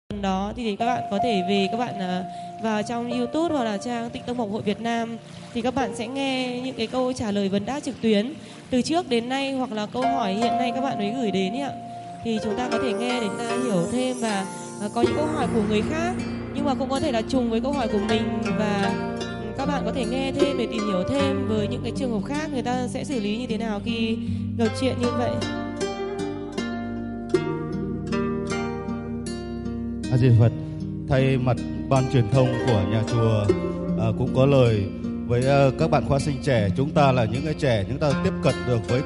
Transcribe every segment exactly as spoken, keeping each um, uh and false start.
đó thì các bạn có thể về các bạn uh, vào trong YouTube hoặc là trang Tịnh Tông Học Hội Việt Nam thì các bạn sẽ nghe những cái câu trả lời vấn đáp trực tuyến từ trước đến nay hoặc là câu hỏi hiện nay các bạn mới gửi đến ý ạ. Thì chúng ta có thể nghe để chúng ta hiểu thêm và uh, có những câu hỏi của người khác nhưng mà cũng có thể là trùng với câu hỏi của mình và các bạn có thể nghe thêm để tìm hiểu thêm với những cái trường hợp khác người ta sẽ xử lý như thế nào khi gặp chuyện như vậy. A Di Phật. Thay mặt ban truyền thông của nhà chùa à, cũng có lời với à, các bạn khóa sinh trẻ. Chúng ta là những cái trẻ, chúng ta tiếp cận được với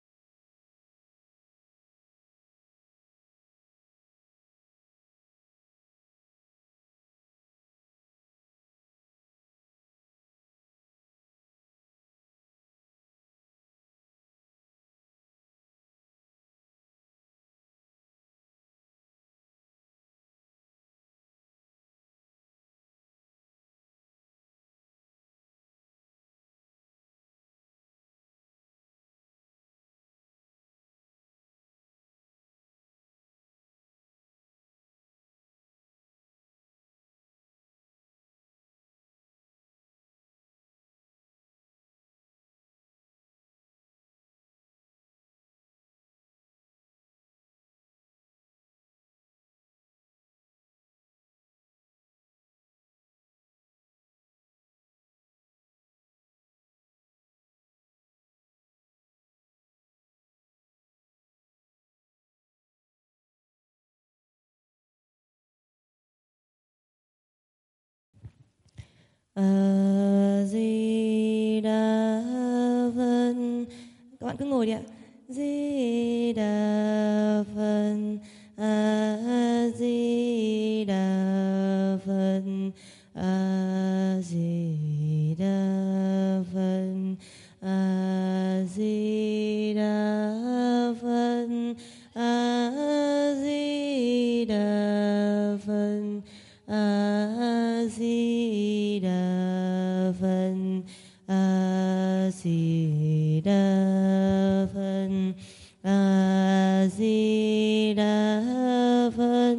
A Di Đà Phật. Các bạn cứ ngồi đi ạ. Di Đà Phật. A Di Đà Phật. A Di Đà Phật. A Di Đà Phật. A Di Đà Phật. A Di Đà Phật. A Di Đà Phật. A Di Đà Phật.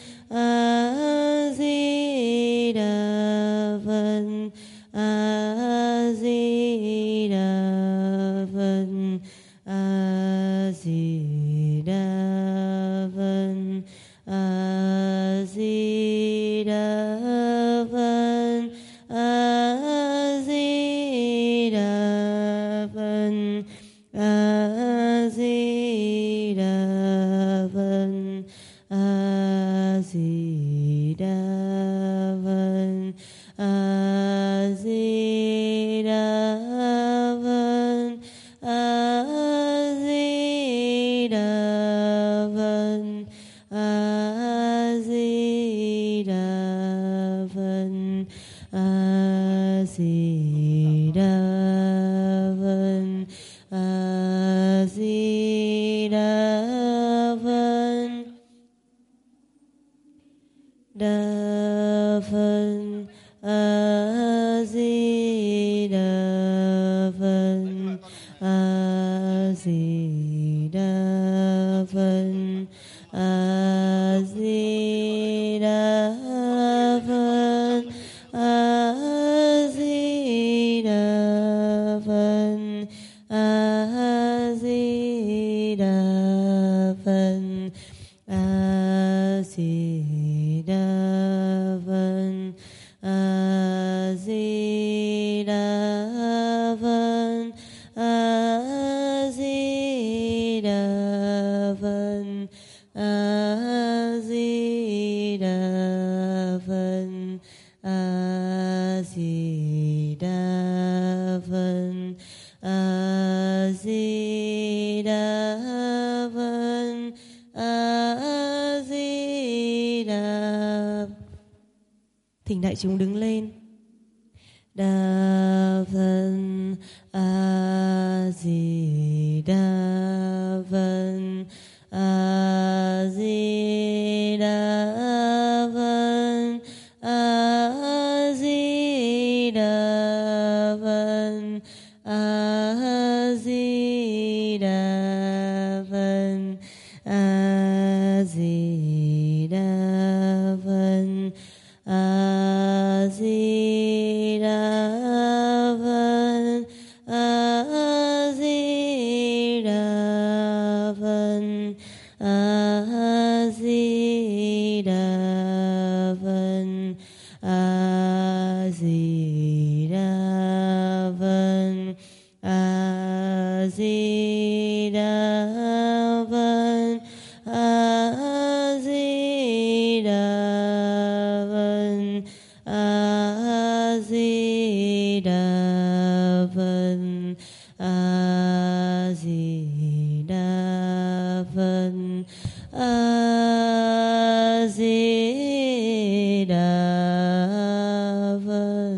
A Di Đà Phật. A Di Đà Phật. A Di Đà Phật. A Di Đà Phật. A Di Đà Phật. A Di Đà Phật. A Di Đà Phật. A Di Đà Phật. A Di Đà Phật. A Di Đà Phật. A Di Đà Phật. A Di Đà Phật. Đà Phật. A Di Đà Phật. A Di Đà Phật. A Di Đà Phật. A Di Đà Phật. A Di Đà Phật. A Di Đà Phật. A Di Đà Phật. A Di Đà Phật. A Di Đà Phật. A Di Đà Phật. A Di Đà Phật. A Di Đà. Thỉnh đại chúng đứng lên. Đà Phật. A Di Đà Phật. A Di Đà Phật. A Di Đà Phật. A Di Đà Phật. A Di Đà Đà Phật, A Di Đà Phật, A Di Đà Phật, A Di Đà Phật, A Di Đà Phật.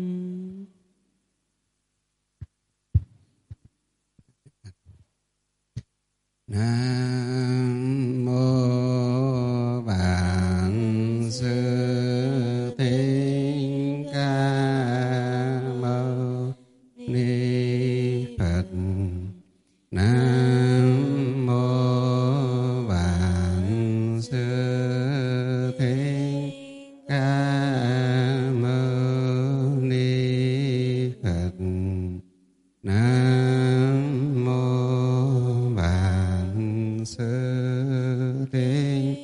Nam mô Vạn Sư Thích Ca Mâu Ni Phật. Nam mô Vạn Sư Thích Ca Mâu Ni Phật. Nam mô Vạn Sư Thích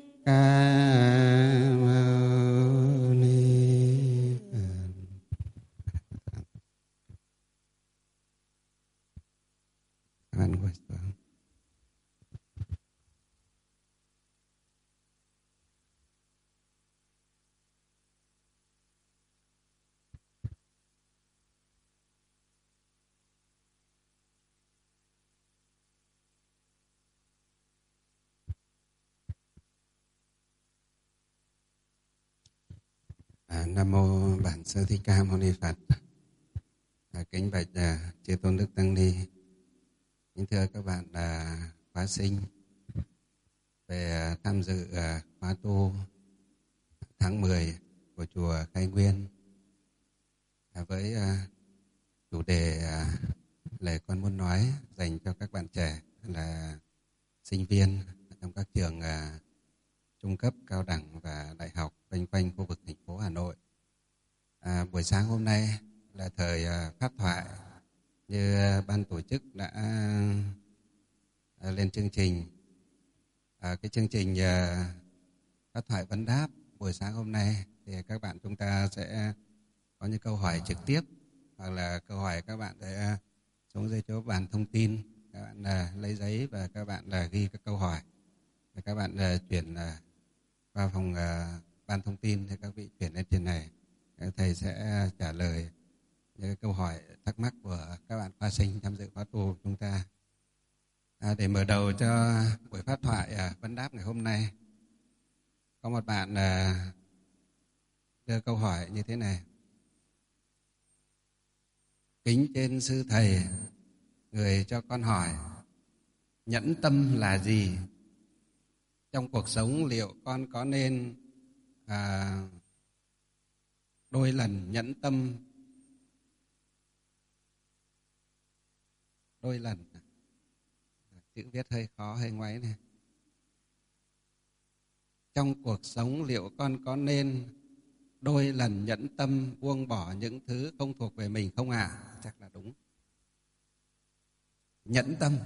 Ca Mâu Ni Phật. Các bạn ngồi xuống. À, Nam mô Bản Sư Thích Ca Mâu Ni Phật. À, kính bạch à, chư tôn đức tăng ni, kính thưa các bạn à, khóa sinh về à, tham dự à, khóa tu tháng mười của chùa Khai Nguyên à, với à, chủ đề à, lời con muốn nói dành cho các bạn trẻ là sinh viên trong các trường à, trung cấp, cao đẳng và đại học quanh quanh khu vực thành phố Hà Nội. À, buổi sáng hôm nay là thời à, pháp thoại như à, ban tổ chức đã à, lên chương trình. À, cái chương trình à, pháp thoại vấn đáp buổi sáng hôm nay thì các bạn chúng ta sẽ có những câu hỏi trực tiếp, hoặc là câu hỏi các bạn sẽ xuống dưới chỗ bàn thông tin, các bạn à, lấy giấy và các bạn à, ghi các câu hỏi, và các bạn à, chuyển à, qua phòng uh, ban thông tin thì các vị chuyển lên trên này, thầy sẽ trả lời những câu hỏi thắc mắc của các bạn khóa sinh tham dự khóa tu của chúng ta. À, để mở đầu cho buổi pháp thoại uh, vấn đáp ngày hôm nay, có một bạn uh, đưa câu hỏi như thế này: kính trên sư thầy, người cho con hỏi nhẫn tâm là gì? Trong cuộc sống liệu con có nên à, đôi lần nhẫn tâm đôi lần chữ viết hơi khó, hơi ngoáy này. Trong cuộc sống liệu con có nên đôi lần nhẫn tâm buông bỏ những thứ không thuộc về mình không ạ? À? Chắc là đúng. Nhẫn tâm.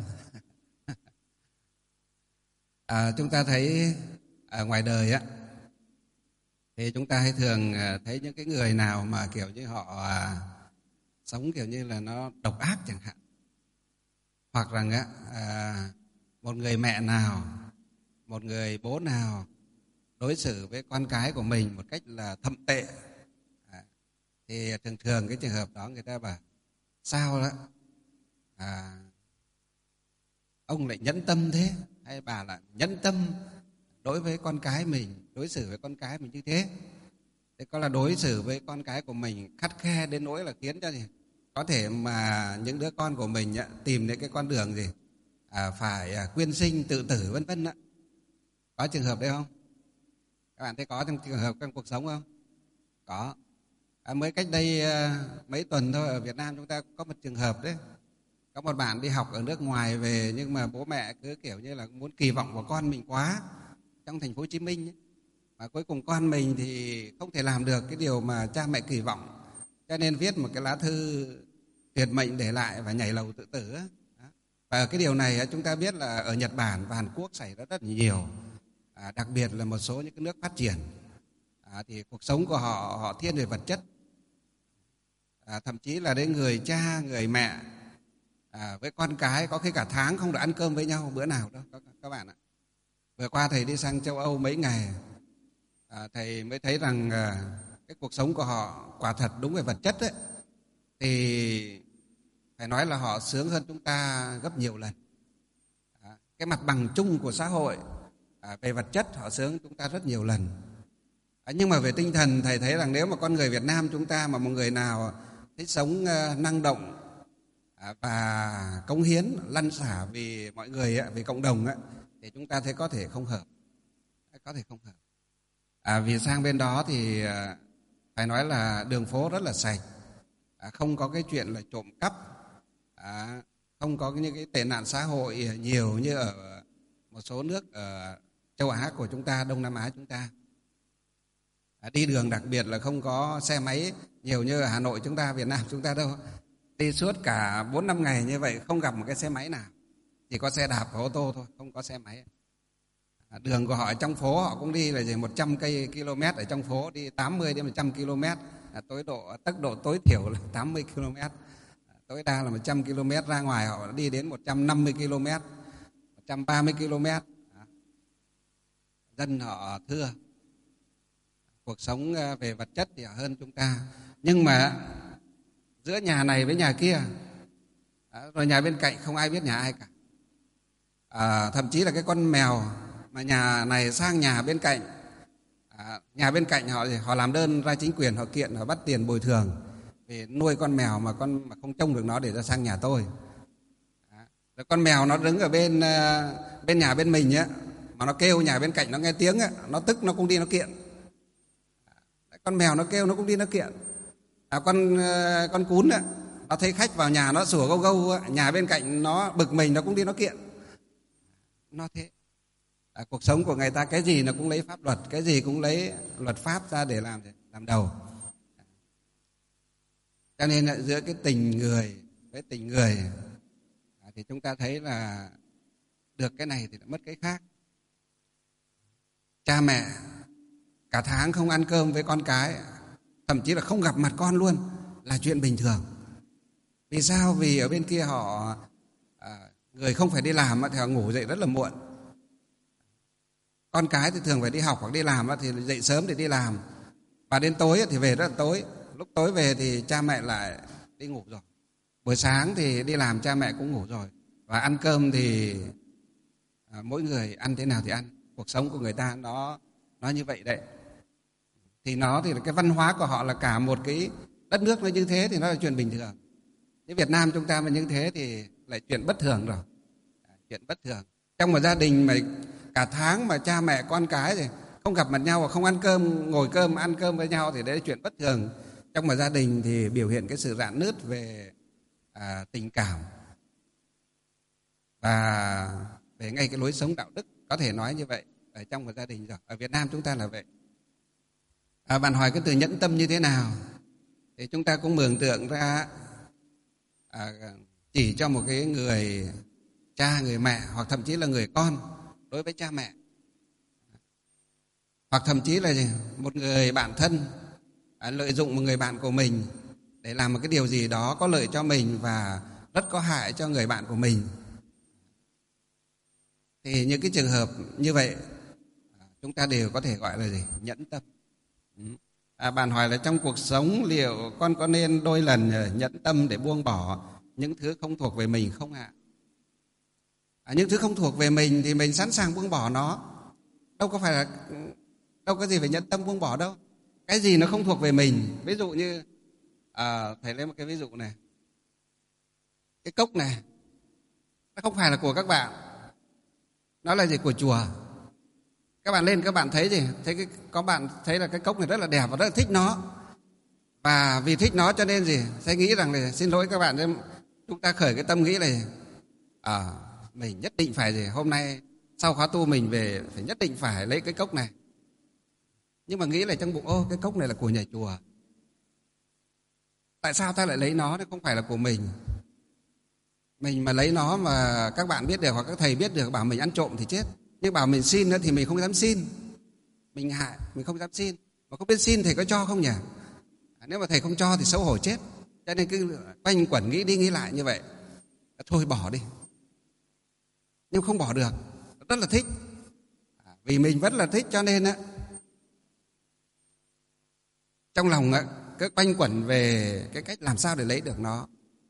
À, chúng ta thấy ở ngoài đời á, thì chúng ta hay thường thấy những cái người nào mà kiểu như họ à, sống kiểu như là nó độc ác chẳng hạn, hoặc rằng á, à, một người mẹ nào, một người bố nào đối xử với con cái của mình một cách là thậm tệ, à, thì thường thường cái trường hợp đó người ta bảo sao đó à, ông lại nhẫn tâm thế, hay bà là nhẫn tâm đối với con cái mình, đối xử với con cái mình như thế. Thế có là đối xử với con cái của mình khắt khe đến nỗi là khiến cho gì có thể mà những đứa con của mình á, tìm đến cái con đường gì à, phải à, quyên sinh tự tử vân vân. Có trường hợp đấy không? Các bạn thấy có trong trường hợp trong cuộc sống không? Có. À, mới cách đây à, mấy tuần thôi, ở Việt Nam chúng ta có một trường hợp đấy. Có một bạn đi học ở nước ngoài về, nhưng mà bố mẹ cứ kiểu như là muốn kỳ vọng vào con mình quá trong thành phố Hồ Chí Minh ấy. Mà cuối cùng con mình thì không thể làm được cái điều mà cha mẹ kỳ vọng, cho nên viết một cái lá thư tuyệt mệnh để lại và nhảy lầu tự tử. Và cái điều này chúng ta biết là ở Nhật Bản và Hàn Quốc xảy ra rất nhiều, à, đặc biệt là một số những cái nước phát triển, à, thì cuộc sống của họ họ thiên về vật chất, à, thậm chí là đến người cha người mẹ à, với con cái có khi cả tháng không được ăn cơm với nhau bữa nào đâu các, các bạn ạ. Vừa qua thầy đi sang châu Âu mấy ngày, à, thầy mới thấy rằng à, cái cuộc sống của họ quả thật đúng về vật chất ấy, thì phải nói là họ sướng hơn chúng ta gấp nhiều lần. À, cái mặt bằng chung của xã hội à, về vật chất họ sướng hơn chúng ta rất nhiều lần. À, nhưng mà về tinh thần thầy thấy rằng nếu mà con người Việt Nam chúng ta mà một người nào thích sống uh, năng động à, và cống hiến lăn xả vì mọi người, vì cộng đồng á, thì chúng ta thấy có thể không hợp, có thể không hợp. À, vì sang bên đó thì à, phải nói là đường phố rất là sạch, à, không có cái chuyện là trộm cắp, à, không có những cái tệ nạn xã hội nhiều như ở một số nước ở châu Á của chúng ta, Đông Nam Á chúng ta. À, đi đường đặc biệt là không có xe máy nhiều như ở Hà Nội chúng ta, Việt Nam chúng ta đâu. Đi suốt cả bốn năm ngày như vậy không gặp một cái xe máy nào, chỉ có xe đạp và ô tô thôi, không có xe máy. À, đường của họ ở trong phố họ cũng đi là gì một trăm cây km ở trong phố, đi tám mươi đến một trăm km, à, tối độ tốc độ tối thiểu là tám mươi km, à, tối đa là một trăm km, ra ngoài họ đi đến một trăm năm mươi km, một trăm ba mươi km. À, dân họ thưa, cuộc sống về vật chất thì hơn chúng ta, nhưng mà giữa nhà này với nhà kia, rồi nhà bên cạnh không ai biết nhà ai cả. À, thậm chí là cái con mèo mà nhà này sang nhà bên cạnh, à, nhà bên cạnh họ họ làm đơn ra chính quyền, họ kiện, họ bắt tiền bồi thường vì nuôi con mèo mà con mà không trông được nó để ra sang nhà tôi. À, rồi con mèo nó đứng ở bên bên nhà bên mình á, mà nó kêu nhà bên cạnh nó nghe tiếng á, nó tức nó cũng đi nó kiện. Con mèo nó kêu nó cũng đi nó kiện. À, con con cún á, nó thấy khách vào nhà nó sủa gâu gâu á, nhà bên cạnh nó bực mình nó cũng đi nó kiện. Nó thế. À, cuộc sống của người ta cái gì nó cũng lấy pháp luật, cái gì cũng lấy luật pháp ra để làm làm đầu. Cho nên là giữa cái tình người với tình người à, thì chúng ta thấy là được cái này thì mất cái khác. Cha mẹ cả tháng không ăn cơm với con cái, thậm chí là không gặp mặt con luôn là chuyện bình thường. Vì sao? Vì ở bên kia họ à, người không phải đi làm thì họ ngủ dậy rất là muộn. Con cái thì thường phải đi học hoặc đi làm thì dậy sớm để đi làm, và đến tối thì về rất là tối. Lúc tối về thì cha mẹ lại đi ngủ rồi. Buổi sáng thì đi làm cha mẹ cũng ngủ rồi. Và ăn cơm thì à, mỗi người ăn thế nào thì ăn. Cuộc sống của người ta nó nó như vậy đấy. Thì nó thì cái văn hóa của họ là cả một cái đất nước nó như thế thì nó là chuyện bình thường. Nhưng Việt Nam chúng ta mà như thế thì lại chuyện bất thường rồi. Chuyện bất thường. Trong một gia đình mà cả tháng mà cha mẹ con cái thì không gặp mặt nhau và không ăn cơm, ngồi cơm ăn cơm với nhau thì đấy là chuyện bất thường. Trong một gia đình thì biểu hiện cái sự rạn nứt về à, tình cảm và về ngay cái lối sống đạo đức, có thể nói như vậy ở trong một gia đình rồi. Ở Việt Nam chúng ta là vậy. À, bạn hỏi cái từ nhẫn tâm như thế nào thì chúng ta cũng mường tượng ra à, chỉ cho một cái người cha, người mẹ hoặc thậm chí là người con đối với cha mẹ, hoặc thậm chí là một người bạn thân à, lợi dụng một người bạn của mình để làm một cái điều gì đó có lợi cho mình và rất có hại cho người bạn của mình. Thì những cái trường hợp như vậy chúng ta đều có thể gọi là gì? Nhẫn tâm. À, bạn hỏi là trong cuộc sống liệu con có nên đôi lần nhẫn tâm để buông bỏ những thứ không thuộc về mình không ạ? À, những thứ không thuộc về mình thì mình sẵn sàng buông bỏ nó. Đâu có phải là đâu có gì phải nhẫn tâm buông bỏ đâu. Cái gì nó không thuộc về mình, ví dụ như à, thầy lấy một cái ví dụ này. Cái cốc này nó không phải là của các bạn, nó là gì? Của chùa. Các bạn lên các bạn thấy gì? Thấy cái, có bạn thấy là cái cốc này rất là đẹp và rất là thích nó. Và vì thích nó cho nên gì? Thầy nghĩ rằng là xin lỗi các bạn, chúng ta khởi cái tâm nghĩ là à, mình nhất định phải gì? Hôm nay sau khóa tu mình về phải nhất định phải lấy cái cốc này. Nhưng mà nghĩ là trong bụng, ô cái cốc này là của nhà chùa. Tại sao ta lại lấy nó? Nó không phải là của mình. Mình mà lấy nó mà các bạn biết được hoặc các thầy biết được bảo mình ăn trộm thì chết. Nhưng bảo mình xin nữa thì mình không dám xin. Mình hại, mình không dám xin. Mà không biết xin thầy có cho không nhỉ? À, nếu mà thầy không cho thì xấu hổ chết. Cho nên cứ quanh quẩn nghĩ đi nghĩ lại như vậy. thôi bỏ đi. Nhưng không bỏ được, rất là thích. Vì mình rất là thích cho nên á, trong lòng á, cứ quanh quẩn về cái cách làm sao để lấy được nó.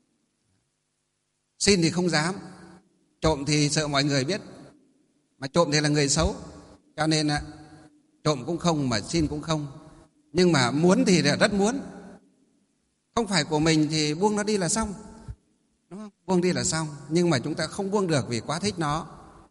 Xin thì không dám, trộm thì sợ mọi người biết, mà trộm thì là người xấu, cho nên á, trộm cũng không mà xin cũng không. Nhưng mà muốn thì rất muốn, không phải của mình thì buông nó đi là xong, đúng không? Buông đi là xong. Nhưng mà chúng ta không buông được vì quá thích nó.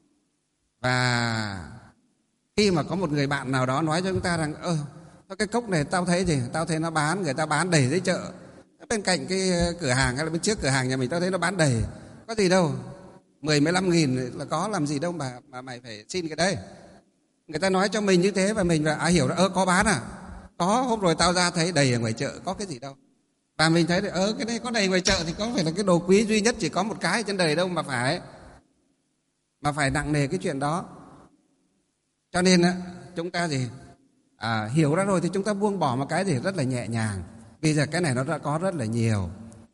Và khi mà có một người bạn nào đó nói cho chúng ta rằng ơ cái cốc này tao thấy gì, tao thấy nó bán, người ta bán đầy dưới chợ, bên cạnh cái cửa hàng hay là bên trước cửa hàng nhà mình tao thấy nó bán đầy, có gì đâu, mười mười lăm nghìn là có, làm gì đâu mà mà mày phải xin cái đấy. Người ta nói cho mình như thế và mình và à hiểu là ơ có bán à, có, hôm rồi tao ra thấy đầy ở ngoài chợ, có cái gì đâu. Và mình thấy ơ cái này có đầy ngoài chợ thì có phải là cái đồ quý duy nhất chỉ có một cái trên đời đâu mà phải mà phải nặng nề cái chuyện đó. Cho nên á, chúng ta gì à, hiểu ra rồi thì chúng ta buông bỏ một cái gì rất là nhẹ nhàng. Bây giờ cái này nó đã có rất là nhiều,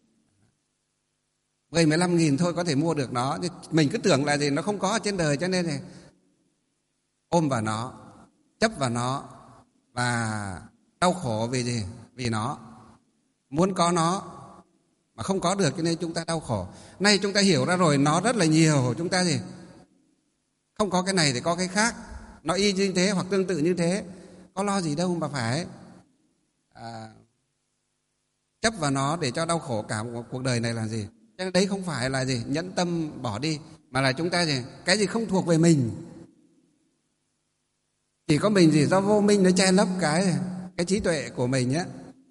mười mười lăm nghìn thôi có thể mua được nó. Mình cứ tưởng là gì nó không có ở trên đời, cho nên này ôm vào nó, chấp vào nó và đau khổ vì gì? Vì nó muốn có nó mà không có được, cho nên chúng ta đau khổ. Nay chúng ta hiểu ra rồi, nó rất là nhiều, chúng ta gì không có cái này thì có cái khác, nó y như thế hoặc tương tự như thế, có lo gì đâu mà phải à, chấp vào nó để cho đau khổ cả một cuộc đời này là gì. Cho nên đấy không phải là gì nhẫn tâm bỏ đi, mà là chúng ta gì cái gì không thuộc về mình, chỉ có mình gì do vô minh nó che lấp cái cái trí tuệ của mình nhé.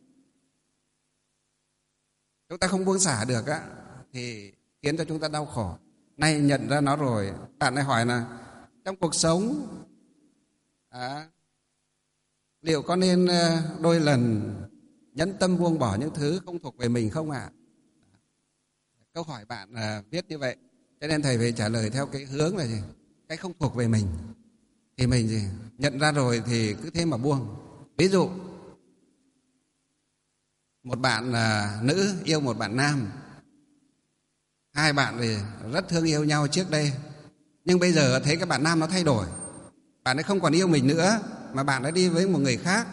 Chúng ta không buông xả được á thì khiến cho chúng ta đau khổ. Nay nhận ra nó rồi, bạn ấy hỏi là trong cuộc sống à, liệu có nên đôi lần nhẫn tâm buông bỏ những thứ không thuộc về mình không ạ? À? Câu hỏi bạn à, viết như vậy, cho nên thầy phải trả lời theo cái hướng là gì? Cái không thuộc về mình thì mình gì nhận ra rồi thì cứ thế mà buông. Ví dụ một bạn à, nữ yêu một bạn nam, hai bạn thì rất thương yêu nhau trước đây, nhưng bây giờ thấy cái bạn nam nó thay đổi, bạn ấy không còn yêu mình nữa mà bạn ấy đi với một người khác.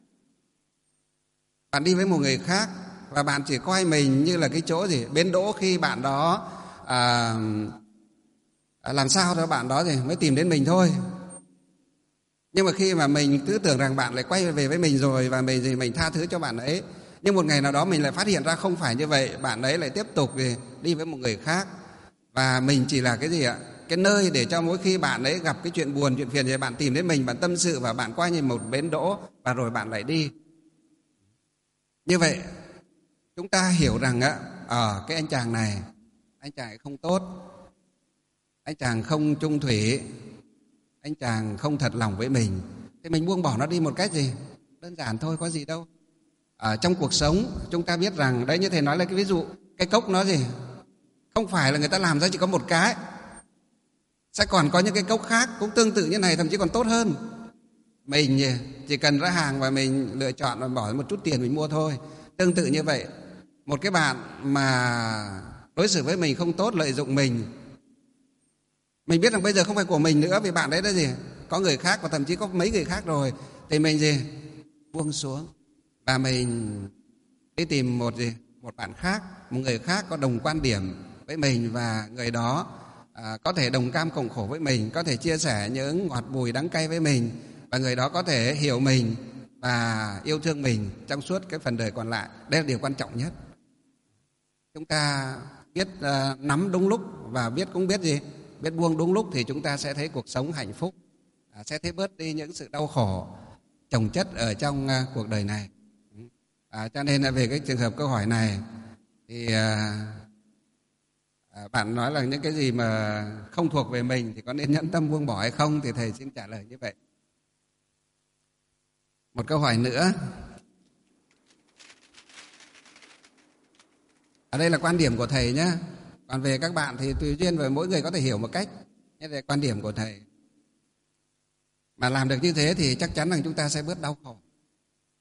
Bạn đi với một người khác và bạn chỉ coi mình như là cái chỗ gì bến đỗ khi bạn đó à, làm sao đó bạn đó thì mới tìm đến mình thôi. Nhưng mà khi mà mình cứ tưởng rằng bạn lại quay về với mình rồi và mình thì mình tha thứ cho bạn ấy, nhưng một ngày nào đó mình lại phát hiện ra không phải như vậy, bạn ấy lại tiếp tục thì đi với một người khác, và mình chỉ là cái gì ạ? Cái nơi để cho mỗi khi bạn ấy gặp cái chuyện buồn, chuyện phiền thì bạn tìm đến mình, bạn tâm sự và bạn coi như một bến đỗ và rồi bạn lại đi. Như vậy chúng ta hiểu rằng á, ở cái anh chàng này, anh chàng không tốt, anh chàng không chung thủy, anh chàng không thật lòng với mình, thì mình buông bỏ nó đi một cách gì đơn giản thôi, có gì đâu. Ở trong cuộc sống chúng ta biết rằng đấy, như thầy nói là cái ví dụ cái cốc nó gì không phải là người ta làm ra chỉ có một cái, sẽ còn có những cái cốc khác cũng tương tự như này, thậm chí còn tốt hơn. Mình chỉ cần ra hàng và mình lựa chọn và bỏ một chút tiền mình mua thôi. Tương tự như vậy, một cái bạn mà đối xử với mình không tốt, lợi dụng mình, mình biết rằng bây giờ không phải của mình nữa vì bạn đấy là gì có người khác và thậm chí có mấy người khác rồi, thì mình gì buông xuống và mình đi tìm một gì một bạn khác, một người khác có đồng quan điểm với mình, và người đó à, có thể đồng cam cộng khổ với mình, có thể chia sẻ những ngọt bùi đắng cay với mình, và người đó có thể hiểu mình và yêu thương mình trong suốt cái phần đời còn lại. Đây là điều quan trọng nhất. Chúng ta biết uh, nắm đúng lúc và biết cũng biết gì biết buông đúng lúc thì chúng ta sẽ thấy cuộc sống hạnh phúc, à, sẽ thấy bớt đi những sự đau khổ chồng chất ở trong uh, cuộc đời này. À, cho nên là về cái trường hợp câu hỏi này thì uh, à, bạn nói là những cái gì mà không thuộc về mình thì có nên nhẫn tâm buông bỏ hay không, thì thầy xin trả lời như vậy. Một câu hỏi nữa. Ở đây là quan điểm của thầy nhé. Còn về các bạn thì tùy duyên và mỗi người có thể hiểu một cách. Đây là quan điểm của thầy. Mà làm được như thế thì chắc chắn rằng chúng ta sẽ bớt đau khổ.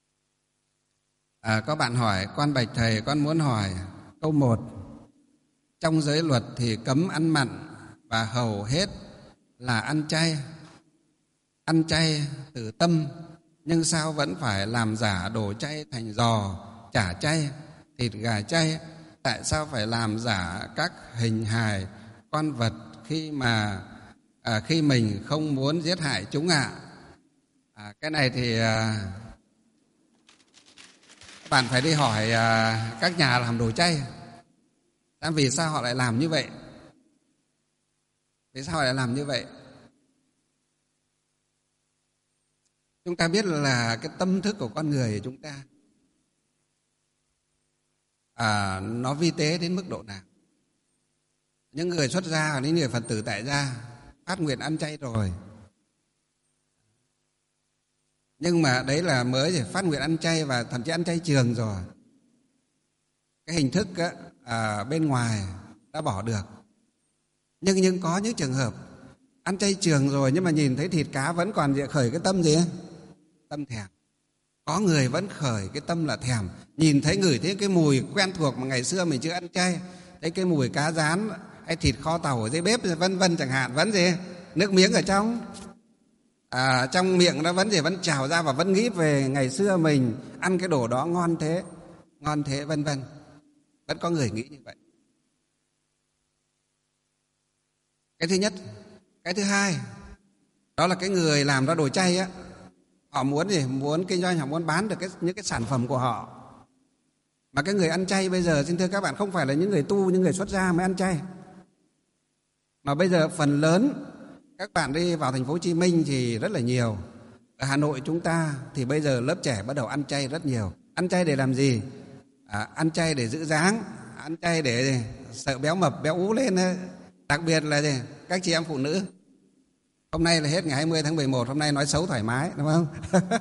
À, có bạn hỏi, con bạch thầy, con muốn hỏi câu một. trong giới luật thì cấm ăn mặn và hầu hết là ăn chay. Ăn chay từ tâm, nhưng sao vẫn phải làm giả đồ chay thành giò, chả chay, thịt gà chay? Tại sao phải làm giả các hình hài con vật khi mà à, khi mình không muốn giết hại chúng ạ? À? À, cái này thì à, bạn phải đi hỏi à, các nhà làm đồ chay. Vì sao họ lại làm như vậy? Vì sao họ lại làm như vậy? Chúng ta biết là cái tâm thức của con người của chúng ta à, nó vi tế đến mức độ nào. Những người xuất gia, những người Phật tử tại gia phát nguyện ăn chay rồi, nhưng mà đấy là mới phát nguyện ăn chay và thậm chí ăn chay trường rồi. Cái hình thức á, à, bên ngoài đã bỏ được. Nhưng nhưng có những trường hợp ăn chay trường rồi nhưng mà nhìn thấy thịt cá vẫn còn khởi cái tâm gì? Tâm thèm. Có người vẫn khởi cái tâm là thèm. Nhìn thấy, ngửi thấy cái mùi quen thuộc mà ngày xưa mình chưa ăn chay, thấy cái mùi cá rán hay thịt kho tàu ở dưới bếp vân vân chẳng hạn, vẫn gì? Nước miếng ở trong à, trong miệng nó vẫn gì? Vẫn trào ra và vẫn nghĩ về ngày xưa mình ăn cái đồ đó ngon thế, ngon thế vân vân. Vẫn có người nghĩ như vậy. Cái thứ nhất. Cái thứ hai, đó là cái người làm ra đồ chay á, họ muốn gì? Muốn kinh doanh, họ muốn bán được cái, những cái sản phẩm của họ. Mà cái người ăn chay bây giờ, xin thưa các bạn, không phải là những người tu, những người xuất gia mới ăn chay. Mà bây giờ phần lớn các bạn đi vào thành phố Hồ Chí Minh thì rất là nhiều. Ở Hà Nội chúng ta thì bây giờ lớp trẻ bắt đầu ăn chay rất nhiều. Ăn chay để làm gì? À, ăn chay để giữ dáng, ăn chay để sợ béo mập, béo ú lên. Đặc biệt là gì? Các chị em phụ nữ. Hôm nay là hết ngày hai mươi tháng mười một, hôm nay nói xấu thoải mái, đúng không?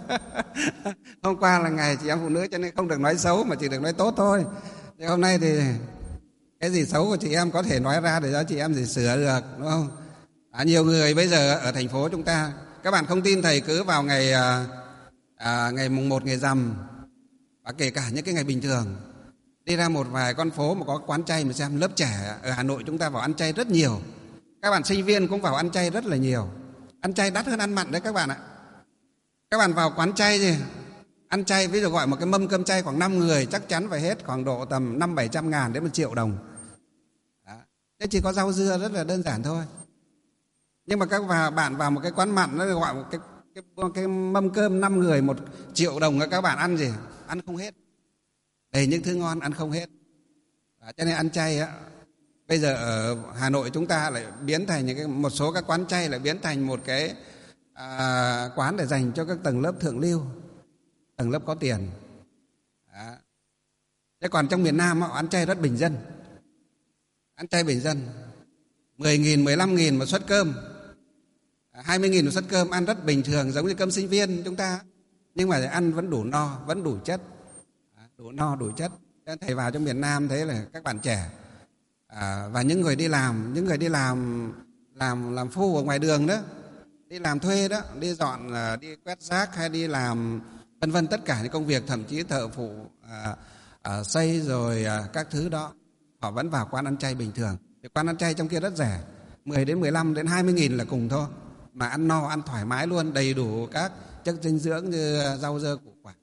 Hôm qua là ngày chị em phụ nữ cho nên không được nói xấu mà chỉ được nói tốt thôi. Thì hôm nay thì cái gì xấu của chị em có thể nói ra để cho chị em gì sửa được, đúng không? À, nhiều người bây giờ ở thành phố chúng ta, các bạn không tin thầy cứ vào ngày à, ngày mùng một, ngày rằm, và kể cả những cái ngày bình thường, đi ra một vài con phố mà có quán chay mà xem, lớp trẻ ở Hà Nội chúng ta vào ăn chay rất nhiều. Các bạn sinh viên cũng vào ăn chay rất là nhiều. Ăn chay đắt hơn ăn mặn đấy các bạn ạ. Các bạn vào quán chay gì, ăn chay ví dụ gọi một cái mâm cơm chay khoảng năm người chắc chắn phải hết khoảng độ tầm năm bảy trăm ngàn đến một triệu đồng. Đó. Thế chỉ có rau dưa rất là đơn giản thôi. Nhưng mà các bạn vào một cái quán mặn nó gọi một cái, cái, cái mâm cơm năm người một triệu đồng, các bạn ăn gì? Ăn không hết. Đầy những thứ ngon ăn không hết. Đó. Cho nên ăn chay á, bây giờ ở Hà Nội chúng ta lại biến thành những cái, một số các quán chay lại biến thành một cái à, quán để dành cho các tầng lớp thượng lưu, tầng lớp có tiền. Đó. Thế còn trong miền Nam họ ăn chay rất bình dân. Ăn chay bình dân, mười nghìn, mười lăm nghìn một suất cơm, hai mươi nghìn một suất cơm, ăn rất bình thường giống như cơm sinh viên chúng ta. Nhưng mà ăn vẫn đủ no, vẫn đủ chất. Đủ no, đủ chất. Thầy vào trong miền Nam thấy là các bạn trẻ à, và những người đi làm, những người đi làm làm làm phu ở ngoài đường đó, đi làm thuê đó, đi dọn, đi quét rác hay đi làm vân vân, tất cả những công việc, thậm chí thợ phụ à, à, xây rồi à, các thứ đó, họ vẫn vào quán ăn chay bình thường. Thì quán ăn chay trong kia rất rẻ, mười đến mười lăm đến hai mươi nghìn là cùng thôi, mà ăn no, ăn thoải mái luôn, đầy đủ các chất dinh dưỡng như rau dưa củ quả.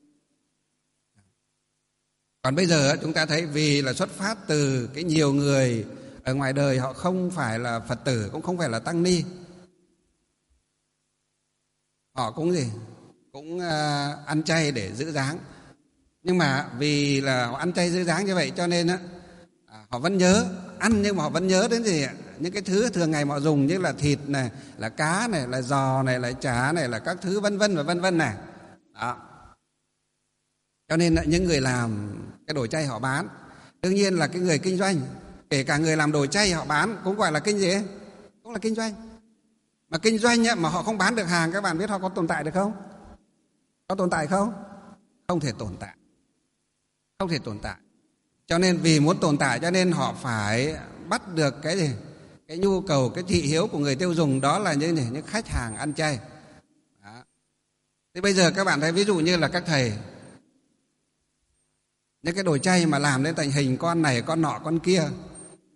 Còn bây giờ chúng ta thấy vì là xuất phát từ cái nhiều người ở ngoài đời, họ không phải là Phật tử, cũng không phải là tăng ni, họ cũng gì cũng uh, ăn chay để giữ dáng. Nhưng mà vì là họ ăn chay giữ dáng như vậy cho nên á, họ vẫn nhớ ăn, nhưng mà họ vẫn nhớ đến gì? Những cái thứ thường ngày họ dùng như là thịt này, là cá này, là giò này, là chả này, là các thứ vân vân và vân vân này. Đó. Cho nên là những người làm cái đồ chay họ bán. Đương nhiên là cái người kinh doanh, kể cả người làm đồ chay họ bán cũng gọi là kinh gì? Cũng là kinh doanh. Mà kinh doanh ấy, mà họ không bán được hàng, các bạn biết họ có tồn tại được không? Có tồn tại không? Không thể tồn tại. Không thể tồn tại. Cho nên vì muốn tồn tại cho nên họ phải bắt được cái gì? Cái nhu cầu, cái thị hiếu của người tiêu dùng, đó là những, những khách hàng ăn chay. Đó. Thế bây giờ các bạn thấy ví dụ như là các thầy, những cái đồ chay mà làm lên thành hình con này, con nọ, con kia,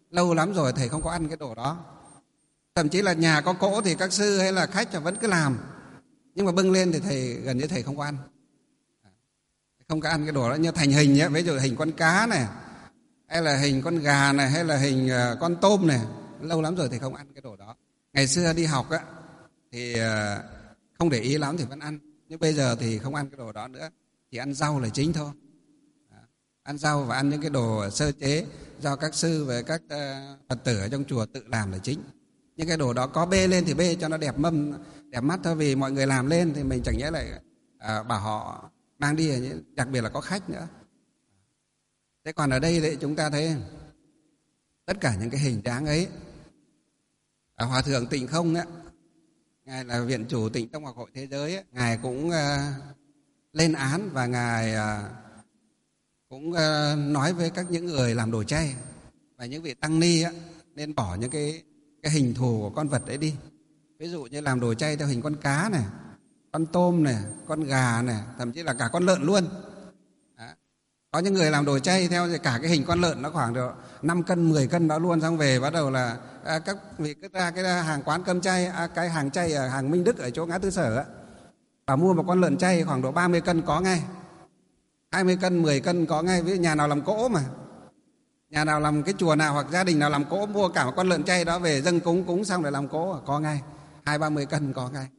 lâu lắm rồi thầy không có ăn cái đồ đó. Thậm chí là nhà có cỗ thì các sư hay là khách vẫn cứ làm, nhưng mà bưng lên thì thầy gần như thầy không có ăn, không có ăn cái đồ đó. Như thành hình ấy, ví dụ hình con cá này, hay là hình con gà này, hay là hình con tôm này, lâu lắm rồi thầy không ăn cái đồ đó. Ngày xưa đi học á thì không để ý lắm thì vẫn ăn, nhưng bây giờ thì không ăn cái đồ đó nữa, chỉ ăn rau là chính thôi. Ăn rau và ăn những cái đồ sơ chế do các sư và các Phật tử ở trong chùa tự làm là chính. Những cái đồ đó có bê lên thì bê cho nó đẹp mâm, đẹp mắt thôi, vì mọi người làm lên thì mình chẳng nhẽ lại à, bảo họ mang đi, đặc biệt là có khách nữa. Thế còn ở đây thì chúng ta thấy tất cả những cái hình dáng ấy, à, Hòa thượng Tịnh Không á, ngài là viện chủ Tịnh Tông Học Hội Thế Giới ấy, ngài cũng à, lên án và ngài à, cũng à, nói với các những người làm đồ chay và những vị tăng ni á, nên bỏ những cái cái hình thù của con vật đấy đi. Ví dụ như làm đồ chay theo hình con cá này, con tôm này, con gà này, thậm chí là cả con lợn luôn. Đó. Có những người làm đồ chay theo cả cái hình con lợn, nó khoảng được năm cân, mười cân đó luôn, xong về bắt đầu là à, các vị cứ ra cái hàng quán cơm chay, à, cái hàng chay ở hàng Minh Đức ở chỗ ngã tư Sở á, và mua một con lợn chay khoảng độ ba mươi cân có ngay, hai mươi cân, mười cân có ngay. Ví dụ nhà nào làm cỗ mà, nhà nào làm cái chùa nào hoặc gia đình nào làm cỗ, mua cả một con lợn chay đó về dâng cúng, cúng xong rồi làm cỗ có ngay, hai ba mươi cân có ngay.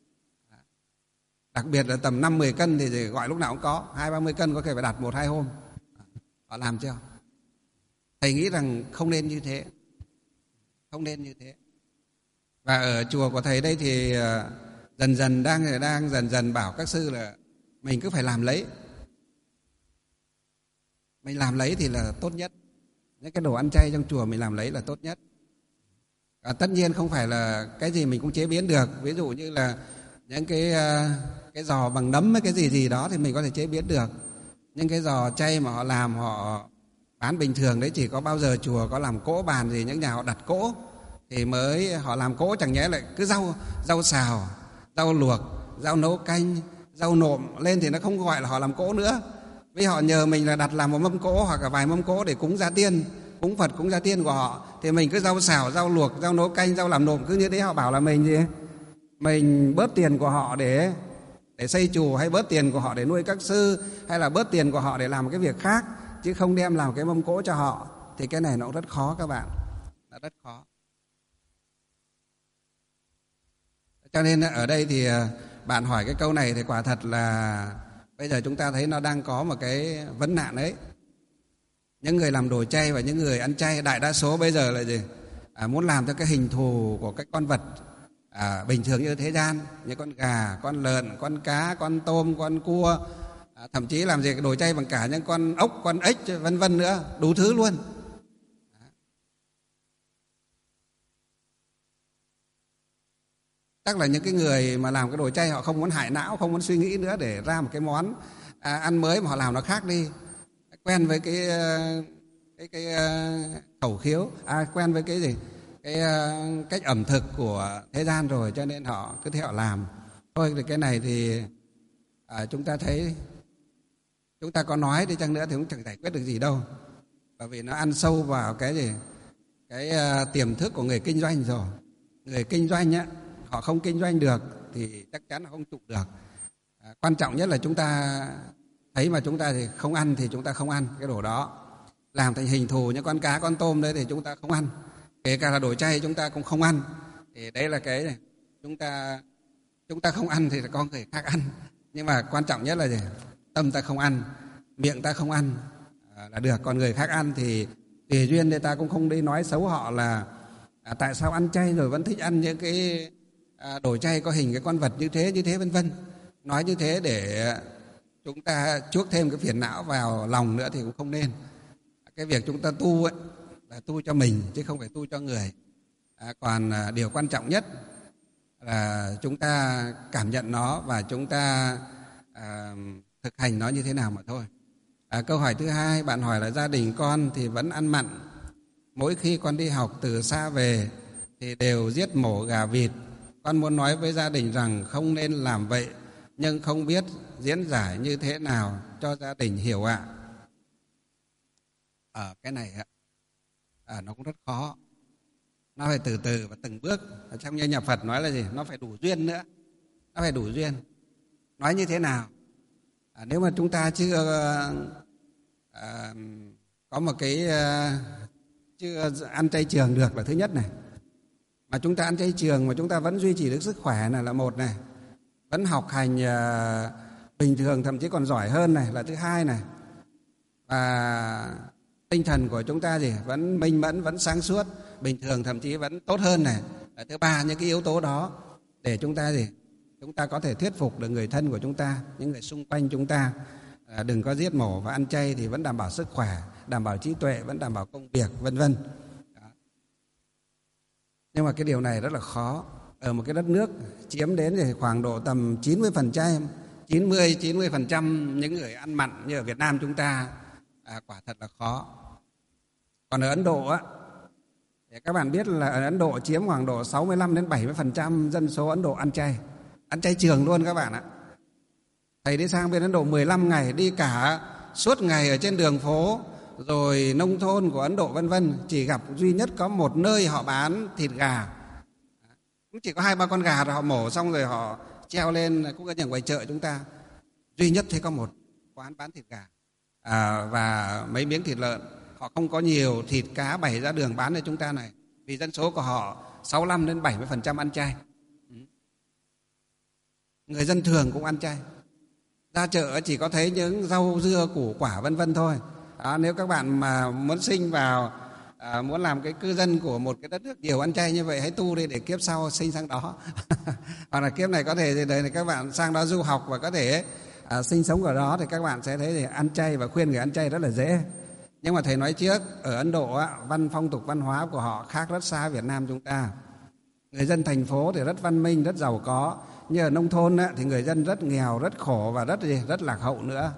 Đặc biệt là tầm năm mười cân thì gọi lúc nào cũng có, hai ba mươi cân có thể phải đặt một hai hôm. Họ làm chưa? Thầy nghĩ rằng không nên như thế, không nên như thế. Và ở chùa của thầy đây thì dần dần đang đang dần dần bảo các sư là mình cứ phải làm lấy, mình làm lấy thì là tốt nhất. Những cái đồ ăn chay trong chùa mình làm lấy là tốt nhất. À, tất nhiên không phải là cái gì mình cũng chế biến được. Ví dụ như là những cái cái giò bằng nấm hay cái gì gì đó thì mình có thể chế biến được. Nhưng cái giò chay mà họ làm, họ bán bình thường đấy, chỉ có bao giờ chùa có làm cỗ bàn gì, những nhà họ đặt cỗ thì mới họ làm cỗ, chẳng nhẽ lại cứ rau rau xào, rau luộc, rau nấu canh, rau nộm lên thì nó không gọi là họ làm cỗ nữa. Vì họ nhờ mình là đặt làm một mâm cỗ hoặc là vài mâm cỗ để cúng gia tiên, cúng Phật, cúng gia tiên của họ, thì mình cứ rau xào, rau luộc, rau nấu canh, rau làm nộm cứ như thế. Họ bảo là mình gì, mình bớt tiền của họ để để xây chùa, hay bớt tiền của họ để nuôi các sư, hay là bớt tiền của họ để làm cái việc khác, chứ không đem làm cái mâm cỗ cho họ. Thì cái này nó cũng rất khó các bạn, nó rất khó. Cho nên ở đây thì bạn hỏi cái câu này thì quả thật là bây giờ chúng ta thấy nó đang có một cái vấn nạn ấy. Những người làm đồ chay và những người ăn chay đại đa số bây giờ là gì? À, muốn làm theo cái hình thù của cái con vật à, bình thường như thế gian, như con gà, con lợn, con cá, con tôm, con cua, à, thậm chí làm gì đồ chay bằng cả những con ốc, con ếch, vân vân nữa, đủ thứ luôn. Chắc là những cái người mà làm cái đồ chay họ không muốn hại não, không muốn suy nghĩ nữa để ra một cái món à, ăn mới mà họ làm nó khác đi, quen với cái cái cái khẩu khiếu, à, quen với cái gì, cái cách ẩm thực của thế gian rồi, cho nên họ cứ theo họ làm thôi. Thì cái này thì à, chúng ta thấy chúng ta có nói đi chăng nữa thì cũng chẳng giải quyết được gì đâu, bởi vì nó ăn sâu vào cái gì, cái uh, tiềm thức của người kinh doanh rồi. Người kinh doanh á, họ không kinh doanh được thì chắc chắn là không trụ được. À, quan trọng nhất là chúng ta thấy mà chúng ta thì không ăn thì chúng ta không ăn cái đồ đó. Làm thành hình thù như con cá, con tôm đấy thì chúng ta không ăn. Kể cả là đồ chay chúng ta cũng không ăn. Thì đấy là cái này. Chúng ta chúng ta không ăn thì có người khác ăn. Nhưng mà quan trọng nhất là gì? Tâm ta không ăn, miệng ta không ăn à, là được. Còn người khác ăn thì tùy duyên, thì ta cũng không đi nói xấu họ là à, tại sao ăn chay rồi vẫn thích ăn những cái à, đồ chay có hình cái con vật như thế, như thế vân vân. Nói như thế để chúng ta chuốc thêm cái phiền não vào lòng nữa thì cũng không nên. Cái việc chúng ta tu ấy là tu cho mình chứ không phải tu cho người. À, còn à, điều quan trọng nhất là chúng ta cảm nhận nó và chúng ta à, thực hành nó như thế nào mà thôi. À, câu hỏi thứ hai, bạn hỏi là gia đình con thì vẫn ăn mặn. Mỗi khi con đi học từ xa về thì đều giết mổ gà vịt. Con muốn nói với gia đình rằng không nên làm vậy, nhưng không biết diễn giải như thế nào cho gia đình hiểu ạ. Ở à, cái này à, nó cũng rất khó. Nó phải từ từ và từng bước. Ở trong như nhà Phật nói là gì? Nó phải đủ duyên nữa. Nó phải đủ duyên. Nói như thế nào? À, nếu mà chúng ta chưa à, có một cái à, chưa ăn chay trường được là thứ nhất này. Mà chúng ta ăn chay trường mà chúng ta vẫn duy trì được sức khỏe này là một này. Vẫn học hành à, bình thường, thậm chí còn giỏi hơn này là thứ hai này. Và tinh thần của chúng ta gì? Vẫn minh mẫn, vẫn sáng suốt, bình thường, thậm chí vẫn tốt hơn này là thứ ba. Những cái yếu tố đó để chúng ta gì? Chúng ta có thể thuyết phục được người thân của chúng ta, những người xung quanh chúng ta à, đừng có giết mổ và ăn chay thì vẫn đảm bảo sức khỏe, đảm bảo trí tuệ, vẫn đảm bảo công việc, vân vân. Nhưng mà cái điều này rất là khó. Ở một cái đất nước chiếm đến thì khoảng độ tầm chín mươi phần trăm, chín mươi, chín mươi phần trăm những người ăn mặn như ở Việt Nam chúng ta, à, quả thật là khó. Còn ở Ấn Độ á, thì các bạn biết là ở Ấn Độ chiếm khoảng độ sáu mươi lăm đến bảy mươi phần trăm dân số Ấn Độ ăn chay. Ăn chay trường luôn các bạn ạ. Thầy đi sang bên Ấn Độ mười lăm ngày, đi cả suốt ngày ở trên đường phố, rồi nông thôn của Ấn Độ vân vân, chỉ gặp duy nhất có một nơi họ bán thịt gà. Cũng chỉ có hai ba con gà rồi họ mổ xong rồi họ treo lên, cũng ở nhà ngoài chợ chúng ta. Duy nhất thấy có một quán bán thịt gà à, và mấy miếng thịt lợn. Họ không có nhiều thịt cá bày ra đường bán cho chúng ta này. Vì dân số của họ sáu mươi lăm đến bảy mươi phần trăm ăn chay. Người dân thường cũng ăn chay. Ra chợ chỉ có thấy những rau dưa củ quả vân vân thôi. Đó, nếu các bạn mà muốn sinh vào à, muốn làm cái cư dân của một cái đất nước nhiều ăn chay như vậy, hãy tu đi để kiếp sau sinh sang đó. Hoặc là kiếp này có thể đời này các bạn sang đó du học và có thể à, sinh sống ở đó, thì các bạn sẽ thấy thì ăn chay và khuyên người ăn chay rất là dễ. Nhưng mà thầy nói trước, ở Ấn Độ á, văn phong tục văn hóa của họ khác rất xa Việt Nam chúng ta. Người dân thành phố thì rất văn minh, rất giàu có. Nhưng ở nông thôn á, thì người dân rất nghèo, rất khổ và rất rất lạc hậu nữa.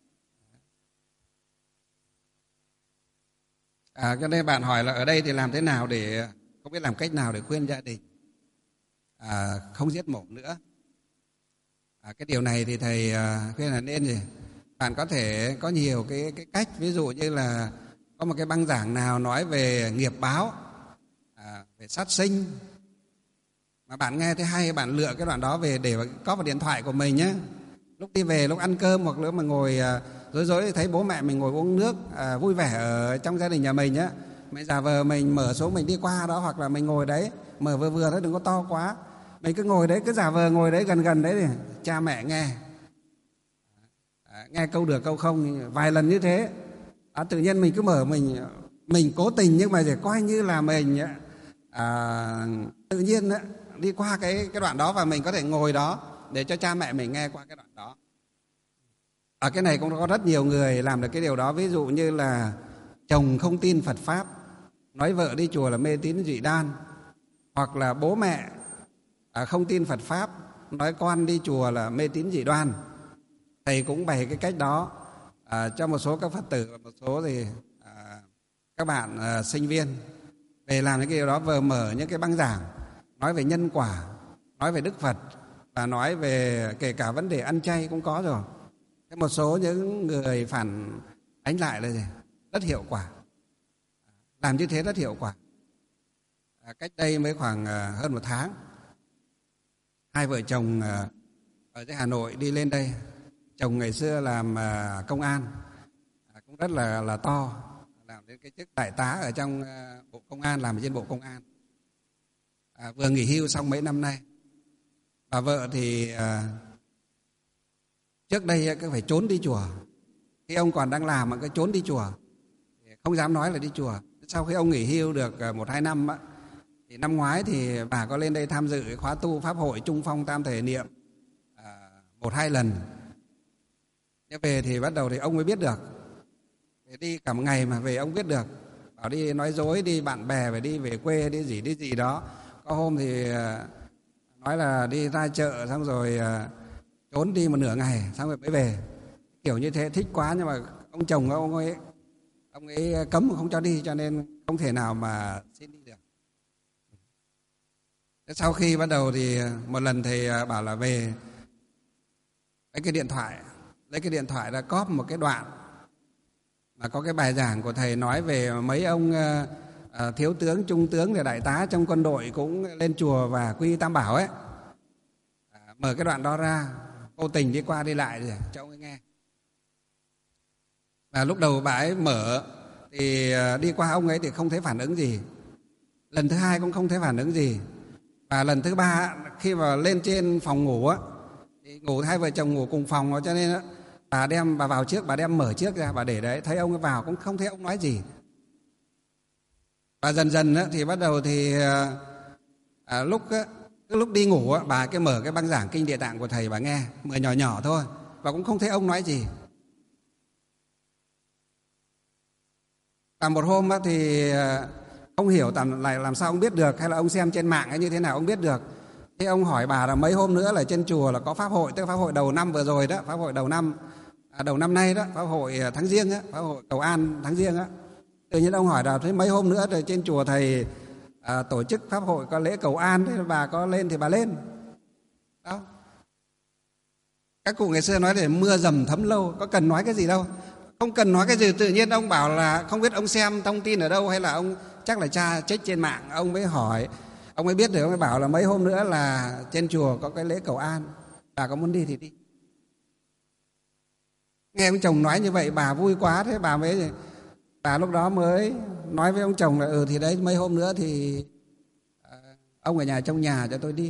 À, cho nên bạn hỏi là ở đây thì làm thế nào để, không biết làm cách nào để khuyên gia đình à, không giết mổ nữa. À, cái điều này thì thầy à, khuyên là nên gì? Bạn có thể có nhiều cái, cái cách, ví dụ như là có một cái băng giảng nào nói về nghiệp báo, à, về sát sinh, mà bạn nghe thấy hay, bạn lựa cái đoạn đó về để có vào điện thoại của mình nhé. Lúc đi về, lúc ăn cơm hoặc lúc mà ngồi à, rối rối thấy bố mẹ mình ngồi uống nước à, vui vẻ ở trong gia đình nhà mình nhé, mình giả vờ mình mở xuống mình đi qua đó, hoặc là mình ngồi đấy, mở vừa vừa thôi, đừng có to quá. Mình cứ ngồi đấy, cứ giả vờ ngồi đấy gần gần đấy thì cha mẹ nghe. À, nghe câu được câu không, vài lần như thế. À, tự nhiên mình cứ mở, mình mình cố tình nhưng mà để coi như là mình à, tự nhiên á, đi qua cái, cái đoạn đó và mình có thể ngồi đó để cho cha mẹ mình nghe qua cái đoạn đó. Ở cái này cũng có rất nhiều người làm được cái điều đó. Ví dụ như là chồng không tin Phật Pháp, nói vợ đi chùa là mê tín dị đoan. Hoặc là bố mẹ à, không tin Phật Pháp, nói con đi chùa là mê tín dị đoan. Thầy cũng bày cái cách đó à, cho một số các Phật tử và một số thì à, các bạn à, sinh viên về làm những cái điều đó, vừa mở những cái băng giảng nói về nhân quả, nói về Đức Phật và nói về kể cả vấn đề ăn chay cũng có rồi. Thế một số những người phản ánh lại là gì? Rất hiệu quả. Làm như thế rất hiệu quả. À, cách đây mới khoảng à, hơn một tháng, hai vợ chồng à, ở dưới Hà Nội đi lên đây. Chồng ngày xưa làm à, công an, à, cũng rất là là to, làm đến cái chức đại tá ở trong à, Bộ Công an, làm ở trên Bộ Công an. À, vừa nghỉ hưu xong mấy năm nay. Bà vợ thì à, trước đây cứ phải trốn đi chùa. Khi ông còn đang làm mà cứ trốn đi chùa, không dám nói là đi chùa. Sau khi ông nghỉ hưu được một hai năm á, thì năm ngoái thì bà có lên đây tham dự cái khóa tu pháp hội Trung Phong Tam Thể Niệm à, một hai lần. Thế về thì bắt đầu thì ông mới biết được. Thì đi cả một ngày mà về ông biết được. Bảo đi nói dối, đi bạn bè, phải đi về quê, đi gì đi gì đó. Có hôm thì nói là đi ra chợ xong rồi trốn đi một nửa ngày xong rồi mới về. Kiểu như thế thích quá, nhưng mà ông chồng ông ấy ông ấy cấm không cho đi, cho nên không thể nào mà xin đi được. Thế sau khi bắt đầu thì một lần thầy bảo là về lấy cái điện thoại, lấy cái điện thoại ra cóp một cái đoạn mà có cái bài giảng của thầy nói về mấy ông à, thiếu tướng, trung tướng và đại tá trong quân đội cũng lên chùa và quy Tam Bảo ấy. À, mở cái đoạn đó ra, vô tình đi qua đi lại rồi cho ông ấy nghe. Và lúc đầu bà ấy mở thì đi qua ông ấy thì không thấy phản ứng gì. Lần thứ hai cũng không thấy phản ứng gì. Và lần thứ ba khi mà lên trên phòng ngủ á, thì ngủ hai vợ chồng ngủ cùng phòng, cho nên á, bà đem bà vào trước, bà đem mở trước ra, bà để đấy, thấy ông ấy vào cũng không thấy ông nói gì. Và dần dần á, thì bắt đầu thì à, lúc á, lúc đi ngủ á, bà cái mở cái băng giảng kinh Địa Tạng của thầy bà nghe, mở nhỏ nhỏ thôi, và cũng không thấy ông nói gì. Và một hôm á, thì ông hiểu tạm lại làm sao ông biết được, hay là ông xem trên mạng hay như thế nào ông biết được. Thế ông hỏi bà là mấy hôm nữa là trên chùa là có pháp hội, tức là pháp hội đầu năm vừa rồi đó, pháp hội đầu năm à, đầu năm nay đó, pháp hội tháng Giêng á, pháp hội cầu an tháng Giêng á. Tự nhiên ông hỏi là thế mấy hôm nữa rồi trên chùa thầy à, tổ chức pháp hội có lễ cầu an, thế bà có lên thì bà lên. Đó. Các cụ ngày xưa nói để mưa dầm thấm lâu, có cần nói cái gì đâu. Không cần nói cái gì, tự nhiên ông bảo là không biết ông xem thông tin ở đâu hay là ông chắc là tra check trên mạng, ông mới hỏi, ông mới biết được, ông mới bảo là mấy hôm nữa là trên chùa có cái lễ cầu an, bà có muốn đi thì đi. Nghe ông chồng nói như vậy bà vui quá, thế bà mới bà lúc đó mới nói với ông chồng là ừ thì đấy mấy hôm nữa thì ông ở nhà trong nhà cho tôi đi.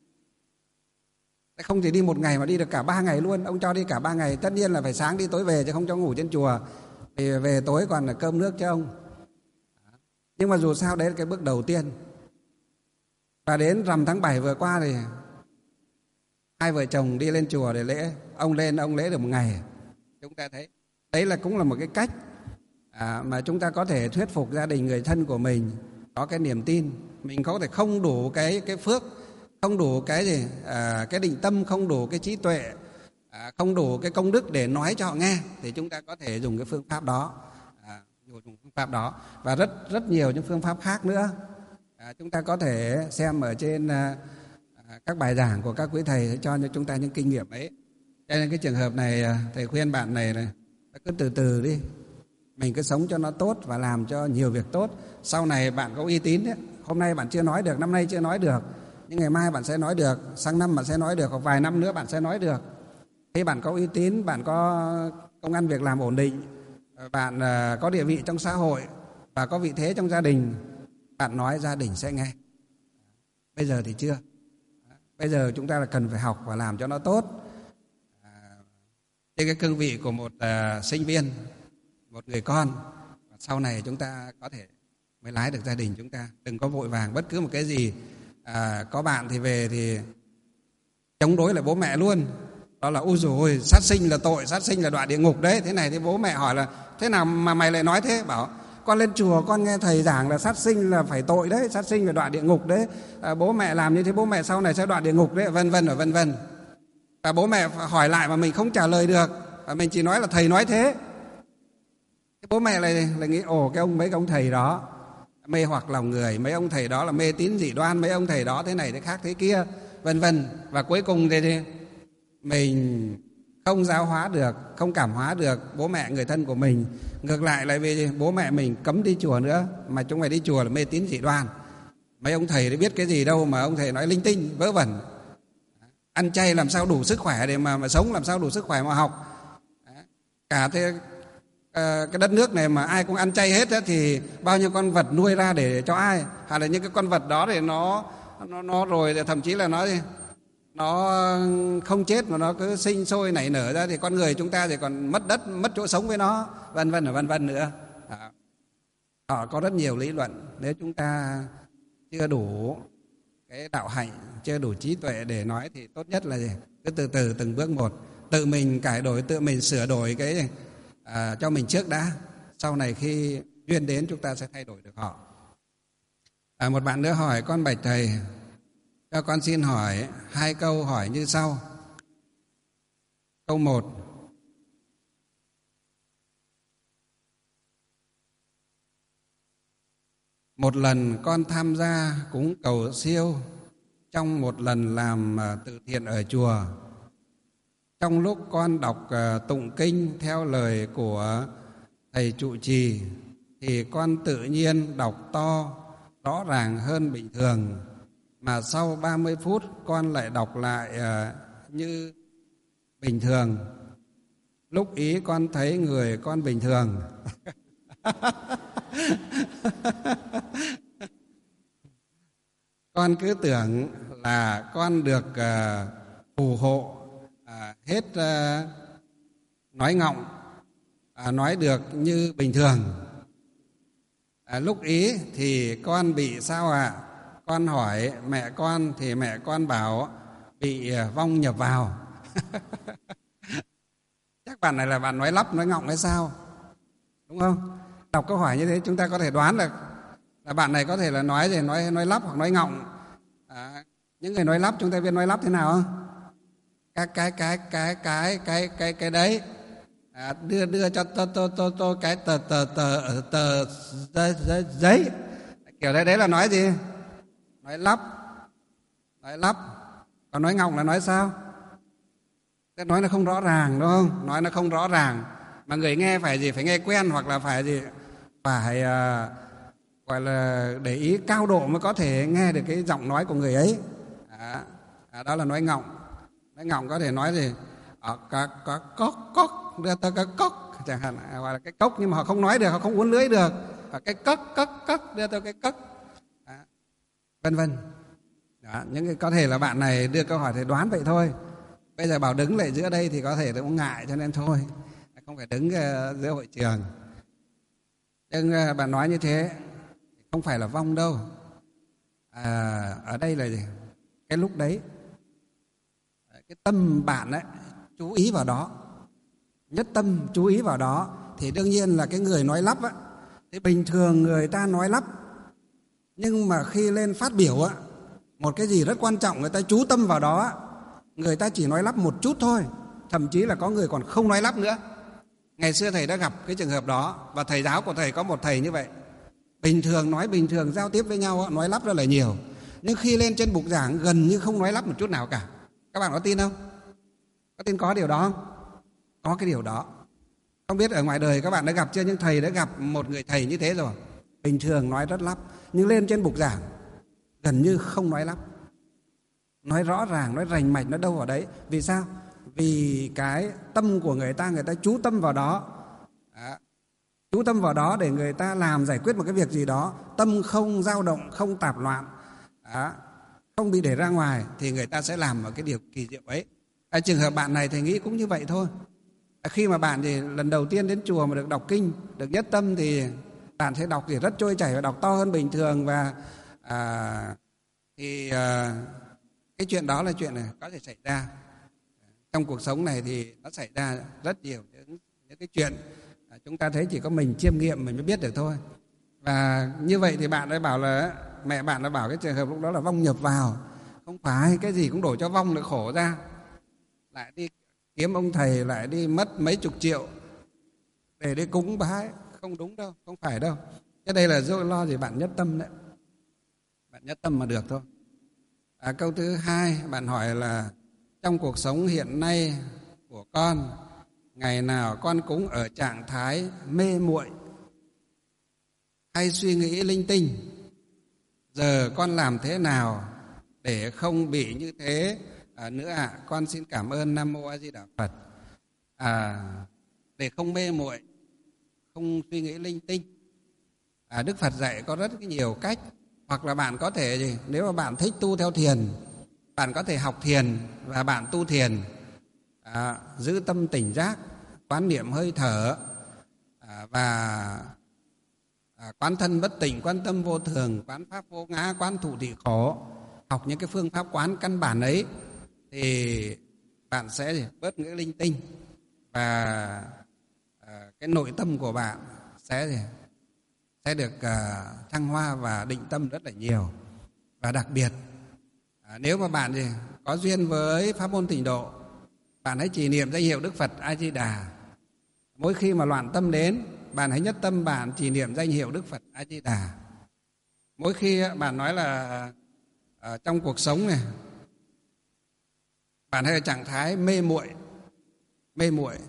Không thể đi một ngày mà đi được cả ba ngày luôn. Ông cho đi cả ba ngày. Tất nhiên là phải sáng đi tối về, chứ không cho ngủ trên chùa. Thì về tối còn là cơm nước cho ông. Nhưng mà dù sao đấy là cái bước đầu tiên. Và đến rằm tháng bảy vừa qua thì hai vợ chồng đi lên chùa để lễ. Ông lên ông lễ được một ngày. Chúng ta thấy đấy là cũng là một cái cách à, mà chúng ta có thể thuyết phục gia đình người thân của mình có cái niềm tin. Mình có thể không đủ cái cái phước, không đủ cái gì à, cái định tâm, không đủ cái trí tuệ, à, không đủ cái công đức để nói cho họ nghe, thì chúng ta có thể dùng cái phương pháp đó, à, dùng phương pháp đó và rất rất nhiều những phương pháp khác nữa. À, chúng ta có thể xem ở trên à, các bài giảng của các quý thầy cho chúng ta những kinh nghiệm ấy. Cho nên cái trường hợp này thầy khuyên bạn này này cứ từ từ đi, mình cứ sống cho nó tốt và làm cho nhiều việc tốt. Sau này bạn có uy tín đấy. Hôm nay bạn chưa nói được, năm nay chưa nói được, nhưng ngày mai bạn sẽ nói được, sang năm bạn sẽ nói được, hoặc vài năm nữa bạn sẽ nói được. Khi bạn có uy tín, bạn có công ăn việc làm ổn định, bạn có địa vị trong xã hội và có vị thế trong gia đình, bạn nói gia đình sẽ nghe. Bây giờ thì chưa. Bây giờ chúng ta là cần phải học và làm cho nó tốt. Trên cái cương vị của một uh, sinh viên, một người con, sau này chúng ta có thể mới lái được gia đình chúng ta. Đừng có vội vàng bất cứ một cái gì. À, có bạn thì về thì chống đối lại bố mẹ luôn. Đó là ôi dồi ôi, sát sinh là tội, sát sinh là đọa địa ngục đấy. Thế này thì bố mẹ hỏi là thế nào mà mày lại nói thế? Bảo con lên chùa con nghe thầy giảng là sát sinh là phải tội đấy, sát sinh là đọa địa ngục đấy. À, bố mẹ làm như thế bố mẹ sau này sẽ đọa địa ngục đấy, vân vân và vân vân. Và bố mẹ hỏi lại mà mình không trả lời được, và mình chỉ nói là thầy nói thế. Bố mẹ lại, lại nghĩ ồ cái ông mấy cái ông thầy đó mê hoặc lòng người, mấy ông thầy đó là mê tín dị đoan, mấy ông thầy đó thế này thế khác thế kia, vân vân. Và cuối cùng thì mình không giáo hóa được, không cảm hóa được bố mẹ người thân của mình. Ngược lại lại vì bố mẹ mình cấm đi chùa nữa, mà chúng mày đi chùa là mê tín dị đoan. Mấy ông thầy biết cái gì đâu mà ông thầy nói linh tinh vớ vẩn. Ăn chay làm sao đủ sức khỏe để mà, mà sống, làm sao đủ sức khỏe mà học. Cả thế cái đất nước này mà ai cũng ăn chay hết á, thì bao nhiêu con vật nuôi ra để cho ai? Hay là những cái con vật đó thì nó nó nó rồi thậm chí là nó nó không chết mà nó cứ sinh sôi nảy nở ra, thì con người chúng ta thì còn mất đất, mất chỗ sống với nó, vân vân và vân vân nữa. À, họ có rất nhiều lý luận. Nếu chúng ta chưa đủ cái đạo hạnh, chưa đủ trí tuệ để nói thì tốt nhất là gì? Cứ từ từ từng bước một, tự mình cải đổi, tự mình sửa đổi cái à, cho mình trước đã. Sau này khi duyên đến chúng ta sẽ thay đổi được họ. À, một bạn nữa hỏi con bạch thầy, cho con xin hỏi hai câu hỏi như sau. Câu một: một lần con tham gia cúng cầu siêu trong một lần làm từ thiện ở chùa. Trong lúc con đọc tụng kinh theo lời của thầy trụ trì thì con tự nhiên đọc to, rõ ràng hơn bình thường. Mà sau ba mươi phút con lại đọc lại uh, như bình thường. Lúc ý con thấy người con bình thường. Con cứ tưởng là con được uh, phù hộ uh, hết uh, nói ngọng, uh, nói được như bình thường. À, lúc ý thì con bị sao ạ? À? Con hỏi mẹ con thì mẹ con bảo bị vong nhập vào. Chắc bạn này là bạn nói lắp nói ngọng hay sao? Đúng không? Đọc câu hỏi như thế chúng ta có thể đoán được là bạn này có thể là nói gì, nói nói lắp hoặc nói ngọng. À, những người nói lắp chúng ta biết nói lắp thế nào không? Cái cái cái cái cái cái cái cái đấy. À, đưa đưa cho tôi tôi tôi tôi cái tờ tờ tờ tờ giấy, giấy, giấy. Kiểu đấy đấy là nói gì? Nói lắp, nói lắp. Còn nói ngọng là nói sao? Thế nói nó không rõ ràng đúng không? Nói nó không rõ ràng mà người nghe phải gì? Phải nghe quen hoặc là phải gì? Phải uh, gọi là để ý cao độ mới có thể nghe được cái giọng nói của người ấy. À, à, đó là nói ngọng. Nói ngọng có thể nói gì? Ở có có cốc cốc đưa tới cái cốc chẳng hạn, gọi là cái cốc nhưng mà họ không nói được, họ không uốn lưỡi được. Ở cái cốc cốc cốc đưa tới cái cốc. À, vân vân. Đó, những cái có thể là bạn này đưa câu hỏi thì đoán vậy thôi. Bây giờ bảo đứng lại giữa đây thì có thể cũng ngại cho nên thôi, không phải đứng uh, giữa hội trường. Nhưng uh, bạn nói như thế không phải là vong đâu. À, ở đây là gì? Cái lúc đấy cái tâm bạn ấy chú ý vào đó, nhất tâm chú ý vào đó thì đương nhiên là cái người nói lắp á, thì bình thường người ta nói lắp nhưng mà khi lên phát biểu á, một cái gì rất quan trọng người ta chú tâm vào đó, người ta chỉ nói lắp một chút thôi, thậm chí là có người còn không nói lắp nữa. Ngày xưa thầy đã gặp cái trường hợp đó và thầy giáo của thầy có một thầy như vậy. Bình thường nói bình thường giao tiếp với nhau nói lắp rất là nhiều, nhưng khi lên trên bục giảng gần như không nói lắp một chút nào cả. Các bạn có tin không? Có tin có điều đó không? Có cái điều đó. Không biết ở ngoài đời các bạn đã gặp chưa, nhưng thầy đã gặp một người thầy như thế rồi. Bình thường nói rất lắp, nhưng lên trên bục giảng gần như không nói lắp. Nói rõ ràng, nói rành mạch, nó đâu vào đấy. Vì sao? Vì cái tâm của người ta, người ta chú tâm vào đó. Đó. Chú tâm vào đó để người ta làm giải quyết một cái việc gì đó. Tâm không dao động, không tạp loạn. Đó. Không bị để ra ngoài thì người ta sẽ làm một cái điều kỳ diệu ấy. À, trường hợp bạn này thầy nghĩ cũng như vậy thôi. À, khi mà bạn thì lần đầu tiên đến chùa mà được đọc kinh, được nhất tâm thì bạn sẽ đọc thì rất trôi chảy và đọc to hơn bình thường. Và à, thì à, cái chuyện đó là chuyện này có thể xảy ra. Trong cuộc sống này thì nó xảy ra rất nhiều những, những cái chuyện à, chúng ta thấy chỉ có mình chiêm nghiệm mình mới biết được thôi. Và như vậy thì bạn đã bảo là mẹ bạn đã bảo cái trường hợp lúc đó là vong nhập vào. Không phải cái gì cũng đổ cho vong được khổ ra. Lại đi kiếm ông thầy, lại đi mất mấy chục triệu để đi cúng bái. Không đúng đâu, không phải đâu. Cái đây là do lo gì bạn nhất tâm đấy. Bạn nhất tâm mà được thôi. À, câu thứ hai bạn hỏi là trong cuộc sống hiện nay của con, ngày nào con cũng ở trạng thái mê muội hay suy nghĩ linh tinh. Giờ con làm thế nào để không bị như thế à, nữa ạ? À? Con xin cảm ơn. Nam Mô A Di Đà Phật. À, để không mê muội, không suy nghĩ linh tinh. À, Đức Phật dạy có rất nhiều cách. Hoặc là bạn có thể gì? Nếu mà bạn thích tu theo thiền, bạn có thể học thiền và bạn tu thiền. À, giữ tâm tỉnh giác, quán niệm hơi thở à, và à, quán thân bất tỉnh, quán tâm vô thường, quán pháp vô ngã, quán thụ thị khổ. Học những cái phương pháp quán căn bản ấy thì bạn sẽ gì? Bớt những linh tinh và à, cái nội tâm của bạn sẽ gì? sẽ được uh, thăng hoa và định tâm rất là nhiều. Và đặc biệt à, nếu mà bạn gì có duyên với pháp môn tịnh độ, bạn hãy trì niệm danh hiệu Đức Phật A Di Đà. Mỗi khi mà loạn tâm đến, bạn hãy nhất tâm bạn trì niệm danh hiệu Đức Phật A Di Đà. Mỗi khi bạn nói là à, trong cuộc sống này bạn hay ở trạng thái mê muội, mê muội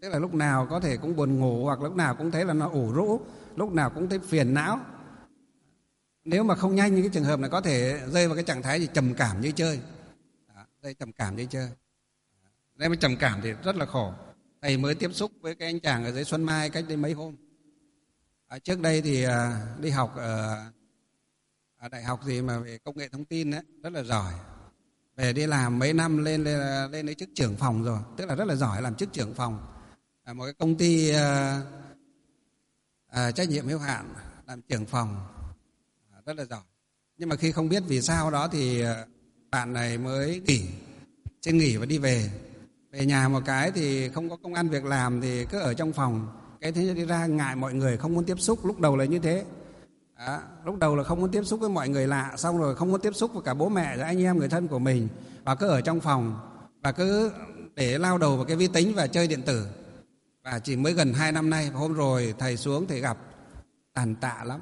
tức là lúc nào có thể cũng buồn ngủ, hoặc lúc nào cũng thấy là nó ủ rũ, lúc nào cũng thấy phiền não. Nếu mà không nhanh, những cái trường hợp này có thể rơi vào cái trạng thái gì trầm cảm như chơi. Đó, rơi trầm cảm như chơi. Nếu mà trầm cảm thì rất là khổ. Thầy mới tiếp xúc với cái anh chàng ở dưới Xuân Mai cách đây mấy hôm. À, trước đây thì à, đi học ở, ở đại học gì mà về công nghệ thông tin ấy, rất là giỏi. Về đi làm mấy năm lên lên, lên lấy chức trưởng phòng rồi, tức là rất là giỏi, làm chức trưởng phòng à, một cái công ty à, à, trách nhiệm hữu hạn, làm trưởng phòng à, rất là giỏi. Nhưng mà khi không biết vì sao đó thì à, bạn này mới nghỉ, xin nghỉ và đi về. Về nhà một cái thì không có công ăn việc làm thì cứ ở trong phòng. Cái thứ đi ra ngại mọi người, không muốn tiếp xúc. Lúc đầu là như thế. Đó, lúc đầu là không muốn tiếp xúc với mọi người lạ, xong rồi không muốn tiếp xúc với cả bố mẹ, rồi anh em người thân của mình, và cứ ở trong phòng và cứ để lao đầu vào cái vi tính và chơi điện tử. Và chỉ mới gần hai năm nay, hôm rồi thầy xuống thầy gặp, tàn tạ lắm,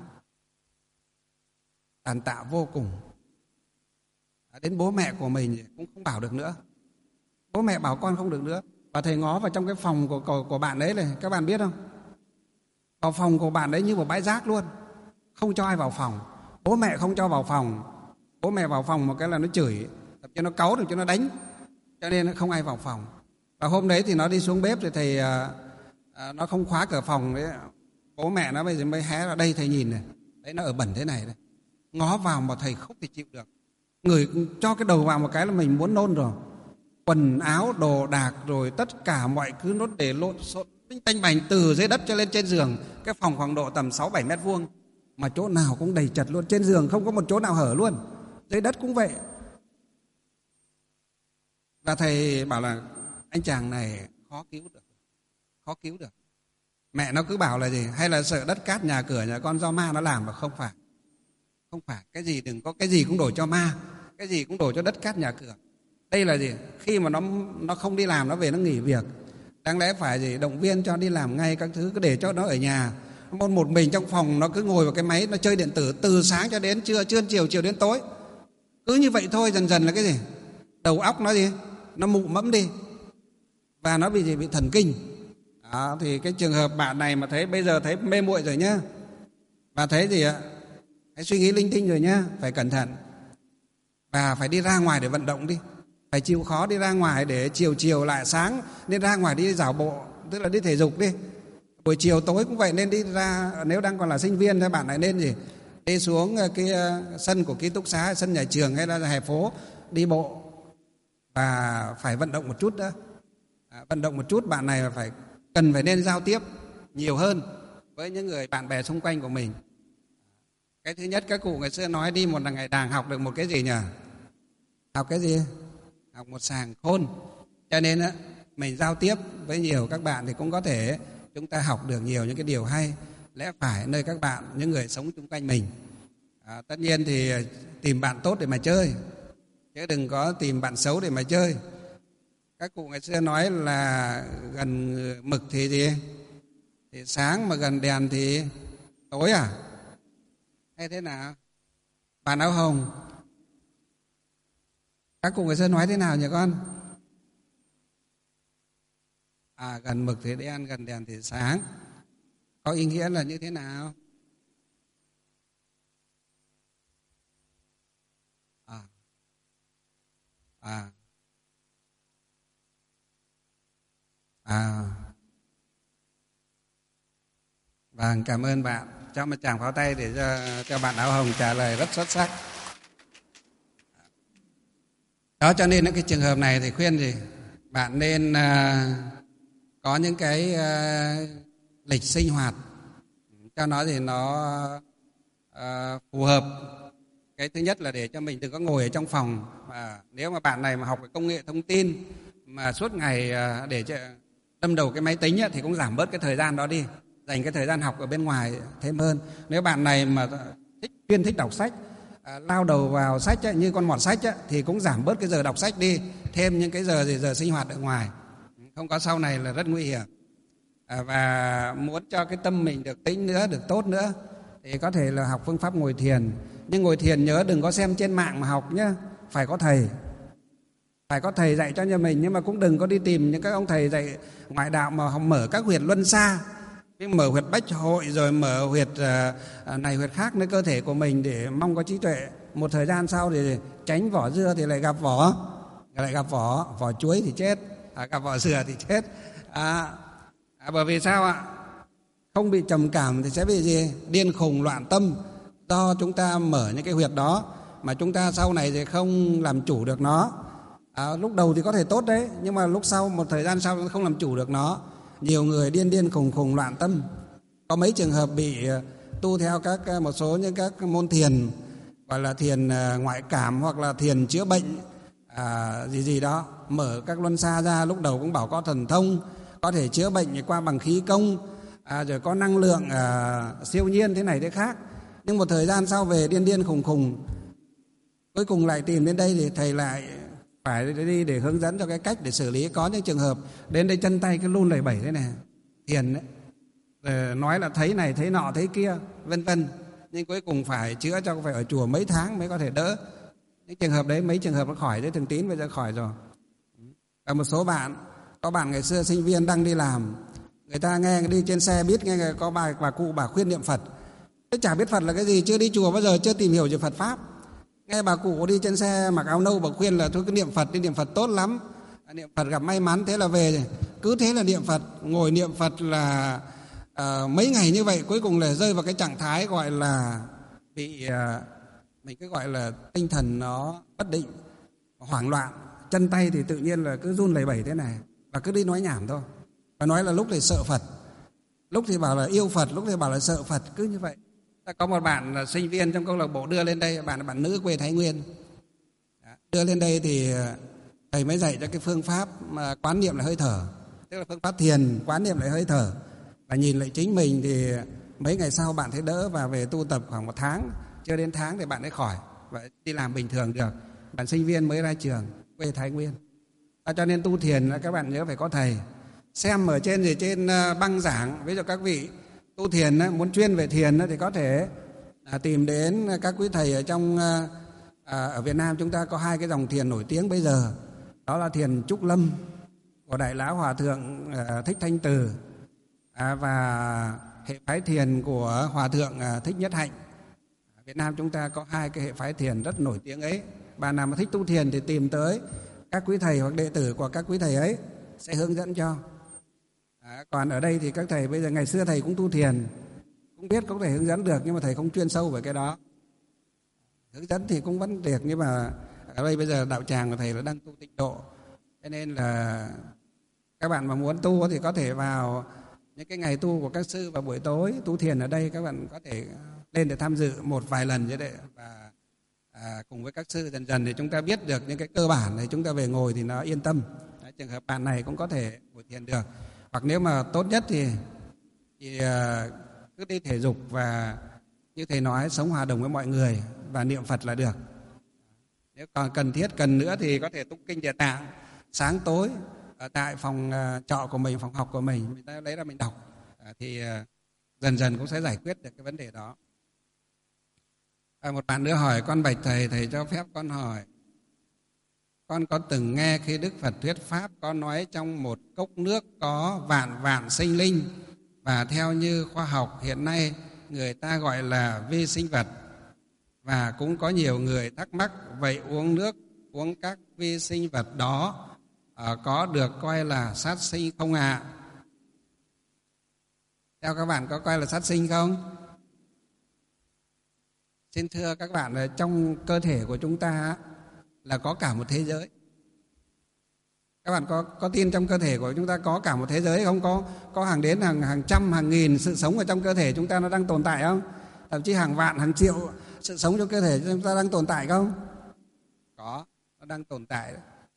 tàn tạ vô cùng. Đến bố mẹ của mình cũng không bảo được nữa, bố mẹ bảo con không được nữa. Và thầy ngó vào trong cái phòng của, của, của bạn đấy này, các bạn biết không? Vào phòng của bạn đấy như một bãi rác luôn, không cho ai vào phòng. Bố mẹ không cho vào phòng. Bố mẹ vào phòng một cái là nó chửi, tập cho nó cáu, được cho nó đánh. Cho nên không ai vào phòng. Và hôm đấy thì nó đi xuống bếp rồi thầy à, à, nó không khóa cửa phòng đấy. Bố mẹ nó bây giờ mới hé ra, đây thầy nhìn này, đấy nó ở bẩn thế này đấy. Ngó vào mà thầy không thể chịu được. Người cho cái đầu vào một cái là mình muốn nôn rồi. Quần áo, đồ đạc, rồi tất cả mọi thứ nó để lộn xộn tanh bành, từ dưới đất cho lên trên giường. Cái phòng khoảng độ tầm sáu bảy mét vuông, mà chỗ nào cũng đầy chật luôn. Trên giường không có một chỗ nào hở luôn, dưới đất cũng vậy. Và thầy bảo là anh chàng này khó cứu được, khó cứu được. Mẹ nó cứ bảo là gì, hay là sợ đất cát nhà cửa nhà con do ma nó làm, mà không phải. Không phải, cái gì đừng có cái gì cũng đổ cho ma, cái gì cũng đổ cho đất cát nhà cửa. Đây là gì? Khi mà nó nó không đi làm, nó về nó nghỉ việc, đáng lẽ phải gì động viên cho đi làm ngay các thứ, cứ để cho nó ở nhà. Một một mình trong phòng, nó cứ ngồi vào cái máy, nó chơi điện tử từ sáng cho đến trưa, trưa chiều, chiều đến tối. Cứ như vậy thôi, dần dần là cái gì? Đầu óc nó gì? Nó mụ mẫm đi. Và nó bị gì? Bị thần kinh. Đó, thì cái trường hợp bạn này mà thấy bây giờ thấy mê muội rồi nhá. Và thấy gì ạ? Hãy suy nghĩ linh tinh rồi nhá, phải cẩn thận. Và phải đi ra ngoài để vận động đi. Phải chịu khó đi ra ngoài để chiều chiều lại sáng nên ra ngoài đi dạo bộ, tức là đi thể dục đi. Buổi chiều tối cũng vậy, nên đi ra, nếu đang còn là sinh viên thì bạn lại nên gì? Đi xuống cái sân của ký túc xá, sân nhà trường hay là hè phố, đi bộ. Và phải vận động một chút nữa. À, vận động một chút, bạn này phải cần phải nên giao tiếp nhiều hơn với những người bạn bè xung quanh của mình. Cái thứ nhất, các cụ ngày xưa nói đi một ngày đàng học được một cái gì nhỉ? Học cái gì? Học một sàng khôn. Cho nên á, mình giao tiếp với nhiều các bạn thì cũng có thể chúng ta học được nhiều những cái điều hay lẽ phải nơi các bạn, những người sống xung quanh mình. À, tất nhiên thì tìm bạn tốt để mà chơi, chứ đừng có tìm bạn xấu để mà chơi. Các cụ ngày xưa nói là gần mực thì gì? Thì sáng, mà gần đèn thì tối à? Hay thế nào? Bạn áo hồng, các cụ ngày xưa nói thế nào nhỉ con? À, gần mực thì đen, gần đèn thì sáng. Có ý nghĩa là như thế nào? À, à, à. Vâng, cảm ơn bạn. Cho một tràng pháo tay để cho, cho bạn áo hồng trả lời rất xuất sắc. Đó, cho nên cái trường hợp này thì khuyên gì? Bạn nên uh, có những cái uh, lịch sinh hoạt cho nó thì nó uh, phù hợp. Cái thứ nhất là để cho mình đừng có ngồi ở trong phòng. À, nếu mà bạn này mà học cái công nghệ thông tin mà suốt ngày uh, để cho đâm đầu cái máy tính ấy, thì cũng giảm bớt cái thời gian đó đi, dành cái thời gian học ở bên ngoài thêm hơn. Nếu bạn này mà thích chuyên thích đọc sách, à, lao đầu vào sách ấy, như con mọt sách ấy, thì cũng giảm bớt cái giờ đọc sách đi, thêm những cái giờ gì giờ sinh hoạt ở ngoài, không có sau này là rất nguy hiểm. À, và muốn cho cái tâm mình được tĩnh nữa, được tốt nữa, thì có thể là học phương pháp ngồi thiền. Nhưng ngồi thiền nhớ đừng có xem trên mạng mà học nhé, phải có thầy. phải có thầy dạy cho nhà mình, nhưng mà cũng đừng có đi tìm những các ông thầy dạy ngoại đạo mà họ mở các huyệt luân xa, mở huyệt bách hội rồi mở huyệt này huyệt khác nơi cơ thể của mình để mong có trí tuệ. Một thời gian sau thì tránh vỏ dưa thì lại gặp vỏ, lại gặp vỏ vỏ chuối thì chết, à, gặp vỏ dừa thì chết. À, à, bởi vì sao ạ? Không bị trầm cảm thì sẽ bị gì? Điên khùng loạn tâm, do chúng ta mở những cái huyệt đó mà chúng ta sau này thì không làm chủ được nó. À, lúc đầu thì có thể tốt đấy, nhưng mà lúc sau một thời gian sau không làm chủ được nó. Nhiều người điên điên khùng khùng loạn tâm. Có mấy trường hợp bị tu theo các một số những các môn thiền, gọi là thiền ngoại cảm hoặc là thiền chữa bệnh à, gì gì đó, mở các luân xa ra, lúc đầu cũng bảo có thần thông, có thể chữa bệnh qua bằng khí công, à, rồi có năng lượng à, siêu nhiên thế này thế khác. Nhưng một thời gian sau về điên điên khùng khùng, cuối cùng lại tìm đến đây thì thầy lại phải đi để hướng dẫn cho cái cách để xử lý. Có những trường hợp đến đây chân tay cái run lẩy bẩy thế này, thiền đấy, rồi nói là thấy này thấy nọ thấy kia vân vân, nhưng cuối cùng phải chữa cho phải ở chùa mấy tháng mới có thể đỡ. Những trường hợp đấy, mấy trường hợp nó khỏi đấy, Thường Tín bây giờ khỏi rồi. Và một số bạn, có bạn ngày xưa sinh viên đang đi làm, người ta nghe đi trên xe biết nghe có bà bà cụ bà khuyên niệm Phật, thế chả biết Phật là cái gì, chưa đi chùa bao giờ, chưa tìm hiểu về Phật pháp. Nghe bà cụ đi trên xe mặc áo nâu, bà khuyên là thôi cứ niệm Phật đi, niệm Phật tốt lắm, niệm Phật gặp may mắn. Thế là về cứ thế là niệm Phật, ngồi niệm Phật là à, mấy ngày như vậy, cuối cùng là rơi vào cái trạng thái gọi là bị à, mình cứ gọi là tinh thần nó bất định, hoảng loạn, chân tay thì tự nhiên là cứ run lẩy bẩy thế này, và cứ đi nói nhảm thôi. Và nói là lúc thì sợ Phật, lúc thì bảo là yêu Phật, lúc thì bảo là sợ Phật, cứ như vậy. Có một bạn là sinh viên trong câu lạc bộ đưa lên đây, bạn là bạn nữ quê Thái Nguyên. Đưa lên đây thì thầy mới dạy cho cái phương pháp mà quán niệm lại hơi thở, tức là phương pháp thiền quán niệm lại hơi thở. Và nhìn lại chính mình thì mấy ngày sau bạn thấy đỡ, và về tu tập khoảng một tháng, chưa đến tháng thì bạn ấy khỏi và đi làm bình thường được. Bạn sinh viên mới ra trường, quê Thái Nguyên. À, cho nên tu thiền là các bạn nhớ phải có thầy. Xem ở trên gì trên băng giảng, ví dụ các vị tu thiền muốn chuyên về thiền thì có thể tìm đến các quý thầy ở trong ở Việt Nam. Chúng ta có hai cái dòng thiền nổi tiếng bây giờ, đó là thiền Trúc Lâm của Đại Lão Hòa Thượng Thích Thanh Từ và hệ phái thiền của Hòa Thượng Thích Nhất Hạnh. Ở Việt Nam chúng ta có hai cái hệ phái thiền rất nổi tiếng ấy. Bạn nào mà thích tu thiền thì tìm tới các quý thầy hoặc đệ tử của các quý thầy ấy sẽ hướng dẫn cho. À, còn ở đây thì các thầy bây giờ, ngày xưa thầy cũng tu thiền, cũng biết có thể hướng dẫn được, nhưng mà thầy không chuyên sâu về cái đó. Hướng dẫn thì cũng vẫn được, nhưng mà ở đây bây giờ đạo tràng của thầy là đang tu tịnh độ, cho nên là các bạn mà muốn tu thì có thể vào những cái ngày tu của các sư vào buổi tối tu thiền ở đây, các bạn có thể lên để tham dự một vài lần như vậy, và à, cùng với các sư dần dần thì chúng ta biết được những cái cơ bản này, chúng ta về ngồi thì nó yên tâm. Đấy, trường hợp bạn này cũng có thể buổi thiền được. Hoặc nếu mà tốt nhất thì, thì uh, cứ đi thể dục và như thầy nói, sống hòa đồng với mọi người và niệm Phật là được. Nếu còn cần thiết, cần nữa thì có thể tụng kinh Địa Tạng sáng tối ở tại phòng uh, trọ của mình, phòng học của mình, mình ta lấy ra mình đọc, uh, thì uh, dần dần cũng sẽ giải quyết được cái vấn đề đó. À, một bạn nữa hỏi, con bạch thầy, thầy cho phép con hỏi. Con có từng nghe khi Đức Phật thuyết pháp có nói trong một cốc nước có vạn vạn sinh linh, và theo như khoa học hiện nay người ta gọi là vi sinh vật. Và cũng có nhiều người thắc mắc, vậy uống nước, uống các vi sinh vật đó à, có được coi là sát sinh không ạ? À? Theo các bạn có coi là sát sinh không? Xin thưa các bạn, là trong cơ thể của chúng ta là có cả một thế giới. Các bạn có có tin trong cơ thể của chúng ta có cả một thế giới không? Có có hàng đến hàng hàng trăm, hàng nghìn sự sống ở trong cơ thể chúng ta nó đang tồn tại không? Thậm chí hàng vạn, hàng triệu sự sống trong cơ thể chúng ta đang tồn tại không? Có, nó đang tồn tại.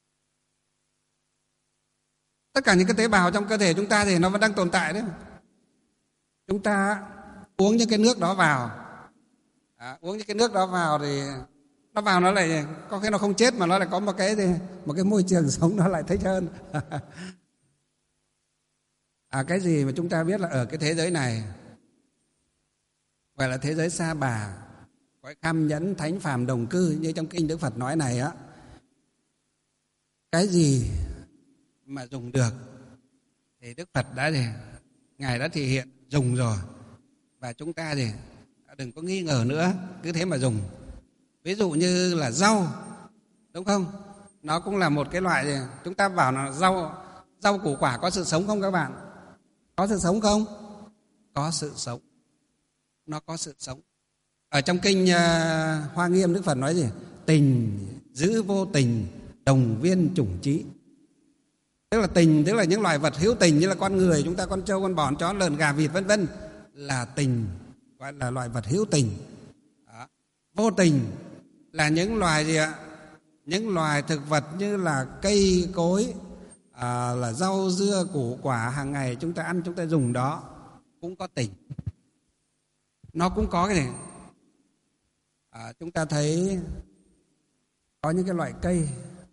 Tất cả những cái tế bào trong cơ thể chúng ta thì nó vẫn đang tồn tại đấy. Chúng ta uống những cái nước đó vào, à, uống những cái nước đó vào thì nó vào nó lại có khi nó không chết, mà nó lại có một cái một cái môi trường sống nó lại thích hơn. À, cái gì mà chúng ta biết là ở cái thế giới này gọi là thế giới Sa Bà, cõi Kham Nhẫn, Thánh Phàm Đồng Cư như trong kinh Đức Phật nói này á. cái gì mà dùng được thì Đức Phật đã gì Ngài đã thể hiện dùng rồi, và chúng ta gì đừng có nghi ngờ nữa, cứ thế mà dùng. Ví dụ như là rau, đúng không? Nó cũng là một cái loại gì? Chúng ta bảo là rau rau củ quả có sự sống không các bạn? Có sự sống không? Có sự sống. Nó có sự sống. Ở trong kinh uh, Hoa Nghiêm, Đức Phật nói gì? Tình giữ vô tình, đồng viên chủng trí. Tức là tình, tức là những loài vật hữu tình như là con người, chúng ta, con trâu, con bò, chó, lợn, gà, vịt vân vân, là tình, gọi là loài vật hữu tình. Đó. Vô tình là những loài gì ạ? Những loài thực vật như là cây cối, à, là rau dưa củ quả hàng ngày chúng ta ăn, chúng ta dùng đó cũng có tình. Nó cũng có cái này. À, chúng ta thấy có những cái loại cây,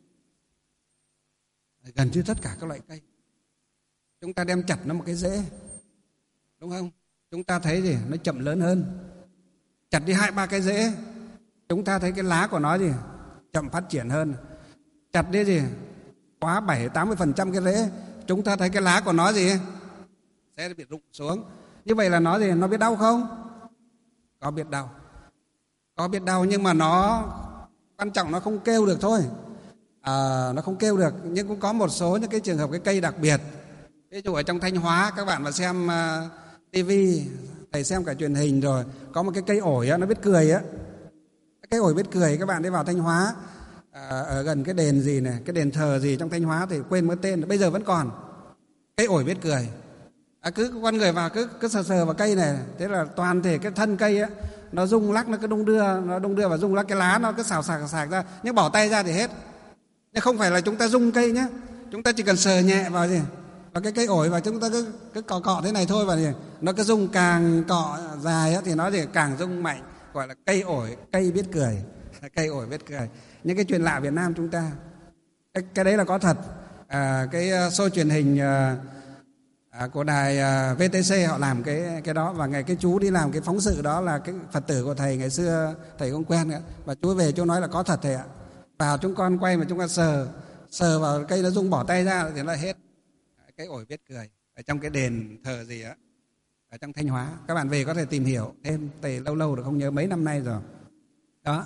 gần như tất cả các loại cây, chúng ta đem chặt nó một cái rễ, đúng không? Chúng ta thấy gì? Nó chậm lớn hơn. Chặt đi hai ba cái rễ, chúng ta thấy cái lá của nó gì? Chậm phát triển hơn. Chặt đi gì? Quá bảy tám mươi phần trăm cái rễ, chúng ta thấy cái lá của nó gì? Sẽ bị rụng xuống. Như vậy là nó gì? Nó biết đau không? Có biết đau. Có biết đau, nhưng mà nó quan trọng nó không kêu được thôi. À, nó không kêu được. Nhưng cũng có một số những cái trường hợp cái cây đặc biệt. Ví dụ ở trong Thanh Hóa, các bạn mà xem uh, tivi, thầy xem cả truyền hình rồi, có một cái cây ổi á, nó biết cười á. Cái ổi biết cười, các bạn đi vào Thanh Hóa, à, ở gần cái đền gì này, cái đền thờ gì trong Thanh Hóa thì quên mất tên, bây giờ vẫn còn. Cây ổi biết cười. À, cứ con người vào cứ cứ sờ sờ vào cây này, thế là toàn thể cái thân cây á nó rung lắc, nó cứ đung đưa, nó đung đưa và rung lắc, cái lá nó cứ xào xạc xạc ra, nhưng bỏ tay ra thì hết. Nhưng không phải là chúng ta rung cây nhé, chúng ta chỉ cần sờ nhẹ vào gì, vào cái cây ổi và chúng ta cứ cứ cọ cọ thế này thôi, và gì nó cứ rung, càng cọ dài á thì nó thì càng rung mạnh, gọi là cây ổi, cây biết cười, cây ổi biết cười. Những cái chuyện lạ Việt Nam chúng ta, cái, cái đấy là có thật. À, cái show truyền hình à, À, của đài à, vê tê xê họ làm cái cái đó, và ngày cái chú đi làm cái phóng sự đó là cái Phật tử của thầy ngày xưa, thầy cũng quen nữa, và chú về chú nói là có thật thầy ạ. Vào chúng con quay mà chúng con sờ sờ vào cây nó rung, bỏ tay ra thì nó hết. Cái ổi biết cười ở trong cái đền thờ gì á ở trong Thanh Hóa, các bạn về có thể tìm hiểu thêm, thầy lâu lâu rồi không nhớ, mấy năm nay rồi đó.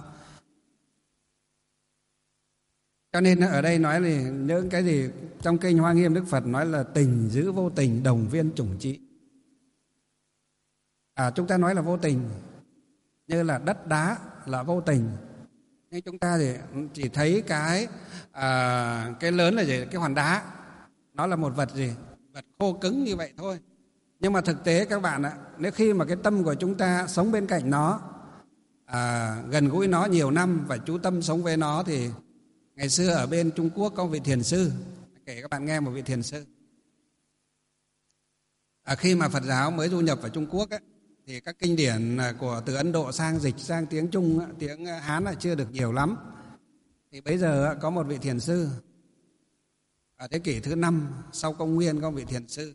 Cho nên ở đây nói là những cái gì trong kinh Hoa Nghiêm, Đức Phật nói là tình giữ vô tình, đồng viên chủng trí. À, chúng ta nói là vô tình, như là đất đá là vô tình, nhưng chúng ta thì chỉ thấy cái à, cái lớn là gì? Cái hòn đá, nó là một vật gì? Vật khô cứng như vậy thôi. Nhưng mà thực tế các bạn ạ, nếu khi mà cái tâm của chúng ta sống bên cạnh nó, à, gần gũi nó nhiều năm và chú tâm sống với nó, thì ngày xưa ở bên Trung Quốc có một vị thiền sư, kể các bạn nghe một vị thiền sư. À, khi mà Phật giáo mới du nhập vào Trung Quốc ấy, thì các kinh điển của từ Ấn Độ sang dịch sang tiếng Trung, tiếng Hán là chưa được nhiều lắm. Thì bây giờ có một vị thiền sư ở thế kỷ thứ năm sau công nguyên, có một vị thiền sư.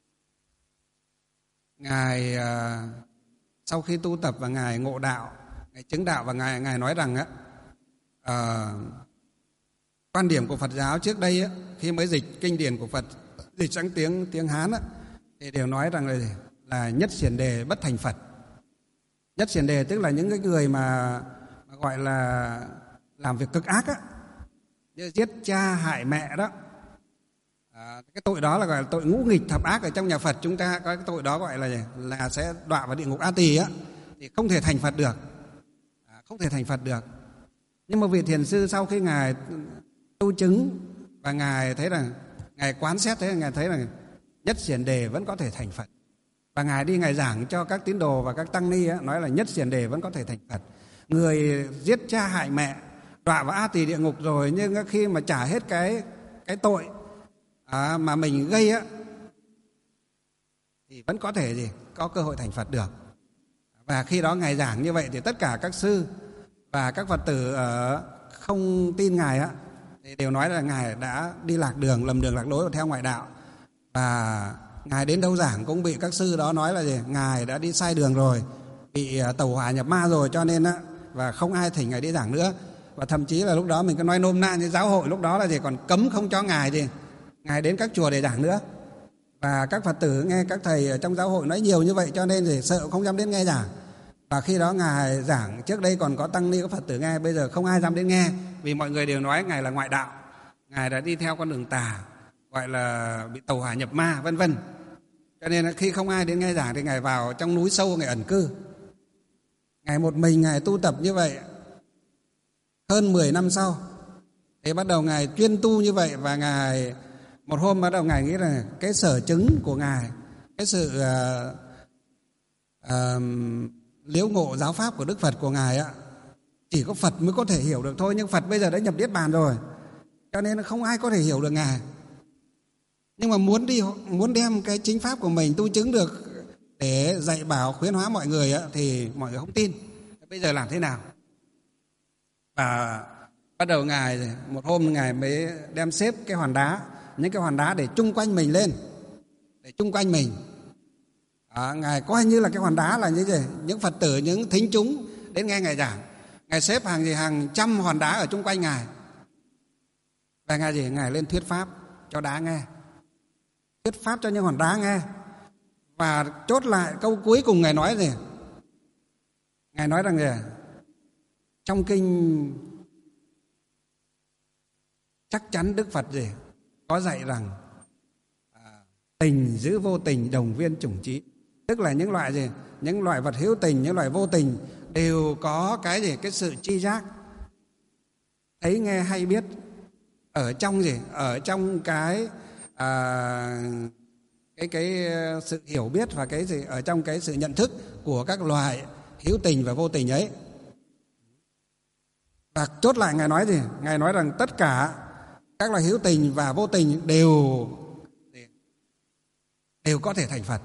Ngài sau khi tu tập và ngài ngộ đạo, ngài chứng đạo, và ngài ngài nói rằng á, à, quan điểm của Phật giáo trước đây á, khi mới dịch kinh điển của Phật dịch sang tiếng tiếng Hán á, thì đều nói rằng là, là nhất xiển đề bất thành Phật. Nhất xiển đề tức là những cái người mà, mà gọi là làm việc cực ác á, như giết cha hại mẹ đó. À, cái tội đó là gọi là tội ngũ nghịch thập ác. Ở trong nhà Phật chúng ta có cái tội đó gọi là là sẽ đọa vào địa ngục A Tỳ á, thì không thể thành Phật được, à, không thể thành Phật được. Nhưng mà vị thiền sư sau khi ngài tu chứng và ngài thấy rằng, ngài quán xét thế, ngài thấy rằng nhất xiển đề vẫn có thể thành Phật, và ngài đi ngài giảng cho các tín đồ và các tăng ni á, nói là nhất xiển đề vẫn có thể thành Phật. Người giết cha hại mẹ đọa vào A Tỳ địa ngục rồi, nhưng khi mà trả hết cái cái tội à, mà mình gây á, thì vẫn có thể gì có cơ hội thành Phật được. Và khi đó ngài giảng như vậy thì tất cả các sư và các Phật tử ở không tin ngài á, thì đều nói là ngài đã đi lạc đường, lầm đường lạc lối và theo ngoại đạo. Và ngài đến đâu giảng cũng bị các sư đó nói là gì? Ngài đã đi sai đường rồi, bị tẩu hỏa nhập ma rồi, cho nên á, và không ai thỉnh ngài đi giảng nữa. Và thậm chí là lúc đó mình có nói nôm na như giáo hội lúc đó là gì, còn cấm không cho ngài gì ngài đến các chùa để giảng nữa. Và các Phật tử nghe các thầy ở trong giáo hội nói nhiều như vậy cho nên thì sợ không dám đến nghe giảng. Và khi đó ngài giảng, trước đây còn có tăng ni các Phật tử nghe, bây giờ không ai dám đến nghe, vì mọi người đều nói ngài là ngoại đạo, ngài đã đi theo con đường tà, gọi là bị tàu hỏa nhập ma vân vân. Cho nên là khi không ai đến nghe giảng thì ngài vào trong núi sâu, ngài ẩn cư, ngài một mình ngài tu tập như vậy. Hơn mười năm sau thì bắt đầu ngài chuyên tu như vậy. Và ngài một hôm bắt đầu ngài nghĩ là cái sở chứng của ngài, cái sự uh, uh, liễu ngộ giáo pháp của Đức Phật của ngài á, chỉ có Phật mới có thể hiểu được thôi. Nhưng Phật bây giờ đã nhập Niết Bàn rồi, cho nên không ai có thể hiểu được ngài. Nhưng mà muốn đi muốn đem cái chính pháp của mình tu chứng được để dạy bảo khuyến hóa mọi người á, thì mọi người không tin. Bây giờ làm thế nào? Và bắt đầu ngài một hôm ngài mới đem xếp cái hòn đá, những cái hòn đá để chung quanh mình lên, để chung quanh mình. À, ngài coi như là cái hòn đá là như thế, những Phật tử, những thính chúng đến nghe ngài giảng. Ngài xếp hàng gì hàng trăm hòn đá ở chung quanh ngài. Và ngài gì ngài lên thuyết pháp cho đá nghe, thuyết pháp cho những hòn đá nghe. Và chốt lại câu cuối cùng ngài nói gì? Ngài nói rằng gì? Trong kinh chắc chắn Đức Phật gì có dạy rằng à, tình giữ vô tình đồng viên chủng trí. Tức là những loại gì, những loại vật hữu tình, những loại vô tình đều có cái gì, cái sự tri giác, thấy nghe hay biết ở trong gì, ở trong cái à, cái cái sự hiểu biết và cái gì, ở trong cái sự nhận thức của các loại hữu tình và vô tình ấy. Và chốt lại ngài nói gì? Ngài nói rằng tất cả các loại hữu tình và vô tình đều đều có thể thành Phật.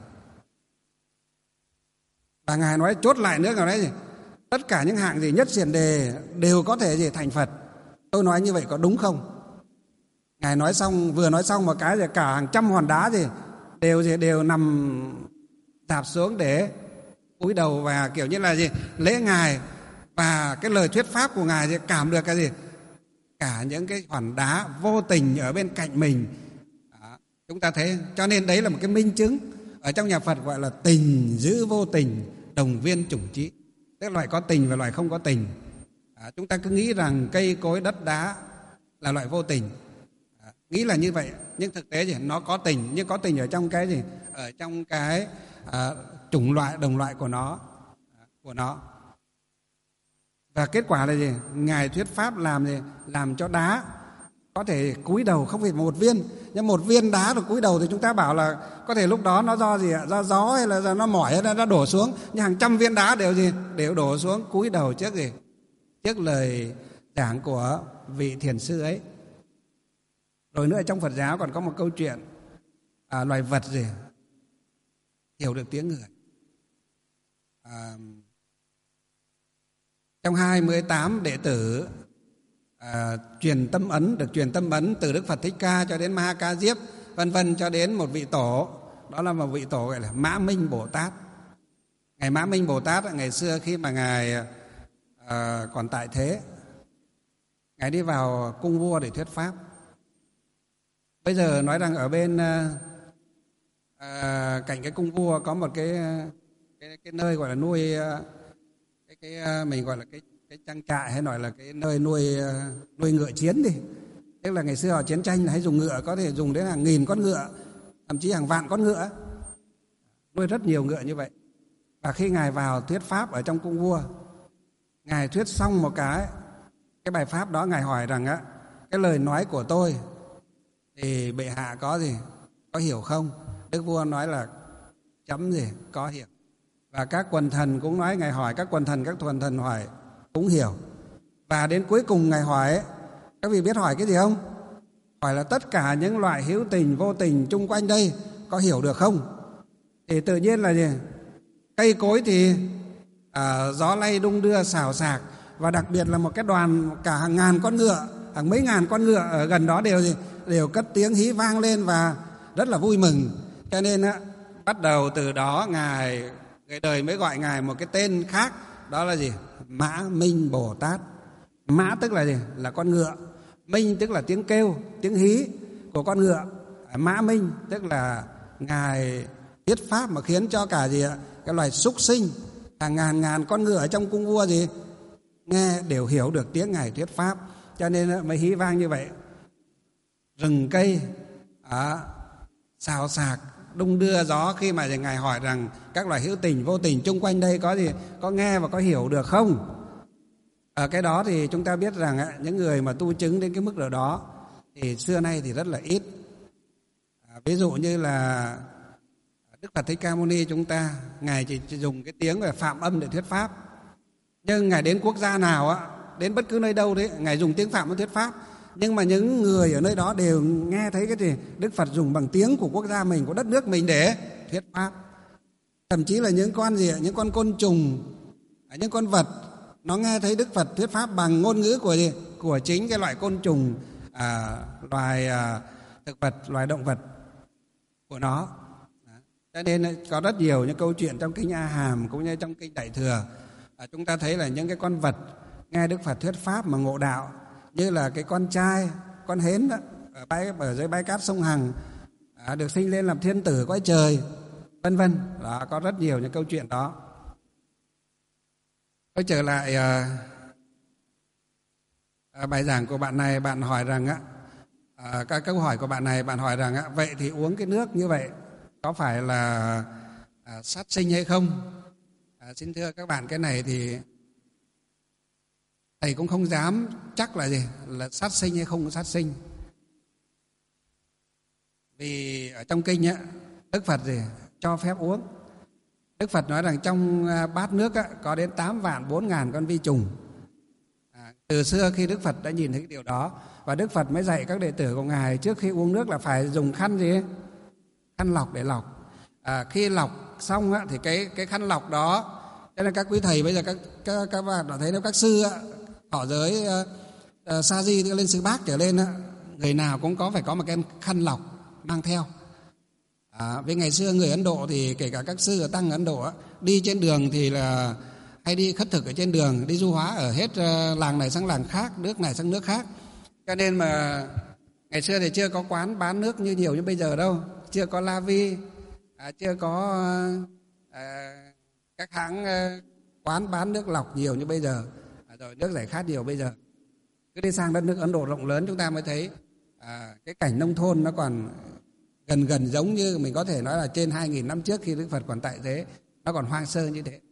Và ngài nói chốt lại nữa, ngài nói gì? Tất cả những hạng gì nhất xiển đề đều có thể gì thành Phật. Tôi nói như vậy có đúng không? Ngài nói xong, vừa nói xong một cái thì cả hàng trăm hòn đá gì đều gì đều nằm đạp xuống để cúi đầu và kiểu như là gì lễ ngài. Và cái lời thuyết pháp của ngài thì cảm được cái gì? Cả những cái hòn đá vô tình ở bên cạnh mình. Đó, chúng ta thấy, cho nên đấy là một cái minh chứng. Ở trong nhà Phật gọi là tình giữ vô tình đồng viên chủng trí. Tức là loại có tình và loại không có tình. Đó, chúng ta cứ nghĩ rằng cây cối đất đá là loại vô tình. Đó, nghĩ là như vậy, nhưng thực tế thì nó có tình. Nhưng có tình ở trong cái gì? Ở trong cái à, chủng loại đồng loại của nó, của nó. Và kết quả là gì? Ngài thuyết pháp làm gì? Làm cho đá có thể cúi đầu, không phải một viên, nhưng một viên đá rồi cúi đầu thì chúng ta bảo là có thể lúc đó nó do gì ạ? Do gió hay là do nó mỏi hay là nó đổ xuống, nhưng hàng trăm viên đá đều gì? Đều đổ xuống cúi đầu trước gì? Trước lời giảng của vị thiền sư ấy. Rồi nữa trong Phật giáo còn có một câu chuyện à, loài vật gì hiểu được tiếng người. À, trong hai mươi tám đệ tử à, truyền tâm ấn, được truyền tâm ấn từ Đức Phật Thích Ca cho đến Ma Ha Ca Diếp vân vân cho đến một vị tổ, đó là một vị tổ gọi là Mã Minh Bồ Tát. Ngài Mã Minh Bồ Tát ngày xưa khi mà ngài à, còn tại thế, ngài đi vào cung vua để thuyết pháp. Bây giờ nói rằng ở bên à, à, cạnh cái cung vua có một cái cái, cái nơi gọi là nuôi cái cái mình gọi là cái cái trang trại hay nói là cái nơi nuôi nuôi ngựa chiến đi. Tức là ngày xưa họ chiến tranh là hay dùng ngựa, có thể dùng đến hàng nghìn con ngựa, thậm chí hàng vạn con ngựa, nuôi rất nhiều ngựa như vậy. Và khi ngài vào thuyết pháp ở trong cung vua, ngài thuyết xong một cái cái bài pháp đó, ngài hỏi rằng á, cái lời nói của tôi thì bệ hạ có gì có hiểu không? Đức vua nói là chấm gì có hiểu. Và các quần thần cũng nói, ngài hỏi các quần thần, các quần thần hỏi cũng hiểu. Và đến cuối cùng ngài hỏi, các vị biết hỏi cái gì không? Hỏi là tất cả những loại hữu tình vô tình chung quanh đây có hiểu được không? Thì tự nhiên là gì? Cây cối thì à, gió lay đung đưa xào xạc, và đặc biệt là một cái đoàn cả hàng ngàn con ngựa, hàng mấy ngàn con ngựa ở gần đó đều gì đều cất tiếng hí vang lên và rất là vui mừng. Cho nên á, bắt đầu từ đó ngài người đời mới gọi ngài một cái tên khác, đó là gì? Mã Minh Bồ Tát. Mã tức là gì? Là con ngựa. Minh tức là tiếng kêu, tiếng hí của con ngựa. Mã minh tức là Ngài thuyết pháp mà khiến cho cả gì ạ? Cái loài súc sinh, hàng ngàn ngàn con ngựa ở trong cung vua gì nghe đều hiểu được tiếng Ngài thuyết pháp, cho nên mới hí vang như vậy. Rừng cây à, xào xạc đung đưa gió khi mà Ngài hỏi rằng các loài hữu tình vô tình chung quanh đây có gì, có nghe và có hiểu được không? Ở cái đó thì chúng ta biết rằng những người mà tu chứng đến cái mức độ đó thì xưa nay thì rất là ít. À, ví dụ như là Đức Phật Thích Ca Mâu Ni chúng ta, Ngài chỉ dùng cái tiếng về phạm âm để thuyết pháp. Nhưng Ngài đến quốc gia nào á, đến bất cứ nơi đâu đấy, Ngài dùng tiếng phạm âm thuyết pháp. Nhưng mà những người ở nơi đó đều nghe thấy cái gì Đức Phật dùng bằng tiếng của quốc gia mình, của đất nước mình để thuyết pháp. Thậm chí là những con gì, những con côn trùng, những con vật, nó nghe thấy Đức Phật thuyết pháp bằng ngôn ngữ của gì? Của chính cái loại côn trùng, à, loài à, thực vật, loài động vật của nó. Cho nên có rất nhiều những câu chuyện trong kinh A Hàm cũng như trong kinh Đại Thừa, à, chúng ta thấy là những cái con vật nghe Đức Phật thuyết pháp mà ngộ đạo, như là cái con trai, con hến đó, ở, bãi, ở dưới bãi cát sông Hằng, à, được sinh lên làm thiên tử cõi trời, vân vân. Đó, có rất nhiều những câu chuyện đó. Tôi trở lại à, à, bài giảng của bạn này, bạn hỏi rằng á, à, các câu hỏi của bạn này, bạn hỏi rằng á, vậy thì uống cái nước như vậy có phải là à, sát sinh hay không? À, xin thưa các bạn, cái này thì thầy cũng không dám chắc là gì, là sát sinh hay không sát sinh. Vì ở trong kinh á, Đức Phật gì cho phép uống. Đức Phật nói rằng trong bát nước á, có đến tám vạn bốn ngàn con vi trùng. À, từ xưa khi Đức Phật đã nhìn thấy cái điều đó, và Đức Phật mới dạy các đệ tử của Ngài trước khi uống nước là phải dùng khăn gì? Khăn lọc để lọc. À, khi lọc xong á, thì cái cái khăn lọc đó, cho nên các quý thầy bây giờ các các, các bạn đã thấy nếu các sư á, họ giới uh, uh, sa di lên sư bác trở lên á, người nào cũng có phải có một cái khăn lọc mang theo. À, với ngày xưa người Ấn Độ thì kể cả các sư ở tăng Ấn Độ á, đi trên đường thì là hay đi khất thực ở trên đường, đi du hóa ở hết uh, làng này sang làng khác, nước này sang nước khác. Cho nên mà ngày xưa thì chưa có quán bán nước như nhiều như bây giờ đâu, chưa có La Vi, à, chưa có uh, các hãng uh, quán bán nước lọc nhiều như bây giờ, à, rồi nước giải khát nhiều bây giờ. Cứ đi sang đất nước Ấn Độ rộng lớn chúng ta mới thấy à, cái cảnh nông thôn nó còn gần gần giống như mình có thể nói là trên hai nghìn năm trước khi Đức Phật còn tại thế, nó còn hoang sơ như thế.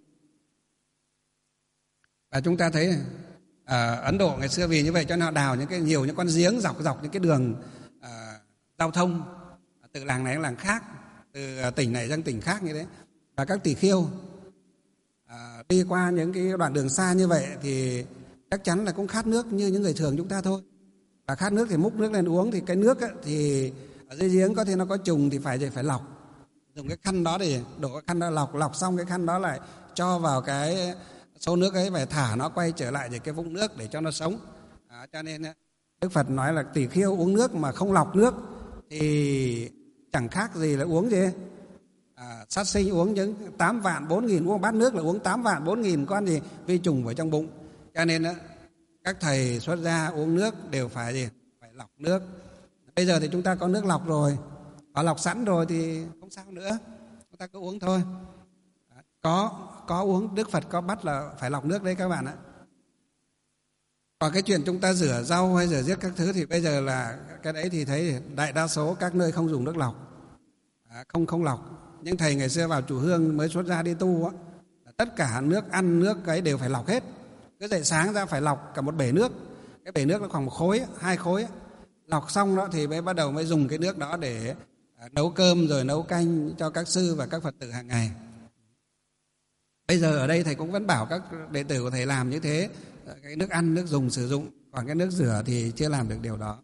Và chúng ta thấy à, Ấn Độ ngày xưa vì như vậy cho nên họ đào những cái nhiều những con giếng dọc dọc những cái đường à, giao thông từ làng này sang làng khác, từ tỉnh này sang tỉnh khác như thế. Và các tỷ khưu à, đi qua những cái đoạn đường xa như vậy thì chắc chắn là cũng khát nước như những người thường chúng ta thôi. Và khát nước thì múc nước lên uống, thì cái nước ấy, thì ở dưới giếng có thể nó có trùng thì phải phải lọc, dùng cái khăn đó để đổ cái khăn đó lọc, lọc xong cái khăn đó lại cho vào cái xô nước ấy, phải thả nó quay trở lại về cái vũng nước để cho nó sống. À, cho nên Đức Phật nói là tỷ khưu uống nước mà không lọc nước thì chẳng khác gì là uống gì à, sát sinh, uống những tám vạn bốn nghìn, uống bát nước là uống tám vạn bốn nghìn con gì vi trùng vào trong bụng. Cho nên các thầy xuất gia uống nước đều phải gì phải lọc nước. Bây giờ thì chúng ta có nước lọc rồi, có lọc sẵn rồi thì không sao nữa, chúng ta cứ uống thôi. Có có uống, Đức Phật có bắt là phải lọc nước đấy các bạn ạ. Còn cái chuyện chúng ta rửa rau hay rửa giết các thứ thì bây giờ là cái đấy thì thấy đại đa số các nơi không dùng nước lọc, à, không không lọc. Những thầy ngày xưa vào chùa Hương mới xuất gia đi tu á, tất cả nước ăn nước ấy đều phải lọc hết. Cứ dậy sáng ra phải lọc cả một bể nước, cái bể nước nó khoảng một khối, hai khối. Lọc xong đó thì mới bắt đầu mới dùng cái nước đó để nấu cơm rồi nấu canh cho các sư và các Phật tử hàng ngày. Bây giờ ở đây thầy cũng vẫn bảo các đệ tử của thầy làm như thế, cái nước ăn, nước dùng sử dụng, còn cái nước rửa thì chưa làm được điều đó.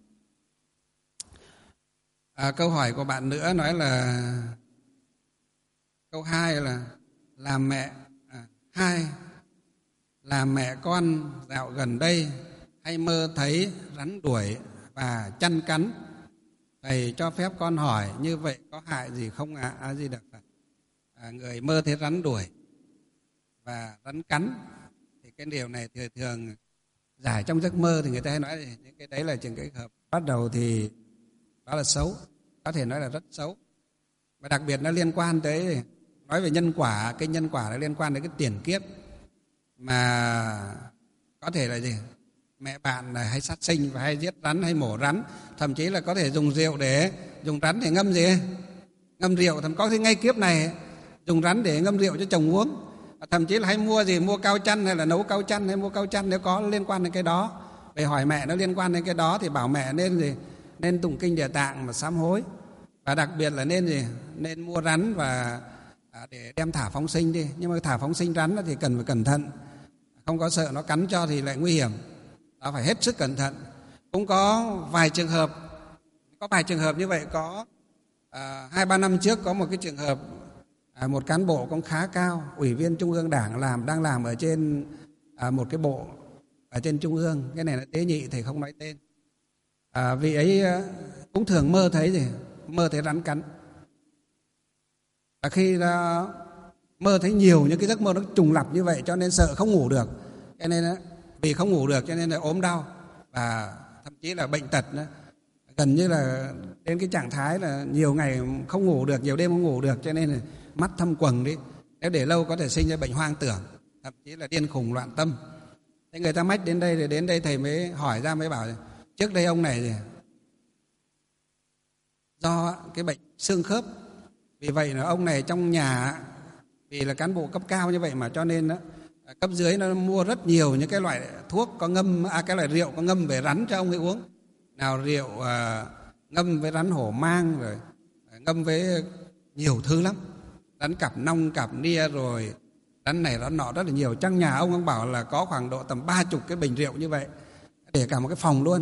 À, câu hỏi của bạn nữa nói là câu hai là làm mẹ à, hai là mẹ con dạo gần đây hay mơ thấy rắn đuổi và chăn cắn, thầy cho phép con hỏi như vậy có hại gì không ạ? À? A Di Đà Phật. À, người mơ thấy rắn đuổi và rắn cắn thì cái điều này thường thường giải trong giấc mơ thì người ta hay nói là những cái đấy là trường cái hợp bắt đầu thì đó là xấu, có thể nói là rất xấu. Và đặc biệt nó liên quan tới, nói về nhân quả, cái nhân quả nó liên quan đến cái tiền kiếp mà có thể là gì, mẹ bạn là hay sát sinh và hay giết rắn hay mổ rắn, thậm chí là có thể dùng rượu để dùng rắn để ngâm gì, ngâm rượu, thậm có thể ngay kiếp này dùng rắn để ngâm rượu cho chồng uống, thậm chí là hay mua gì, mua cao chăn hay là nấu cao chăn hay mua cao chăn, nếu có liên quan đến cái đó. Về hỏi mẹ nó liên quan đến cái đó thì bảo mẹ nên gì, nên tụng kinh Địa Tạng mà sám hối, và đặc biệt là nên gì, nên mua rắn và để đem thả phóng sinh đi. Nhưng mà thả phóng sinh rắn thì cần phải cẩn thận, không có sợ nó cắn cho thì lại nguy hiểm, đó phải hết sức cẩn thận. Cũng có vài trường hợp, có vài trường hợp như vậy. Có à, hai ba năm trước có một cái trường hợp, à, một cán bộ cũng khá cao, ủy viên Trung ương Đảng, làm đang làm ở trên à, một cái bộ ở trên Trung ương, cái này là tế nhị, thầy không nói tên. À, vị ấy cũng thường mơ thấy gì, mơ thấy rắn cắn. Và khi ra mơ thấy nhiều những cái giấc mơ nó trùng lặp như vậy cho nên sợ không ngủ được, cho nên vì không ngủ được cho nên là ốm đau và thậm chí là bệnh tật nữa. Gần như là đến cái trạng thái là nhiều ngày không ngủ được, nhiều đêm không ngủ được, cho nên là mắt thâm quầng đi, nếu để lâu có thể sinh ra bệnh hoang tưởng, thậm chí là điên khùng loạn tâm. Thế người ta mách đến đây, thì đến đây thầy mới hỏi ra, mới bảo trước đây ông này do cái bệnh xương khớp, vì vậy là ông này trong nhà, vì là cán bộ cấp cao như vậy mà cho nên đó, cấp dưới nó mua rất nhiều những cái loại thuốc có ngâm, à, cái loại rượu có ngâm về rắn cho ông ấy uống. Nào rượu à, ngâm với rắn hổ mang, rồi ngâm với nhiều thứ lắm, rắn cặp nong, cặp nia, rồi rắn này rắn nọ rất là nhiều. Trong nhà ông ông bảo là có khoảng độ tầm ba chục cái bình rượu như vậy, để cả một cái phòng luôn.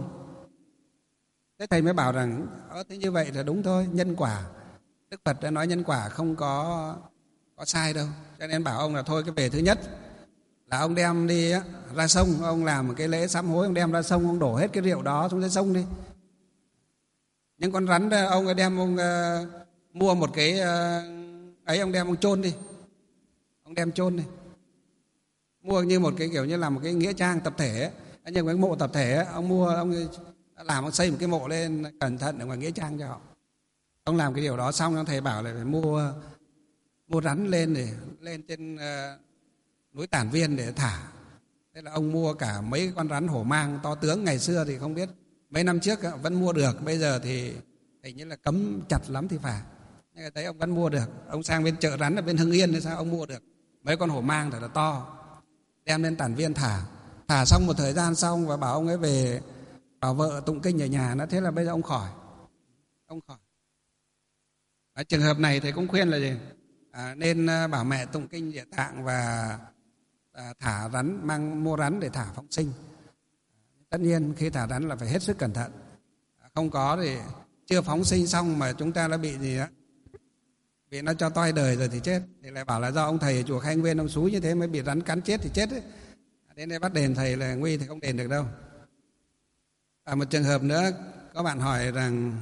Thế thầy mới bảo rằng ờ, thế như vậy là đúng thôi, nhân quả. Đức Phật đã nói nhân quả không có có sai đâu. Cho nên bảo ông là thôi, cái về thứ nhất là ông đem đi á, ra sông, ông làm một cái lễ sám hối, ông đem ra sông, ông đổ hết cái rượu đó xuống dưới sông đi. Nhưng con rắn đó, ông đem ông uh, mua một cái uh, ấy, ông đem ông chôn đi, ông đem chôn đi, mua như một cái kiểu như là một cái nghĩa trang tập thể ấy. Nhưng cái mộ tập thể ấy, ông mua, ông làm, ông xây một cái mộ lên cẩn thận ở ngoài nghĩa trang cho họ. Ông làm cái điều đó xong, ông thầy bảo là phải mua mua rắn lên để lên trên uh, núi Tản Viên để thả. Thế là ông mua cả mấy con rắn hổ mang to tướng. Ngày xưa thì không biết, mấy năm trước vẫn mua được, bây giờ thì hình như là cấm chặt lắm thì phải. Nhưng mà thấy ông vẫn mua được. Ông sang bên chợ rắn ở bên Hưng Yên hay sao, ông mua được mấy con hổ mang thật là to, đem lên Tản Viên thả. Thả xong một thời gian xong và bảo ông ấy về bảo vợ tụng kinh ở nhà nó. Thế là bây giờ ông khỏi, ông khỏi. Ở trường hợp này thầy cũng khuyên là gì? À, nên bảo mẹ tụng kinh Địa Tạng và à, thả rắn, mang mua rắn để thả phóng sinh. Tất nhiên khi thả rắn là phải hết sức cẩn thận, không có thì chưa phóng sinh xong mà chúng ta đã bị gì đó, vì nó cho toi đời rồi thì chết. Thì lại bảo là do ông thầy ở chùa Khai Nguyên ông xúi như thế mới bị rắn cắn chết thì chết ấy. Đến đây bắt đền thầy là nguy thì không đền được đâu. Và một trường hợp nữa, có bạn hỏi rằng,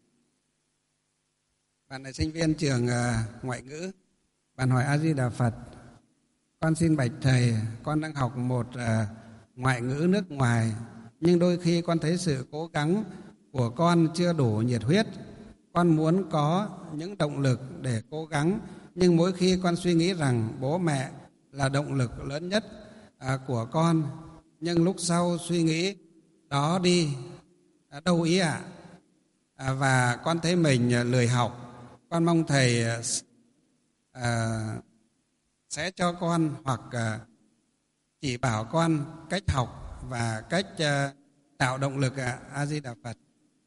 bạn là sinh viên trường uh, ngoại ngữ, bạn hỏi A Di Đà Phật, con xin bạch thầy, con đang học một uh, ngoại ngữ nước ngoài, nhưng đôi khi con thấy sự cố gắng của con chưa đủ nhiệt huyết. Con muốn có những động lực để cố gắng, nhưng mỗi khi con suy nghĩ rằng bố mẹ là động lực lớn nhất uh, của con, nhưng lúc sau suy nghĩ đó đi uh, đâu ý ạ, à? uh, và con thấy mình uh, lười học. Con mong thầy à, sẽ cho con hoặc à, chỉ bảo con cách học và cách à, tạo động lực ạ. A Di Đà Phật.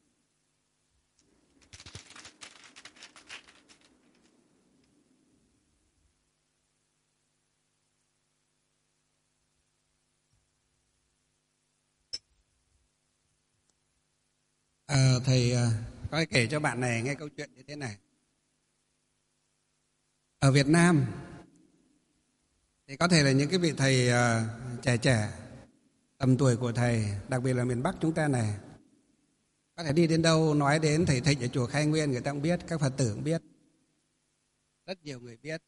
À, thầy à, có kể cho bạn này nghe câu chuyện như thế này. Ở Việt Nam thì có thể là những cái vị thầy uh, trẻ trẻ tầm tuổi của thầy, đặc biệt là miền Bắc chúng ta này, có thể đi đến đâu nói đến thầy Thịnh ở chùa Khai Nguyên, người ta cũng biết, các Phật tử cũng biết, rất nhiều người biết,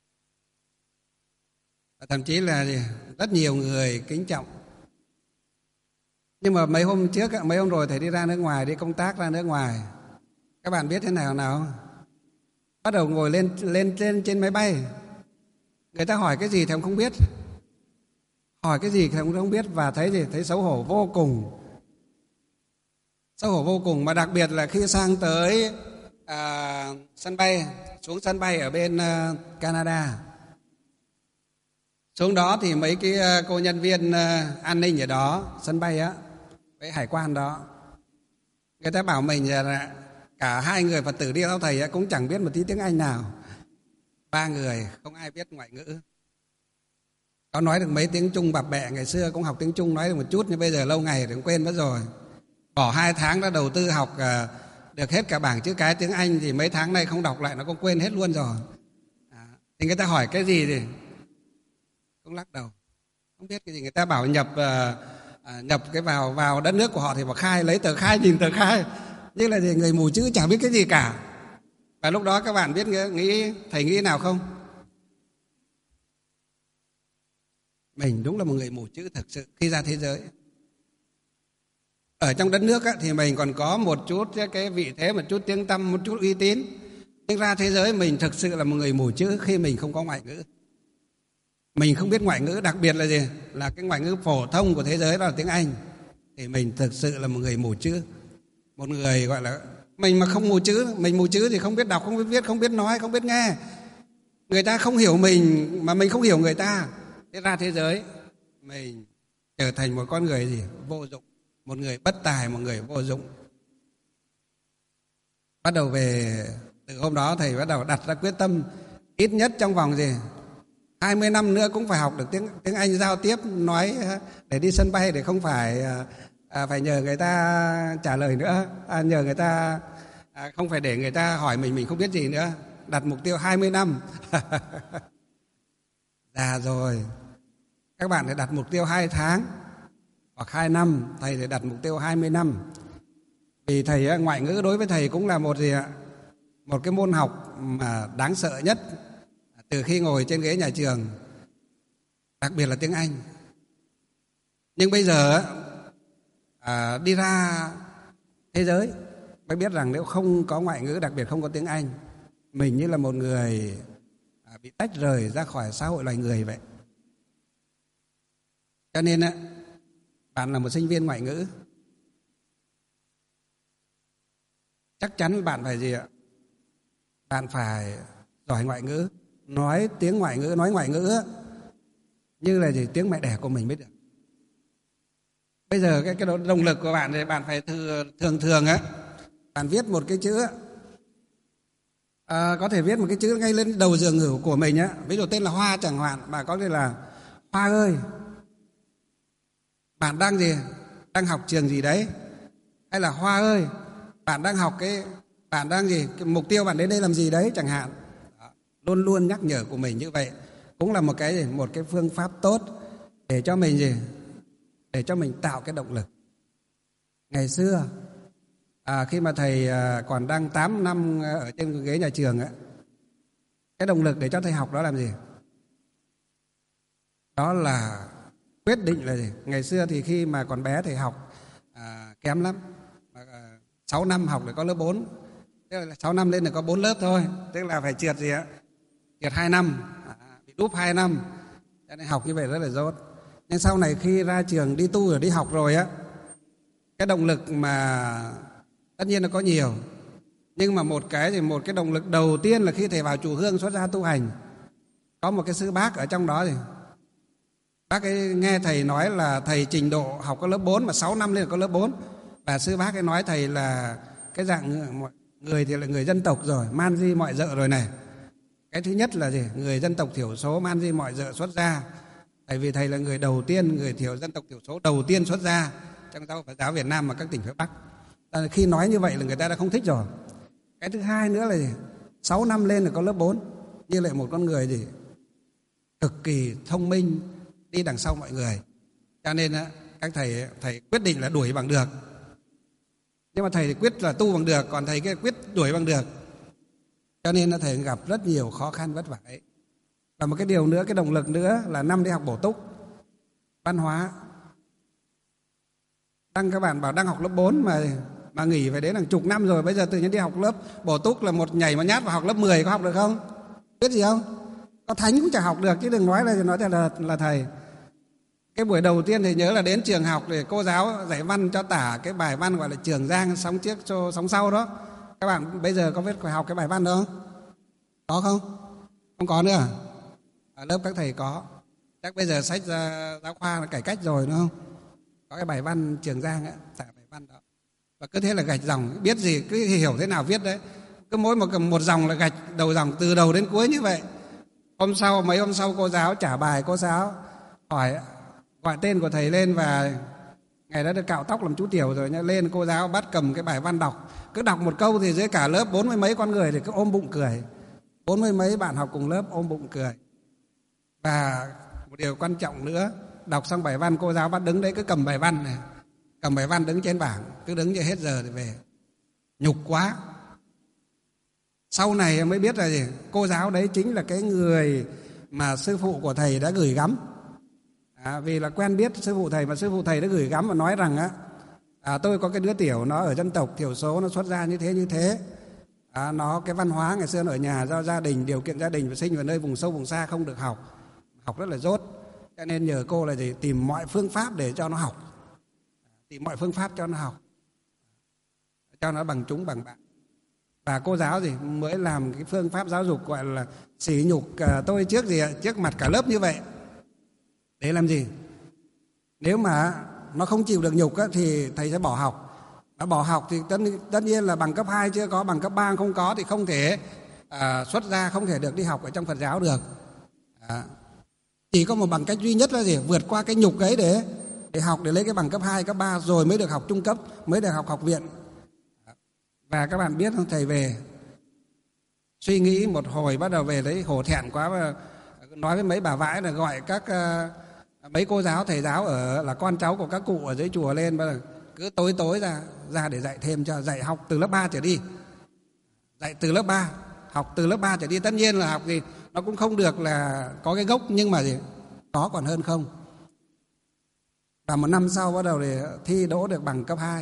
và thậm chí là rất nhiều người kính trọng. Nhưng mà mấy hôm trước, mấy hôm rồi thầy đi ra nước ngoài, đi công tác ra nước ngoài. Các bạn biết thế nào nào? Bắt đầu ngồi lên lên trên trên máy bay. Người ta hỏi cái gì thì ông không biết. Hỏi cái gì thì ông không biết và thấy gì? Thấy xấu hổ vô cùng. Xấu hổ vô cùng, mà đặc biệt là khi sang tới à, sân bay, xuống sân bay ở bên uh, Canada. Xuống đó thì mấy cái uh, cô nhân viên uh, an ninh ở đó, sân bay á, với hải quan đó, người ta bảo mình là cả hai người Phật tử đi theo thầy á, cũng chẳng biết một tí tiếng Anh nào. Ba người không ai biết ngoại ngữ. Có nói được mấy tiếng Trung bập bẹ, ngày xưa cũng học tiếng Trung nói được một chút, nhưng bây giờ lâu ngày thì cũng quên mất rồi. Bỏ hai tháng đã đầu tư học uh, được hết cả bảng chữ cái tiếng Anh thì mấy tháng nay không đọc lại nó cũng quên hết luôn rồi. À, thì người ta hỏi cái gì thì cũng lắc đầu, không biết cái gì. Người ta bảo nhập uh, uh, nhập cái vào vào đất nước của họ thì bảo khai, lấy tờ khai, nhìn tờ khai, như là gì, người mù chữ chẳng biết cái gì cả. Và lúc đó các bạn biết nghĩ thầy nghĩ nào không? Mình đúng là một người mù chữ thực sự khi ra thế giới. Ở trong đất nước á, thì mình còn có một chút cái vị thế, một chút tiếng tăm, một chút uy tín. Nhưng ra thế giới mình thực sự là một người mù chữ khi mình không có ngoại ngữ. Mình không biết ngoại ngữ, đặc biệt là gì? Là cái ngoại ngữ phổ thông của thế giới đó là tiếng Anh. Thì mình thực sự là một người mù chữ. Một người gọi là, mình mà không mù chữ, mình mù chữ thì không biết đọc, không biết viết, không biết nói, không biết nghe. Người ta không hiểu mình mà mình không hiểu người ta. Thế ra thế giới mình trở thành một con người gì? Vô dụng. Một người bất tài, một người vô dụng. Bắt đầu về, từ hôm đó thầy bắt đầu đặt ra quyết tâm ít nhất trong vòng gì hai mươi năm nữa cũng phải học được tiếng tiếng Anh giao tiếp, nói để đi sân bay, để không phải à, phải nhờ người ta trả lời nữa, à, nhờ người ta à, không phải để người ta hỏi mình mình không biết gì nữa. Đặt mục tiêu hai mươi năm. Già rồi. Các bạn phải đặt mục tiêu hai tháng hoặc hai năm, thầy thì đặt mục tiêu hai mươi năm. Vì thầy, ngoại ngữ đối với thầy cũng là một gì ạ? Một cái môn học mà đáng sợ nhất từ khi ngồi trên ghế nhà trường, đặc biệt là tiếng Anh. Nhưng bây giờ à, đi ra thế giới mới biết rằng nếu không có ngoại ngữ, đặc biệt không có tiếng Anh, mình như là một người à, bị tách rời ra khỏi xã hội loài người vậy. Cho nên á, bạn là một sinh viên ngoại ngữ, chắc chắn bạn phải gì ạ? Bạn phải giỏi ngoại ngữ, nói tiếng ngoại ngữ, nói ngoại ngữ như là gì? Tiếng mẹ đẻ của mình mới được. Bây giờ cái, cái động lực của bạn thì bạn phải thường thường, thường á, bạn viết một cái chữ à, có thể viết một cái chữ ngay lên đầu giường ngủ của mình á, ví dụ tên là Hoa chẳng hạn, bạn có thể là Hoa ơi, bạn đang gì? Đang học trường gì đấy? Hay là Hoa ơi, bạn đang học cái, bạn đang gì? Cái mục tiêu bạn đến đây làm gì đấy chẳng hạn. Đó. Luôn luôn nhắc nhở của mình như vậy cũng là một cái gì? Một cái phương pháp tốt để cho mình gì? Để cho mình tạo cái động lực. Ngày xưa à, khi mà thầy à, còn đang tám năm ở trên ghế nhà trường á, cái động lực để cho thầy học đó làm gì? Đó là quyết định là gì? Ngày xưa thì khi mà còn bé thầy học à, kém lắm. À, sáu năm học để có lớp bốn. Tức là sáu năm lên là có bốn lớp thôi. Tức là phải trượt gì ạ? Trượt hai năm, à, bị đúp hai năm. Cho nên học như vậy rất là dốt. Nhưng sau này khi ra trường đi tu rồi đi học rồi á, cái động lực mà tất nhiên là có nhiều. Nhưng mà một cái thì một cái động lực đầu tiên là khi thầy vào chùa Hương xuất gia tu hành, có một cái sư bác ở trong đó thì bác ấy nghe thầy nói là thầy trình độ học có lớp bốn mà sáu năm lên là có lớp bốn. Và sư bác ấy nói thầy là cái dạng người thì là người dân tộc rồi, man di mọi dợ rồi này. Cái thứ nhất là gì? Người dân tộc thiểu số man di mọi dợ xuất gia. Tại vì thầy là người đầu tiên, người thiểu dân tộc thiểu số đầu tiên xuất gia trong giáo Phật giáo Việt Nam và các tỉnh phía Bắc. Khi nói như vậy là người ta đã không thích rồi. Cái thứ hai nữa là gì? sáu năm lên là có lớp bốn. Như lại một con người gì? Cực kỳ thông minh, đi đằng sau mọi người. Cho nên các thầy thầy quyết định là đuổi bằng được. Nhưng mà thầy quyết là tu bằng được, còn thầy kia quyết đuổi bằng được. Cho nên là thầy gặp rất nhiều khó khăn vất vả ấy. Và một cái điều nữa, cái động lực nữa là năm đi học bổ túc văn hóa. Đang các bạn bảo đang học lớp bốn mà mà nghỉ phải đến hàng chục năm rồi, bây giờ tự nhiên đi học lớp bổ túc là một nhảy một nhát vào học lớp mười, có học được không? Biết gì không? Có thánh cũng chả học được, chứ đừng nói là nói là, là thầy. Cái buổi đầu tiên thì nhớ là đến trường học để cô giáo dạy văn cho tả cái bài văn gọi là Trường Giang sóng trước cho sóng sau đó. Các bạn bây giờ có biết phải học cái bài văn đó không? Có không? Không có nữa à? Ở lớp các thầy có. Chắc bây giờ sách uh, giáo khoa là cải cách rồi đúng không? Có cái bài văn Trường Giang ấy, tả bài văn đó. Và cứ thế là gạch dòng, biết gì cứ hiểu thế nào viết đấy. Cứ mỗi một một dòng là gạch đầu dòng từ đầu đến cuối như vậy. Hôm sau mấy hôm sau cô giáo trả bài, cô giáo hỏi gọi tên của thầy lên, và ngày đó được cạo tóc làm chú tiểu rồi nhá, lên cô giáo bắt cầm cái bài văn đọc. Cứ đọc một câu thì dưới cả lớp bốn mươi mấy con người thì cứ ôm bụng cười. Bốn mươi mấy bạn học cùng lớp ôm bụng cười. Và một điều quan trọng nữa, đọc xong bài văn cô giáo bắt đứng đấy cứ cầm bài văn này, cầm bài văn đứng trên bảng, cứ đứng cho hết giờ thì về. Nhục quá. Sau này mới biết là gì? Cô giáo đấy chính là cái người mà sư phụ của thầy đã gửi gắm. À, vì là quen biết sư phụ thầy, mà sư phụ thầy đã gửi gắm và nói rằng á, à, tôi có cái đứa tiểu nó ở dân tộc thiểu số, nó xuất ra như thế như thế. À, nó cái văn hóa ngày xưa nó ở nhà do gia đình, điều kiện gia đình và sinh vào nơi vùng sâu vùng xa không được học, học rất là dốt. Cho nên nhờ cô là gì? Tìm mọi phương pháp để cho nó học, tìm mọi phương pháp cho nó học, cho nó bằng chúng bằng bạn. Và cô giáo gì mới làm cái phương pháp giáo dục gọi là sỉ nhục tôi trước gì trước mặt cả lớp như vậy. Để làm gì? Nếu mà nó không chịu được nhục á, thì thầy sẽ bỏ học. Nó bỏ học thì tất, tất nhiên là bằng cấp hai chưa có, bằng cấp ba không có thì không thể à, xuất ra, không thể được đi học ở trong Phật giáo được. À, chỉ có một bằng cách duy nhất là gì? Vượt qua cái nhục ấy để để học, để lấy cái bằng cấp hai, cấp ba rồi mới được học trung cấp, mới được học học viện. Và các bạn biết không, thầy về suy nghĩ một hồi, bắt đầu về đấy hổ thẹn quá, và nói với mấy bà vãi là gọi các uh, mấy cô giáo thầy giáo ở là con cháu của các cụ ở dưới chùa lên, bắt đầu cứ tối tối ra ra để dạy thêm cho, dạy học từ lớp ba trở đi, dạy từ lớp ba, học từ lớp ba trở đi. Tất nhiên là học gì nó cũng không được là có cái gốc, nhưng mà gì có còn hơn không. Và một năm sau bắt đầu để thi đỗ được bằng cấp hai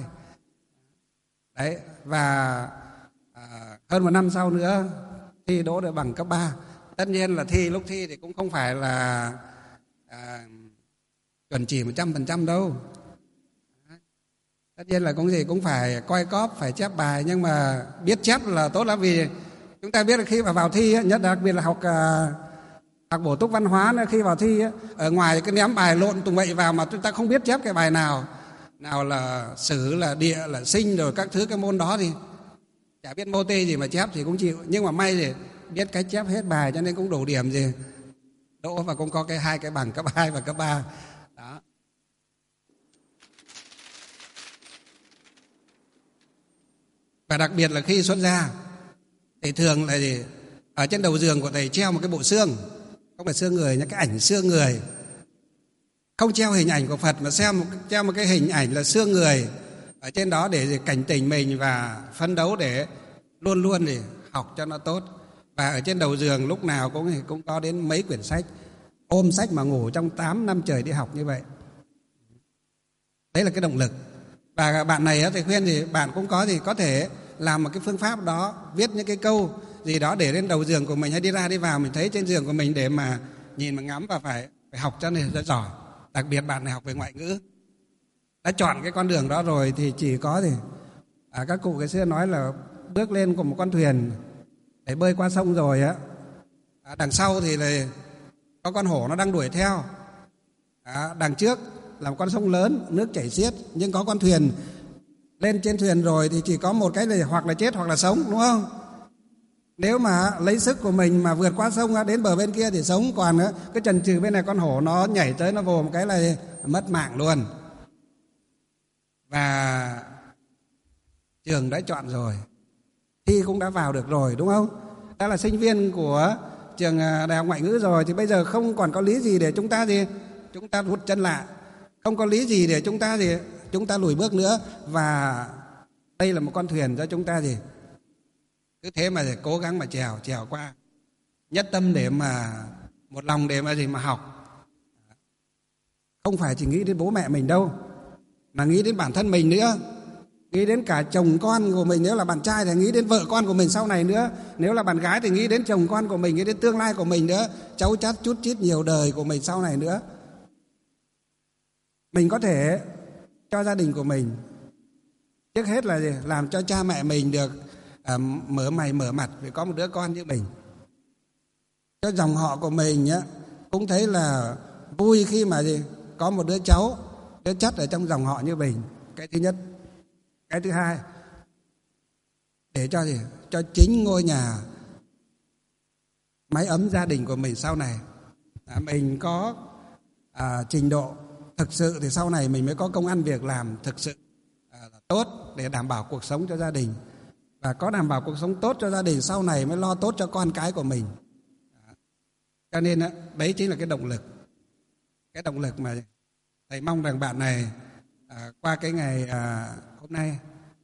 đấy, và à, hơn một năm sau nữa thi đỗ được bằng cấp ba. Tất nhiên là thi lúc thi thì cũng không phải là à, chuẩn chỉ một trăm phần trăm đâu. Tất nhiên là cũng gì cũng phải coi cóp, phải chép bài, nhưng mà biết chép là tốt lắm. Vì chúng ta biết là khi mà vào thi, nhất đặc biệt là học à, học bổ túc văn hóa, khi vào thi ở ngoài cứ ném bài lộn tùng bậy vào mà chúng ta không biết chép cái bài nào, nào là sử, là địa, là sinh, rồi các thứ cái môn đó thì chả biết mô tê gì mà chép thì cũng chịu. Nhưng mà may gì biết cách chép hết bài, cho nên cũng đủ điểm gì đỗ, và cũng có cái hai cái bằng cấp hai và cấp ba đó. Và đặc biệt là khi xuất gia thì thường là gì? Ở trên đầu giường của thầy treo một cái bộ xương, không phải xương người nhé, cái ảnh xương người. Không treo hình ảnh của Phật mà xem một, treo một cái hình ảnh là xương người ở trên đó để cảnh tỉnh mình và phấn đấu để luôn luôn để học cho nó tốt. Và ở trên đầu giường lúc nào cũng cũng có đến mấy quyển sách, ôm sách mà ngủ trong tám năm trời đi học như vậy. Đấy là cái động lực. Và bạn này thì khuyên thì bạn cũng có gì có thể làm một cái phương pháp đó, viết những cái câu gì đó để lên đầu giường của mình, hay đi ra đi vào mình thấy trên giường của mình để mà nhìn mà ngắm, và phải phải học cho nên rất giỏi. Đặc biệt bạn này học về ngoại ngữ, đã chọn cái con đường đó rồi thì chỉ có thì à, các cụ ngày xưa nói là bước lên của một con thuyền để bơi qua sông rồi á, à, đằng sau thì là có con hổ nó đang đuổi theo, à, đằng trước là một con sông lớn nước chảy xiết, nhưng có con thuyền. Lên trên thuyền rồi thì chỉ có một cái là hoặc là chết hoặc là sống, đúng không? Nếu mà lấy sức của mình mà vượt qua sông đến bờ bên kia thì sống, còn cứ chần chừ bên này con hổ nó nhảy tới nó vồ một cái là mất mạng luôn. Và trường đã chọn rồi, thi cũng đã vào được rồi, đúng không? Đã là sinh viên của trường Đại học Ngoại ngữ rồi thì bây giờ không còn có lý gì để chúng ta gì chúng ta hụt chân lại, không có lý gì để chúng ta gì chúng ta lùi bước nữa. Và đây là một con thuyền cho chúng ta gì cứ thế mà để cố gắng mà trèo trèo qua, nhất tâm để mà một lòng để mà gì mà học. Không phải chỉ nghĩ đến bố mẹ mình đâu, mà nghĩ đến bản thân mình nữa, nghĩ đến cả chồng con của mình, nếu là bạn trai thì nghĩ đến vợ con của mình sau này nữa, nếu là bạn gái thì nghĩ đến chồng con của mình, nghĩ đến tương lai của mình nữa, cháu chắt chút chít nhiều đời của mình sau này nữa. Mình có thể cho gia đình của mình, trước hết là gì? Làm cho cha mẹ mình được à, mở mày mở mặt vì có một đứa con như mình. Cho dòng họ của mình á, cũng thấy là vui khi mà gì? Có một đứa cháu, đứa chắt ở trong dòng họ như mình. Cái thứ nhất. Cái thứ hai, để cho gì? Cho chính ngôi nhà, mái ấm gia đình của mình sau này à, mình có à, trình độ thực sự thì sau này mình mới có công ăn việc làm thực sự à, tốt để đảm bảo cuộc sống cho gia đình. Và có đảm bảo cuộc sống tốt cho gia đình, sau này mới lo tốt cho con cái của mình. à, Cho nên đấy chính là cái động lực. Cái động lực mà thầy mong rằng bạn này à, qua cái ngày à, hôm nay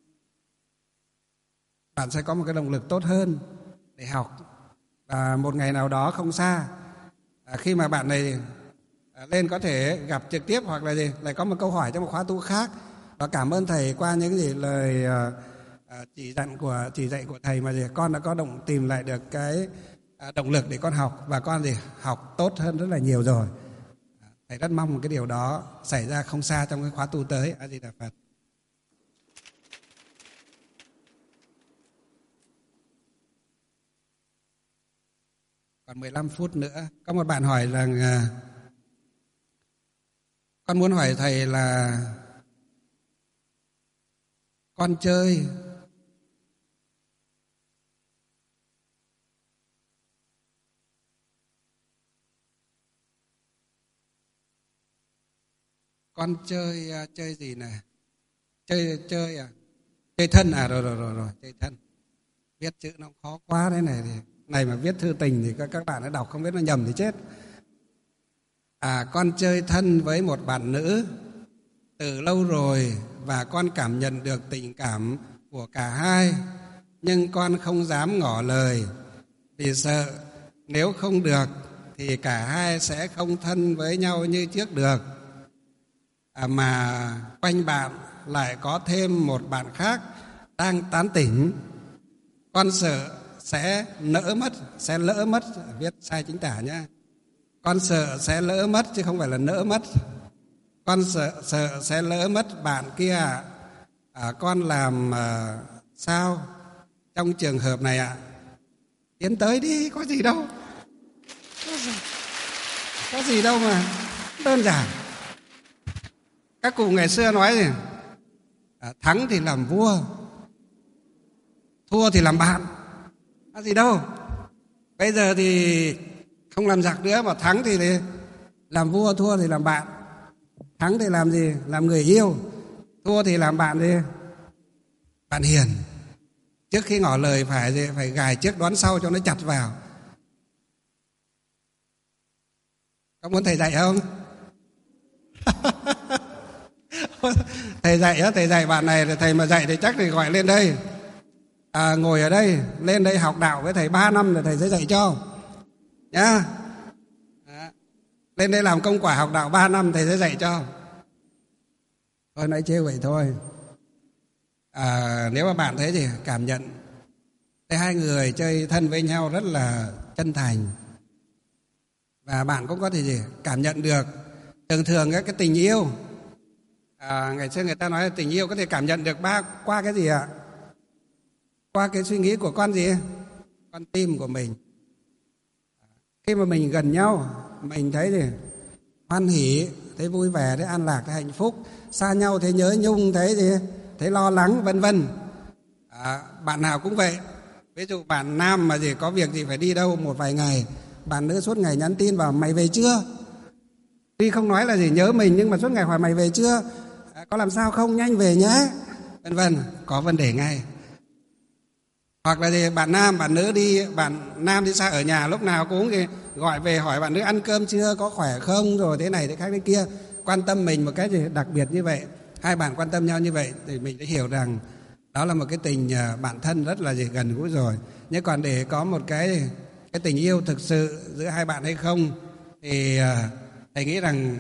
bạn sẽ có một cái động lực tốt hơn để học. Và một ngày nào đó không xa, à, khi mà bạn này à, lên có thể gặp trực tiếp hoặc là gì lại có một câu hỏi trong một khóa tu khác. Và cảm ơn thầy qua những gì lời à, à, chỉ dặn của chỉ dạy của thầy mà gì con đã có động tìm lại được cái à, động lực để con học, và con gì học tốt hơn rất là nhiều rồi. à, Thầy rất mong một cái điều đó xảy ra không xa trong cái khóa tu tới. A Di Đà Phật. Còn mười lăm phút nữa. Có một bạn hỏi rằng à, con muốn hỏi thầy là con chơi con chơi à, chơi gì nè? Chơi chơi à? Chơi thân à? Rồi rồi rồi rồi, chơi thân. Viết chữ nó khó quá đấy này thì này mà viết thư tình thì các các bạn đã đọc không biết nó nhầm thì chết. À, con chơi thân với một bạn nữ từ lâu rồi và con cảm nhận được tình cảm của cả hai, nhưng con không dám ngỏ lời vì sợ nếu không được thì cả hai sẽ không thân với nhau như trước được. À, mà quanh bạn lại có thêm một bạn khác đang tán tỉnh. Con sợ sẽ lỡ mất, sẽ lỡ mất, viết sai chính tả nhá. Con sợ sẽ lỡ mất chứ không phải là nỡ mất. Con sợ sợ sẽ lỡ mất bạn kia ạ. À, con làm à, sao trong trường hợp này ạ? À? Tiến tới đi, có gì đâu. Có gì, có gì đâu mà đơn giản. Các cụ ngày xưa nói gì? À, thắng thì làm vua, thua thì làm bạn. Có gì đâu. Bây giờ thì không làm giặc nữa, mà thắng thì làm vua, thua thì làm bạn. Thắng thì làm gì? Làm người yêu. Thua thì làm bạn gì? Bạn hiền. Trước khi ngỏ lời phải gì? Phải gài trước đoán sau cho nó chặt vào. Có muốn thầy dạy không? Thầy dạy á, thầy dạy bạn này, thầy mà dạy thì chắc thì gọi lên đây. À, ngồi ở đây, lên đây học đạo với thầy ba năm rồi thầy sẽ dạy cho nhá. À, lên đây làm công quả học đạo ba năm thầy sẽ dạy cho. Thôi nói chê vậy thôi. À, nếu mà bạn thấy gì cảm nhận thấy hai người chơi thân với nhau rất là chân thành, và bạn cũng có thể gì cảm nhận được. Thường thường cái, cái tình yêu à, ngày xưa người ta nói là tình yêu có thể cảm nhận được ba qua cái gì ạ? Qua cái suy nghĩ của con gì? Con tim của mình. Khi mà mình gần nhau, mình thấy gì? Hoan hỉ, thấy vui vẻ, thấy an lạc, thấy hạnh phúc. Xa nhau thấy nhớ nhung, thấy gì? Thấy lo lắng, vân vân. À, bạn nào cũng vậy. Ví dụ bạn nam mà gì có việc gì phải đi đâu một vài ngày, bạn nữ suốt ngày nhắn tin vào mày về chưa? Tuy không nói là gì nhớ mình, nhưng mà suốt ngày hỏi mày về chưa? À, có làm sao không? Nhanh về nhé, vân vân. Có vấn đề ngay. Hoặc là gì bạn nam bạn nữ đi, bạn nam đi xa ở nhà lúc nào cũng thì gọi về hỏi bạn nữ ăn cơm chưa, có khỏe không, rồi thế này thế khác thế kia, quan tâm mình một cái gì đặc biệt như vậy. Hai bạn quan tâm nhau như vậy thì mình sẽ hiểu rằng đó là một cái tình bạn thân rất là gì gần gũi rồi. Nhưng còn để có một cái cái tình yêu thực sự giữa hai bạn hay không thì thầy nghĩ rằng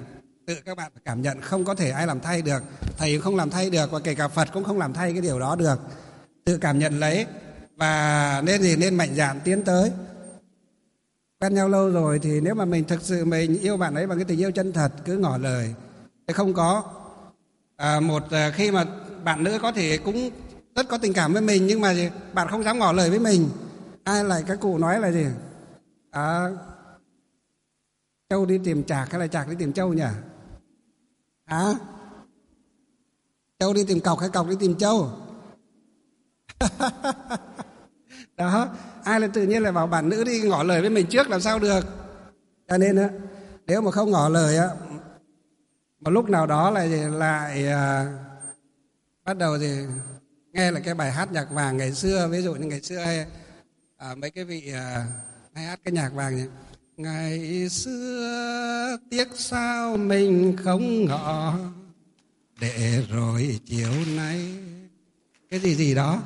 tự các bạn phải cảm nhận, không có thể ai làm thay được, thầy không làm thay được, và kể cả Phật cũng không làm thay cái điều đó được. Tự cảm nhận lấy và nên gì nên mạnh dạn tiến tới. Quen nhau lâu rồi thì nếu mà mình thực sự mình yêu bạn ấy bằng cái tình yêu chân thật, cứ ngỏ lời. Thế không có à, một à, khi mà bạn nữ có thể cũng rất có tình cảm với mình, nhưng mà gì, bạn không dám ngỏ lời với mình. Ai lại các cụ nói là gì? À, trâu đi tìm chạc hay là chạc đi tìm trâu nhỉ? Hả? Trâu đi tìm cọc hay cọc đi tìm trâu? Đó, ai là tự nhiên lại bảo bạn nữ đi ngỏ lời với mình trước làm sao được. Cho nên á, nếu mà không ngỏ lời á, một lúc nào đó lại lại à, bắt đầu thì nghe là cái bài hát nhạc vàng ngày xưa, ví dụ như ngày xưa hay à, mấy cái vị à, hay hát cái nhạc vàng này. Ngày xưa tiếc sao mình không ngỏ, để rồi chiều nay cái gì gì đó.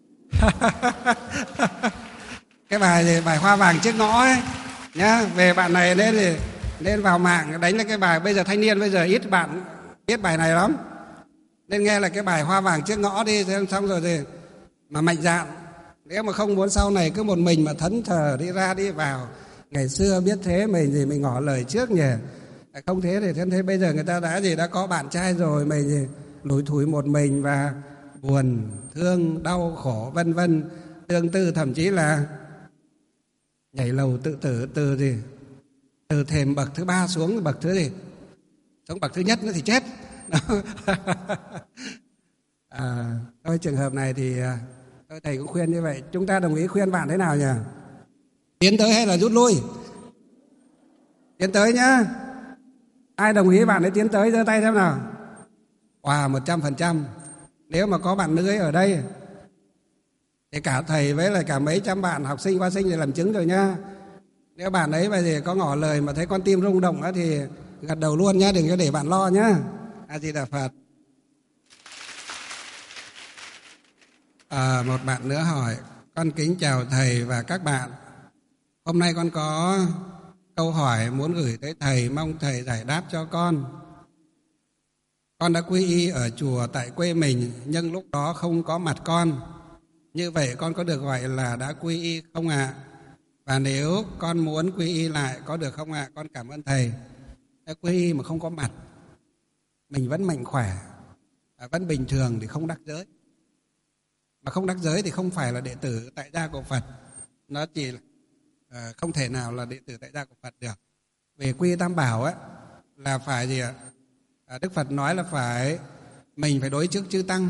Cái bài gì, bài Hoa Vàng Chiếc Ngõ ấy nhá. Về bạn này nên thì nên vào mạng đánh là cái bài, bây giờ thanh niên bây giờ ít bạn biết bài này lắm, nên nghe là cái bài Hoa Vàng Chiếc Ngõ đi, xong rồi thì mà mạnh dạn. Nếu mà không muốn sau này cứ một mình mà thẫn thờ đi ra đi vào, ngày xưa biết thế mình thì mình ngỏ lời trước nhỉ. Không thế thì thế bây giờ người ta đã gì đã có bạn trai rồi, mình thì lủi thủi một mình và buồn, thương, đau khổ vân vân, tương tư, thậm chí là nhảy lầu tự tử từ gì từ thềm bậc thứ ba xuống bậc thứ gì xuống bậc thứ nhất nữa thì chết. À, thôi trường hợp này thì tôi thầy cũng khuyên như vậy. Chúng ta đồng ý khuyên bạn thế nào nhỉ? Tiến tới hay là rút lui? Tiến tới nhá. Ai đồng ý bạn ấy tiến tới giơ tay xem nào. Wow, một trăm phần trăm. Nếu mà có bạn nữ ấy ở đây thì cả thầy với lại cả mấy trăm bạn học sinh, khoa sinh thì làm chứng rồi nhá. Nếu bạn ấy mà gì có ngỏ lời mà thấy con tim rung động á thì gật đầu luôn nhá, đừng có để bạn lo nhá. A Di Đà Phật. À, một bạn nữa hỏi: con kính chào thầy và các bạn. Hôm nay con có câu hỏi muốn gửi tới thầy, mong thầy giải đáp cho con. Con đã quy y ở chùa tại quê mình, nhưng lúc đó không có mặt con. Như vậy con có được gọi là đã quy y không ạ? À? Và nếu con muốn quy y lại có được không ạ? À? Con cảm ơn thầy. Đã quy y mà không có mặt, mình vẫn mạnh khỏe, vẫn bình thường thì không đắc giới. Mà không đắc giới thì không phải là đệ tử tại gia của Phật. Nó chỉ là không thể nào là đệ tử tại gia của Phật được. Về quy y Tam Bảo á là phải gì ạ? À, Đức Phật nói là phải mình phải đối trước chư tăng,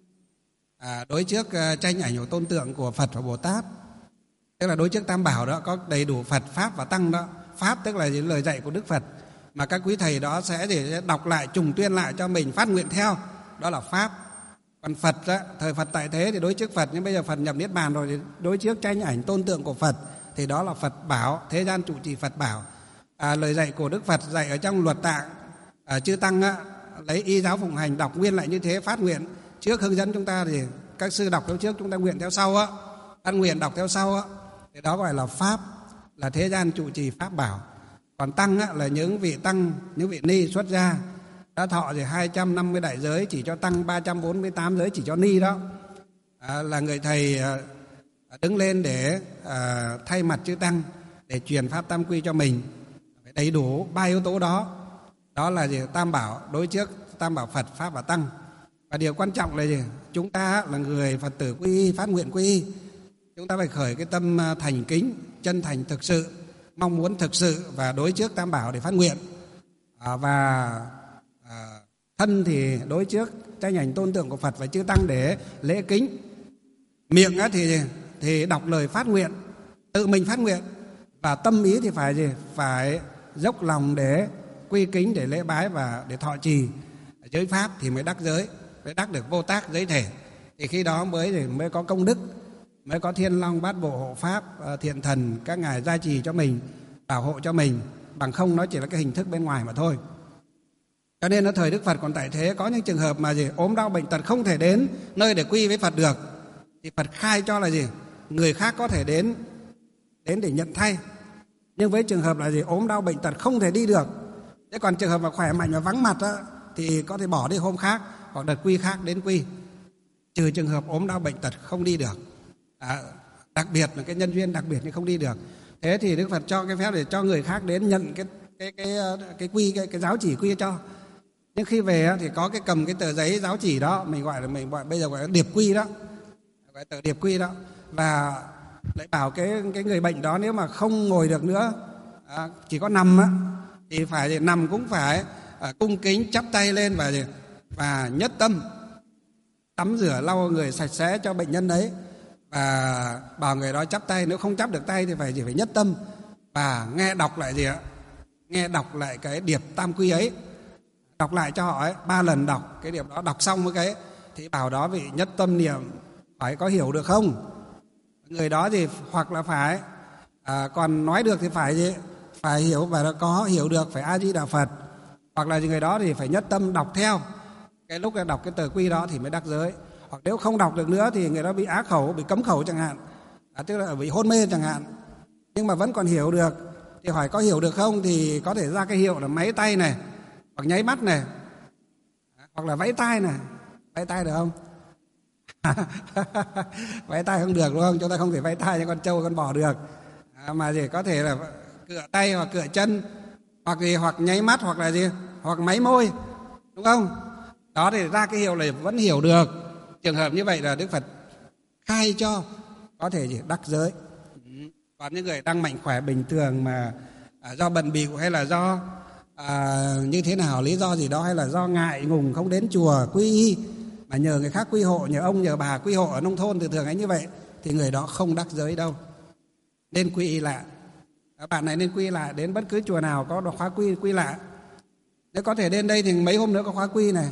à, đối trước uh, tranh ảnh của tôn tượng của Phật và Bồ Tát. Tức là đối trước Tam Bảo đó có đầy đủ Phật, Pháp và Tăng đó. Pháp tức là những lời dạy của Đức Phật mà các quý thầy đó sẽ để đọc lại, trùng tuyên lại cho mình, phát nguyện theo. Đó là Pháp. Còn Phật đó, thời Phật tại thế thì đối trước Phật, nhưng bây giờ Phật nhập Niết Bàn rồi thì đối trước tranh ảnh tôn tượng của Phật, thì đó là Phật Bảo, thế gian trụ trì Phật Bảo. À, lời dạy của Đức Phật dạy ở trong luật tạng, à, chư Tăng á, lấy y giáo phụng hành, đọc nguyên lại như thế, phát nguyện trước, hướng dẫn chúng ta thì các sư đọc theo trước, chúng ta nguyện theo sau á, phát nguyện đọc theo sau á, thì đó gọi là Pháp, là thế gian trụ trì Pháp Bảo. Còn Tăng á, là những vị Tăng, những vị Ni xuất gia đã thọ thì hai trăm năm mươi đại giới chỉ cho Tăng, ba trăm bốn mươi tám giới chỉ cho Ni đó. À, là người thầy à, đứng lên để à, thay mặt chư Tăng để truyền Pháp Tam Quy cho mình, phải đầy đủ ba yếu tố đó. Đó là gì? Tam Bảo, đối trước Tam Bảo Phật, Pháp và Tăng. Và điều quan trọng là gì? Chúng ta là người Phật tử quy y, phát nguyện quy y, chúng ta phải khởi cái tâm thành kính, chân thành thực sự, mong muốn thực sự và đối trước Tam Bảo để phát nguyện. À, và à, thân thì đối trước tranh ảnh tôn tượng của Phật và chư Tăng để lễ kính. Miệng á thì thì đọc lời phát nguyện, tự mình phát nguyện, và tâm ý thì phải gì? Phải dốc lòng để quy kính, để lễ bái và để thọ trì giới pháp thì mới đắc giới, mới đắc được vô tác giới thể. Thì khi đó mới thì mới có công đức, mới có thiên long bát bộ hộ pháp, thiện thần các ngài gia trì cho mình, bảo hộ cho mình. Bằng không nó chỉ là cái hình thức bên ngoài mà thôi. Cho nên ở thời Đức Phật còn tại thế, có những trường hợp mà gì ốm đau bệnh tật không thể đến nơi để quy với Phật được, thì Phật khai cho là gì người khác có thể đến đến để nhận thay. Nhưng với trường hợp là gì ốm đau bệnh tật không thể đi được, Thế còn trường hợp mà khỏe mạnh và vắng mặt á, thì có thể bỏ đi hôm khác hoặc đợt quy khác đến quy, trừ trường hợp ốm đau bệnh tật không đi được, à, đặc biệt là cái nhân duyên đặc biệt thì không đi được. Thế thì Đức Phật cho cái phép để cho người khác đến nhận cái cái cái cái quy cái, cái giáo chỉ quy cho. Nhưng khi về thì có cái cầm cái tờ giấy giáo chỉ đó, mình gọi là mình gọi bây giờ gọi là điệp quy đó, gọi tờ điệp quy đó, và lại bảo cái cái người bệnh đó nếu mà không ngồi được nữa, à, chỉ có nằm á, thì phải nằm cũng phải à, cung kính chắp tay lên và và nhất tâm tắm rửa lau người sạch sẽ cho bệnh nhân đấy, và bảo người đó chắp tay, nếu không chắp được tay thì phải chỉ phải nhất tâm và nghe đọc lại gì ạ, nghe đọc lại cái điệp tam quy ấy, đọc lại cho họ ấy, ba lần đọc cái điệp đó, đọc xong với cái thì bảo đó vị nhất tâm niệm phải có hiểu được không, người đó thì hoặc là phải à, còn nói được thì phải gì, phải hiểu và có hiểu được, phải A Di Đà Phật, hoặc là người đó thì phải nhất tâm đọc theo cái lúc đọc cái tờ quy đó thì mới đắc giới. Hoặc nếu không đọc được nữa thì người đó bị á khẩu, bị cấm khẩu chẳng hạn, à, tức là bị hôn mê chẳng hạn, nhưng mà vẫn còn hiểu được thì hỏi có hiểu được không, thì có thể ra cái hiệu là máy tay này, hoặc nháy mắt này, hoặc là vẫy tay này. Vẫy tay được không? Vẫy tay không được đúng không? Chúng ta không thể vẫy tay cho con trâu con bò được, à, mà gì có thể là cựa tay hoặc cựa chân, hoặc gì hoặc nháy mắt, hoặc là gì hoặc máy môi, đúng không? Đó thì ra cái hiệu là vẫn hiểu được. Trường hợp như vậy là Đức Phật khai cho có thể gì đắc giới. Còn những người đang mạnh khỏe bình thường mà à, do bận bịu hay là do à, như thế nào, lý do gì đó, hay là do ngại ngùng không đến chùa quy y mà nhờ người khác quy hộ, nhờ ông nhờ bà quy hộ ở nông thôn thì thường ấy như vậy, thì người đó không đắc giới đâu. Nên quy y lại. Các bạn này nên quy y lại, đến bất cứ chùa nào có khóa quy quy lại. Nếu có thể đến đây thì mấy hôm nữa có khóa quy này.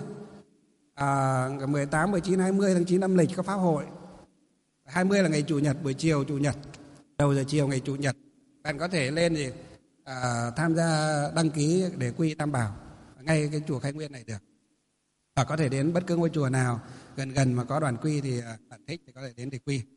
À, mười tám, mười chín, hai mươi tháng chín âm lịch có pháp hội. hai mươi là ngày Chủ nhật, buổi chiều Chủ nhật, đầu giờ chiều ngày Chủ nhật. Bạn có thể lên thì à, tham gia đăng ký để quy Tam Bảo ngay cái chùa Khai Nguyên này được. Hoặc có thể đến bất cứ ngôi chùa nào gần gần mà có đoàn quy thì à, bạn thích thì có thể đến để quy.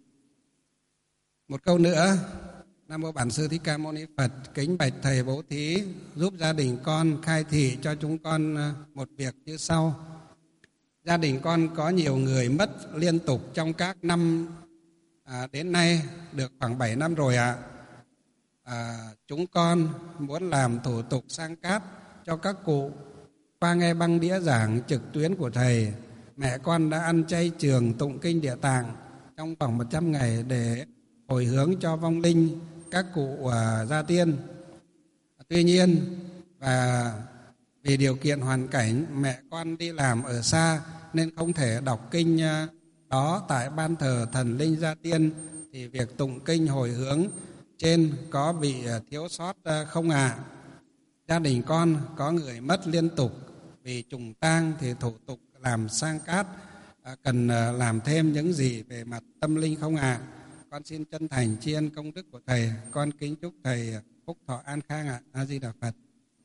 Một câu nữa. Nam mô Bản Sư Thích Ca Mâu Ni Phật. Kính bạch thầy bố thí giúp gia đình con khai thị cho chúng con một việc như sau. Gia đình con có nhiều người mất liên tục trong các năm à, đến nay được khoảng bảy năm rồi ạ. À. À, chúng con muốn làm thủ tục sang cát cho các cụ. Qua nghe băng đĩa giảng trực tuyến của thầy, mẹ con đã ăn chay trường tụng kinh Địa Tạng trong vòng một trăm ngày để hồi hướng cho vong linh các cụ à, gia tiên. Tuy nhiên và vì điều kiện hoàn cảnh mẹ con đi làm ở xa nên không thể đọc kinh đó tại ban thờ thần linh gia tiên, thì việc tụng kinh hồi hướng trên có bị thiếu sót không ạ? À? Gia đình con có người mất liên tục vì trùng tang thì thủ tục làm sang cát cần làm thêm những gì về mặt tâm linh không ạ? À? Con xin chân thành tri ân công đức của thầy. Con kính chúc thầy phúc thọ an khang ạ. A Di Đà Phật.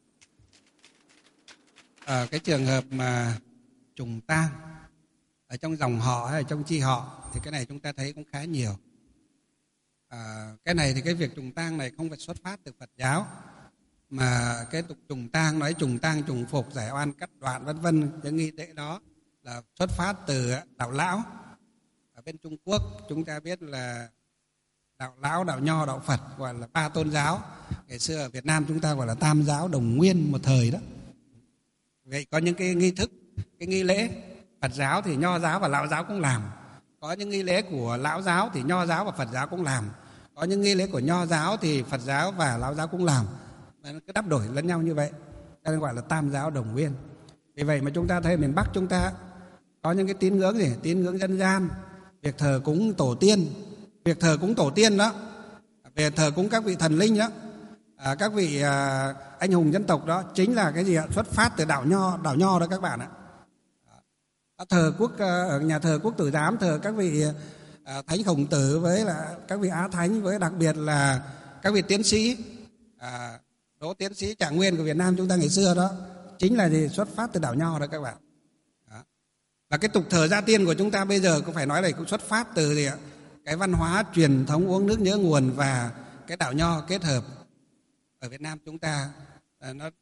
Ở cái trường hợp mà trùng tang ở trong dòng họ hay ở trong chi họ thì cái này chúng ta thấy cũng khá nhiều. À, cái này thì cái việc trùng tang này không phải xuất phát từ Phật giáo, mà cái tục trùng tang, nói trùng tang trùng phục, giải oan cắt đoạn vân vân, cái nghi lễ đó là xuất phát từ đạo lão. Ở bên Trung Quốc chúng ta biết là đạo lão, đạo nho, đạo Phật gọi là ba tôn giáo. Ngày xưa ở Việt Nam chúng ta gọi là tam giáo đồng nguyên một thời đó. Vậy có những cái nghi thức, cái nghi lễ Phật giáo thì nho giáo và lão giáo cũng làm. Có những nghi lễ của lão giáo thì nho giáo và Phật giáo cũng làm. Có những nghi lễ của nho giáo thì Phật giáo và lão giáo cũng làm. Nó cứ đắp đổi lẫn nhau như vậy, cho nên gọi là tam giáo đồng nguyên. Vì vậy mà chúng ta thấy miền Bắc chúng ta có những cái tín ngưỡng gì? Tín ngưỡng dân gian, việc thờ cúng tổ tiên, việc thờ cúng tổ tiên đó, về thờ cúng các vị thần linh đó, à, các vị à, anh hùng dân tộc đó, chính là cái gì ạ? Xuất phát từ đạo nho, đạo nho đó các bạn ạ. À, thờ quốc ở nhà thờ Quốc Tử Giám thờ các vị à, thánh Khổng Tử với là các vị Á Thánh, với đặc biệt là các vị tiến sĩ, à, Đỗ tiến sĩ Trạng Nguyên của Việt Nam chúng ta ngày xưa đó, chính là gì? Xuất phát từ đạo nho đó các bạn. Đó. Và cái tục thờ gia tiên của chúng ta bây giờ cũng phải nói là cũng xuất phát từ gì ạ? Cái văn hóa truyền thống uống nước nhớ nguồn và cái đạo nho kết hợp ở Việt Nam chúng ta, à, nó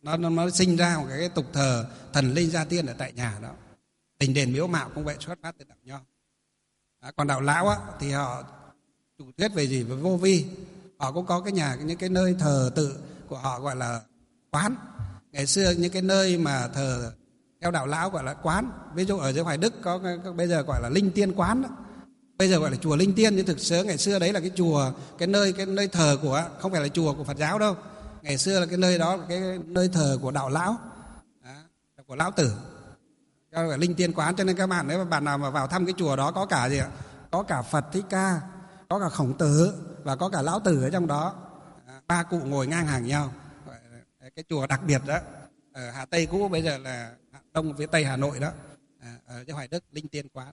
nó nó, nó sinh ra một cái tục thờ thần linh gia tiên ở tại nhà đó. Đình đền miếu mạo cũng vậy, xuất phát từ đạo Nho. À, còn đạo Lão á, thì họ chủ thuyết về gì? Về vô vi. Họ cũng có cái nhà, những cái nơi thờ tự của họ gọi là quán. Ngày xưa những cái nơi mà thờ theo đạo Lão gọi là quán. Ví dụ ở dưới Hoài Đức có, có bây giờ gọi là Linh Tiên quán đó. Bây giờ gọi là chùa Linh Tiên, nhưng thực sự ngày xưa đấy là cái chùa, cái nơi cái nơi thờ của, không phải là chùa của Phật giáo đâu. Ngày xưa là cái nơi đó là cái nơi thờ của đạo Lão, đó, của Lão Tử. Gọi là Linh Tiên quán. Cho nên các bạn, nếu mà bạn nào mà vào thăm cái chùa đó, có cả gì ạ? Có cả Phật Thích Ca, có cả Khổng Tử và có cả Lão Tử ở trong đó. Ba cụ ngồi ngang hàng nhau. Cái chùa đặc biệt đó ở Hà Tây cũ, bây giờ là Đông phía Tây Hà Nội đó, ở cái Hoài Đức, Linh Tiên quán.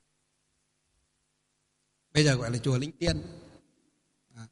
Bây giờ gọi là chùa Linh Tiên. À.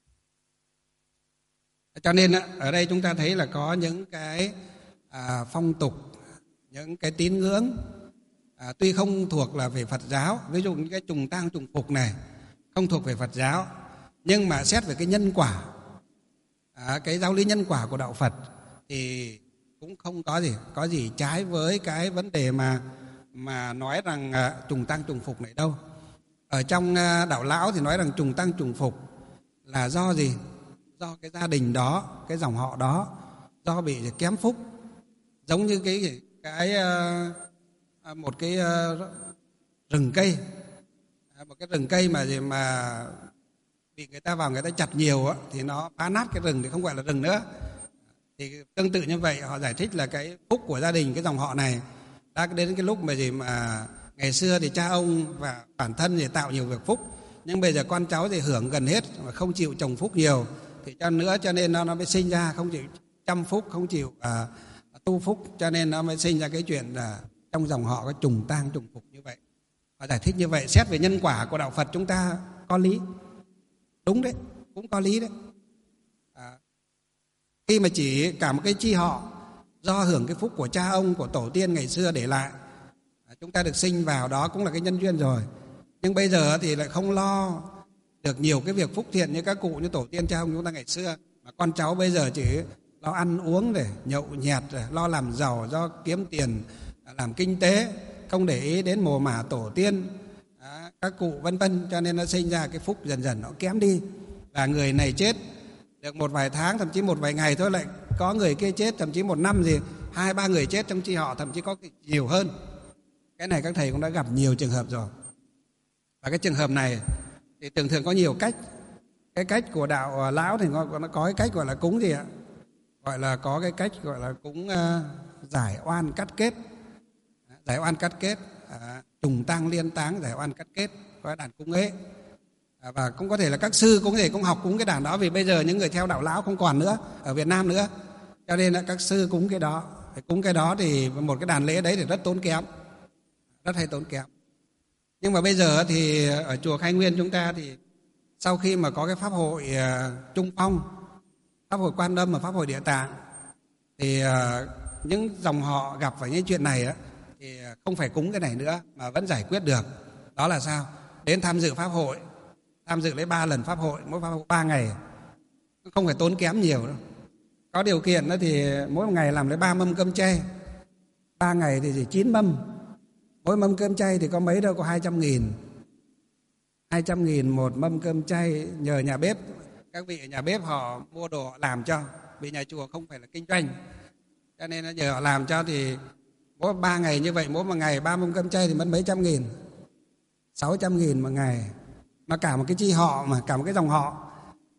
Cho nên ở đây chúng ta thấy là có những cái à, phong tục, những cái tín ngưỡng à, tuy không thuộc là về Phật giáo, ví dụ như cái trùng tang trùng phục này không thuộc về Phật giáo, nhưng mà xét về cái nhân quả, à, cái giáo lý nhân quả của đạo Phật thì cũng không có gì có gì trái với cái vấn đề mà mà nói rằng à, trùng tang trùng phục này đâu. Ở trong đạo Lão thì nói rằng trùng tăng trùng phục là do gì? Do cái gia đình đó, cái dòng họ đó do bị kém phúc. Giống như cái cái một cái rừng cây, một cái rừng cây mà gì mà bị người ta vào người ta chặt nhiều á, thì nó phá nát cái rừng thì không gọi là rừng nữa. Thì tương tự như vậy, họ giải thích là cái phúc của gia đình, cái dòng họ này đã đến cái lúc mà gì mà ngày xưa thì cha ông và bản thân thì tạo nhiều việc phúc, nhưng bây giờ con cháu thì hưởng gần hết mà không chịu trồng phúc nhiều, thì cho nữa cho nên nó nó mới sinh ra không chịu chăm phúc, không chịu à, tu phúc, cho nên nó mới sinh ra cái chuyện là trong dòng họ có trùng tang trùng phục như vậy. Và giải thích như vậy, xét về nhân quả của đạo Phật chúng ta có lý, đúng đấy, cũng có lý đấy. À, khi mà chỉ cả một cái chi họ do hưởng cái phúc của cha ông, của tổ tiên ngày xưa để lại, chúng ta được sinh vào đó cũng là cái nhân duyên rồi. Nhưng bây giờ thì lại không lo được nhiều cái việc phúc thiện như các cụ, như tổ tiên cha ông chúng ta ngày xưa, mà con cháu bây giờ chỉ lo ăn uống để nhậu nhẹt, lo làm giàu, do kiếm tiền làm kinh tế, không để ý đến mồ mả tổ tiên, đó, các cụ vân vân, cho nên nó sinh ra cái phúc dần dần nó kém đi. Và người này chết được một vài tháng, thậm chí một vài ngày thôi lại có người kia chết, thậm chí một năm gì hai ba người chết trong chi họ, thậm chí có nhiều hơn. Cái này các thầy cũng đã gặp nhiều trường hợp rồi. Và cái trường hợp này thì thường thường có nhiều cách. Cái cách của đạo Lão thì nó, nó có cái cách gọi là cúng gì ạ? Gọi là có cái cách gọi là cúng uh, giải oan cắt kết. Giải oan cắt kết, à, trùng tang liên táng, giải oan cắt kết, có cái đàn cúng ấy. À, và cũng có thể là các sư cũng có thể cũng học cúng cái đàn đó, vì bây giờ những người theo đạo Lão không còn nữa ở Việt Nam nữa, cho nên là các sư cúng cái đó. Phải cúng cái đó thì một cái đàn lễ đấy thì rất tốn kém, rất hay tốn kém. Nhưng mà bây giờ thì ở chùa Khai Nguyên chúng ta thì sau khi mà có cái pháp hội uh, Trung Phong, pháp hội Quan Âm và pháp hội Địa Tạng, thì uh, những dòng họ gặp phải những chuyện này uh, thì không phải cúng cái này nữa mà vẫn giải quyết được. Đó là sao? Đến tham dự pháp hội, tham dự lấy ba lần pháp hội, mỗi pháp hội ba ngày, không phải tốn kém nhiều đâu. Có điều kiện đó thì mỗi một ngày làm lấy ba mâm cơm chay, ba ngày thì chỉ chín mâm. Mỗi mâm cơm chay thì có mấy đâu, có hai trăm nghìn. Hai trăm nghìn một mâm cơm chay, nhờ nhà bếp, các vị ở nhà bếp họ mua đồ họ làm cho, vì nhà chùa không phải là kinh doanh, cho nên nó nhờ họ làm cho. Thì mỗi ba ngày như vậy, mỗi một ngày ba mâm cơm chay thì mất mấy trăm nghìn, sáu trăm nghìn một ngày. Mà cả một cái chi họ, mà cả một cái dòng họ,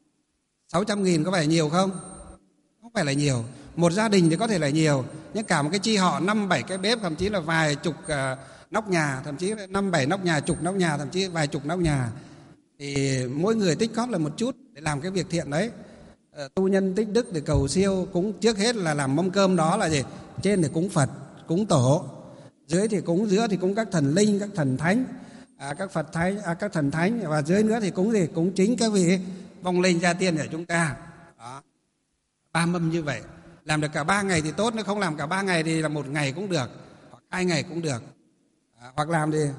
sáu trăm nghìn có phải nhiều không? Không phải là nhiều. Một gia đình thì có thể là nhiều, nhưng cả một cái chi họ năm bảy cái bếp, thậm chí là vài chục uh, nóc nhà, thậm chí năm bảy nóc nhà, chục nóc nhà, thậm chí vài chục nóc nhà, thì mỗi người tích góp là một chút để làm cái việc thiện đấy. Uh, tu nhân tích đức để cầu siêu, cúng trước hết là làm mâm cơm đó là gì? Trên thì cúng Phật, cúng Tổ, dưới thì cúng giữa thì cúng các thần linh, các thần thánh, à, các Phật thánh, à, các thần thánh, và dưới nữa thì cúng gì? Cúng chính các vị vong linh gia tiên của chúng ta. Đó, ba mâm như vậy. Làm được cả ba ngày thì tốt, nếu không làm cả ba ngày thì là một ngày cũng được, hoặc hai ngày cũng được. À, hoặc làm thì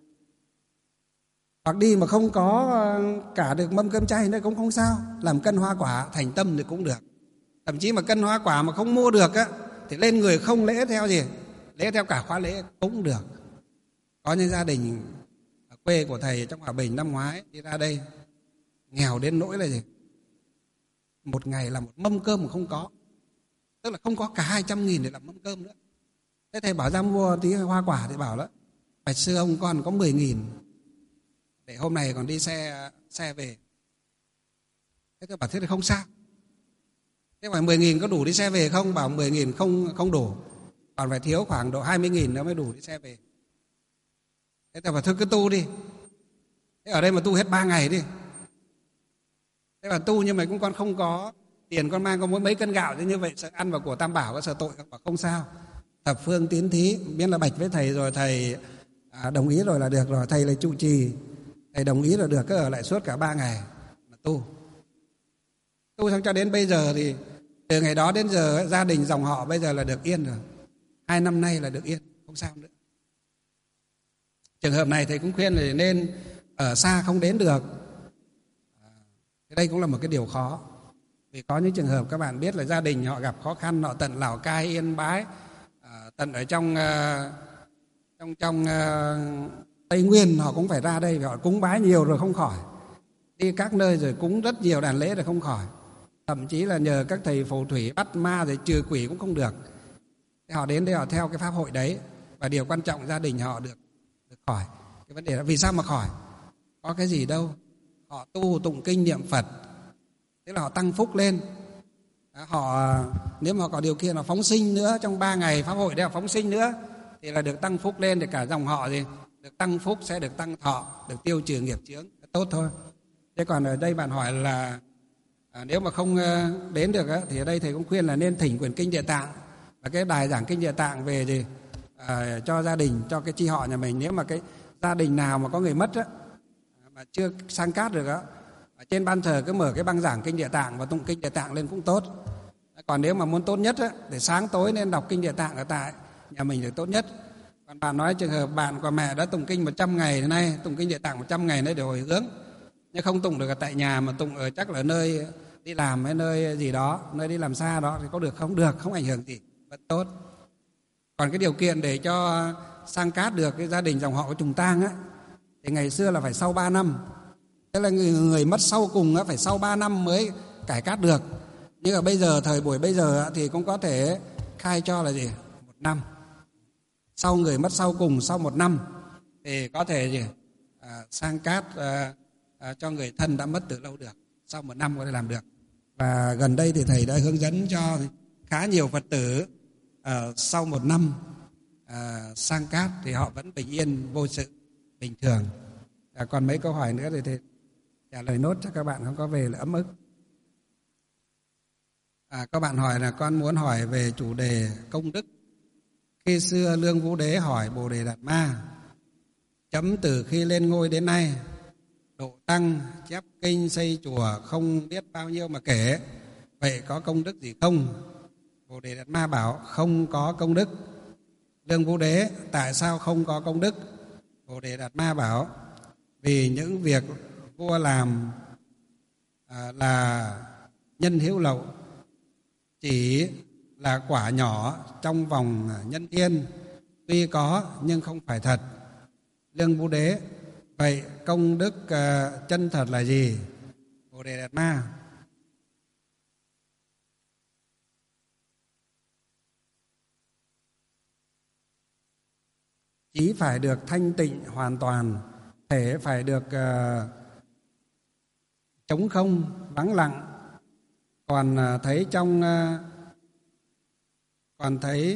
hoặc đi mà không có cả được mâm cơm chay nữa cũng không sao, làm cân hoa quả thành tâm thì cũng được. Thậm chí mà cân hoa quả mà không mua được á, thì lên người không lễ theo gì, lễ theo cả khóa lễ cũng được. Có những gia đình ở quê của thầy trong Hòa Bình năm ngoái đi ra đây nghèo đến nỗi là gì, một ngày là một mâm cơm mà không có, tức là không có cả hai trăm nghìn để làm mâm cơm nữa. Thế thầy bảo ra mua tí hoa quả thì bảo đó, bạch sư ông con có mười nghìn để hôm nay còn đi xe xe về. Thế tôi bảo thế thì không sao. Thế phải mười nghìn có đủ đi xe về không? Bảo mười nghìn không không đủ, còn phải thiếu khoảng độ hai mươi nghìn nữa mới đủ đi xe về. Thế tôi bảo thôi cứ tu đi. Thế ở đây mà tu hết ba ngày đi. Thế bảo tu nhưng mà cũng con không có tiền, con mang có mỗi mấy cân gạo, thế như vậy sợ ăn vào của Tam Bảo có sợ tội không? Bảo không sao, thập phương tín thí, biết là bạch với thầy rồi, thầy à, đồng ý rồi là được rồi, thầy là trụ trì, thầy đồng ý là được, cứ ở lại suốt cả ba ngày mà tu. Tu xong cho đến bây giờ thì từ ngày đó đến giờ gia đình dòng họ bây giờ là được yên rồi, hai năm nay là được yên, không sao nữa. Trường hợp này thầy cũng khuyên là nên ở xa không đến được. Đây cũng là một cái điều khó. Vì có những trường hợp các bạn biết là gia đình họ gặp khó khăn, họ tận Lào Cai, Yên Bái, tận ở trong trong trong Tây Nguyên họ cũng phải ra đây, họ cúng bái nhiều rồi không khỏi, đi các nơi rồi cúng rất nhiều đàn lễ rồi không khỏi, thậm chí là nhờ các thầy phù thủy bắt ma rồi trừ quỷ cũng không được. Thế họ đến đây họ theo cái pháp hội đấy, và điều quan trọng gia đình họ được được khỏi. Cái vấn đề là vì sao mà khỏi? Có cái gì đâu, họ tu tụng kinh niệm Phật, thế là họ tăng phúc lên. Họ nếu mà có điều kiện họ phóng sinh nữa, trong ba ngày pháp hội đấy họ phóng sinh nữa thì là được tăng phúc lên, để cả dòng họ gì được tăng phúc, sẽ được tăng thọ, được tiêu trừ nghiệp chướng, tốt thôi. Thế còn ở đây bạn hỏi là à, nếu mà không đến được á, thì ở đây thầy cũng khuyên là nên thỉnh quyển kinh Địa Tạng và cái đài giảng kinh Địa Tạng về gì à, cho gia đình, cho cái chi họ nhà mình. Nếu mà cái gia đình nào mà có người mất á, mà chưa sang cát được á, ở trên ban thờ cứ mở cái băng giảng kinh Địa Tạng và tụng kinh Địa Tạng lên cũng tốt. Còn nếu mà muốn tốt nhất á, để sáng tối nên đọc kinh Địa Tạng ở tại nhà mình thì tốt nhất. Còn bạn nói trường hợp bạn của mẹ đã tụng kinh một trăm ngày nay, tụng kinh Địa Tạng một trăm ngày nay để hồi hướng, nhưng không tụng được ở tại nhà mà tụng ở chắc là nơi đi làm hay nơi gì đó, nơi đi làm xa đó thì có được không? Được, không ảnh hưởng gì, vẫn tốt. Còn cái điều kiện để cho sang cát được cái gia đình dòng họ của trùng tang á, thì ngày xưa là phải sau ba năm. Thế là người, người mất sau cùng á, phải sau ba năm mới cải cát được. Nhưng ở bây giờ, thời buổi bây giờ á, thì cũng có thể khai cho là gì? Một năm. Sau người mất sau cùng, sau một năm thì có thể gì? À, sang cát à, à, cho người thân đã mất từ lâu được. Sau một năm có thể làm được. Và gần đây thì thầy đã hướng dẫn cho khá nhiều Phật tử à, sau một năm à, sang cát thì họ vẫn bình yên, vô sự, bình thường. À, còn mấy câu hỏi nữa thì, thì trả lời nốt cho các bạn không có về là ấm ức. À, các bạn hỏi là con muốn hỏi về chủ đề công đức. Khi xưa Lương Vũ Đế hỏi Bồ Đề Đạt Ma: chấm từ khi lên ngôi đến nay, độ tăng, chép kinh, xây chùa không biết bao nhiêu mà kể, vậy có công đức gì không? Bồ Đề Đạt Ma bảo không có công đức. Lương Vũ Đế: tại sao không có công đức? Bồ Đề Đạt Ma bảo vì những việc vua làm à, là nhân hiếu lậu, chỉ là quả nhỏ trong vòng nhân thiên, tuy có nhưng không phải thật. Lương Vũ Đế: vậy công đức uh, chân thật là gì? Bồ Đề Đạt Ma: chỉ phải được thanh tịnh hoàn toàn, thể phải được uh, trống không, vắng lặng. Còn uh, thấy trong uh, còn thấy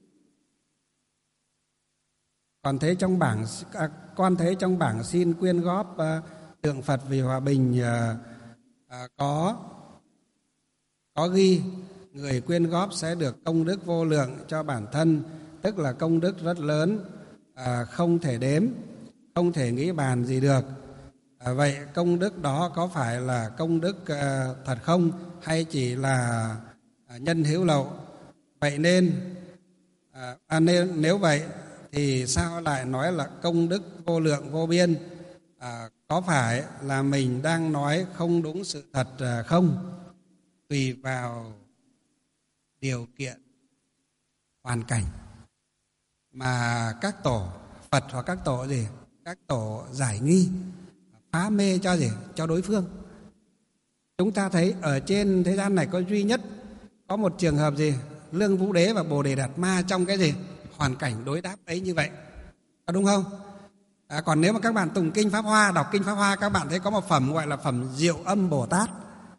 còn thấy trong bảng à, con thấy trong bảng xin quyên góp uh, tượng Phật vì hòa bình uh, uh, có có ghi người quyên góp sẽ được công đức vô lượng cho bản thân, tức là công đức rất lớn, à, không thể đếm, không thể nghĩ bàn gì được. À, vậy công đức đó có phải là công đức à, thật không, hay chỉ là à, nhân hiếu lậu? Vậy nên, à, à, nên nếu vậy thì sao lại nói là công đức vô lượng vô biên? À, có phải là mình đang nói không đúng sự thật à, không? Tùy vào điều kiện hoàn cảnh mà các tổ Phật hoặc các tổ gì, các tổ giải nghi, phá mê cho gì, cho đối phương. Chúng ta thấy ở trên thế gian này có duy nhất có một trường hợp gì, Lương Vũ Đế và Bồ Đề Đạt Ma trong cái gì, hoàn cảnh đối đáp ấy như vậy, có đúng không? À, còn nếu mà các bạn tụng kinh Pháp Hoa, đọc kinh Pháp Hoa, các bạn thấy có một phẩm gọi là phẩm Diệu Âm Bồ Tát,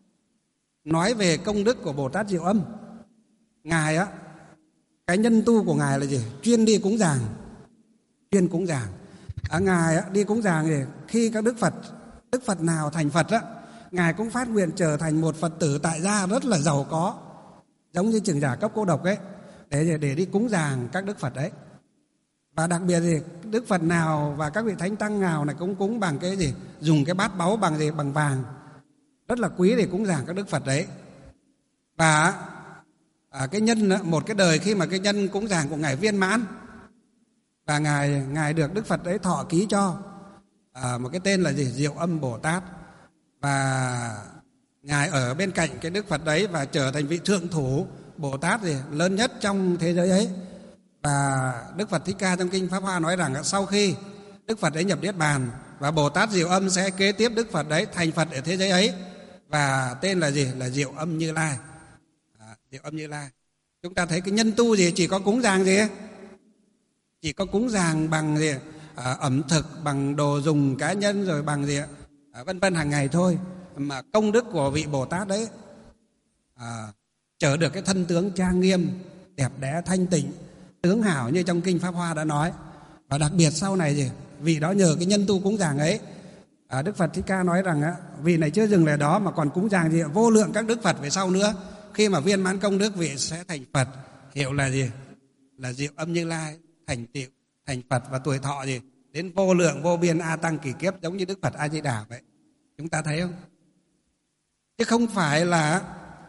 nói về công đức của Bồ Tát Diệu Âm. Ngài á, cái nhân tu của Ngài là gì? Chuyên đi cúng dường, chuyên cúng dường. À, Ngài á, đi cúng dường thì khi các Đức Phật, Đức Phật nào thành Phật á, Ngài cũng phát nguyện trở thành một Phật tử tại gia rất là giàu có, giống như Trưởng Giả Cấp Cô Độc ấy, để để đi cúng dường các Đức Phật đấy. Và đặc biệt thì Đức Phật nào và các vị Thánh Tăng nào này cũng cúng bằng cái gì, dùng cái bát báu bằng gì, bằng vàng, rất là quý để cúng dường các Đức Phật đấy. Và à, cái nhân một cái đời khi mà cái nhân cúng dường của Ngài viên mãn, và ngài ngài được Đức Phật đấy thọ ký cho à, một cái tên là gì, Diệu Âm Bồ Tát. Và ngài ở bên cạnh cái Đức Phật đấy và trở thành vị thượng thủ Bồ Tát gì lớn nhất trong thế giới ấy. Và Đức Phật Thích Ca trong kinh Pháp Hoa nói rằng sau khi Đức Phật ấy nhập Niết Bàn, và Bồ Tát Diệu Âm sẽ kế tiếp Đức Phật đấy thành Phật ở thế giới ấy, và tên là gì, là Diệu Âm Như Lai. À, Diệu Âm Như Lai. Chúng ta thấy cái nhân tu gì chỉ có cúng dường gì, chỉ có cúng dường bằng gì, à, ẩm thực, bằng đồ dùng cá nhân, rồi bằng gì, à, vân vân hàng ngày thôi, mà công đức của vị Bồ Tát đấy à, trở được cái thân tướng trang nghiêm, đẹp đẽ, thanh tịnh, tướng hảo như trong kinh Pháp Hoa đã nói. Và đặc biệt sau này gì, vị đó nhờ cái nhân tu cúng dường ấy, à, Đức Phật Thích Ca nói rằng á, vị này chưa dừng lại đó mà còn cúng dường gì, vô lượng các Đức Phật về sau nữa. Khi mà viên mãn công đức, vị sẽ thành Phật, hiệu là gì, là Diệu Âm Như Lai, thành tựu thành Phật, và tuổi thọ gì đến vô lượng vô biên a tăng kỳ kiếp, giống như Đức Phật A Di Đà vậy. Chúng ta thấy không? Chứ không phải là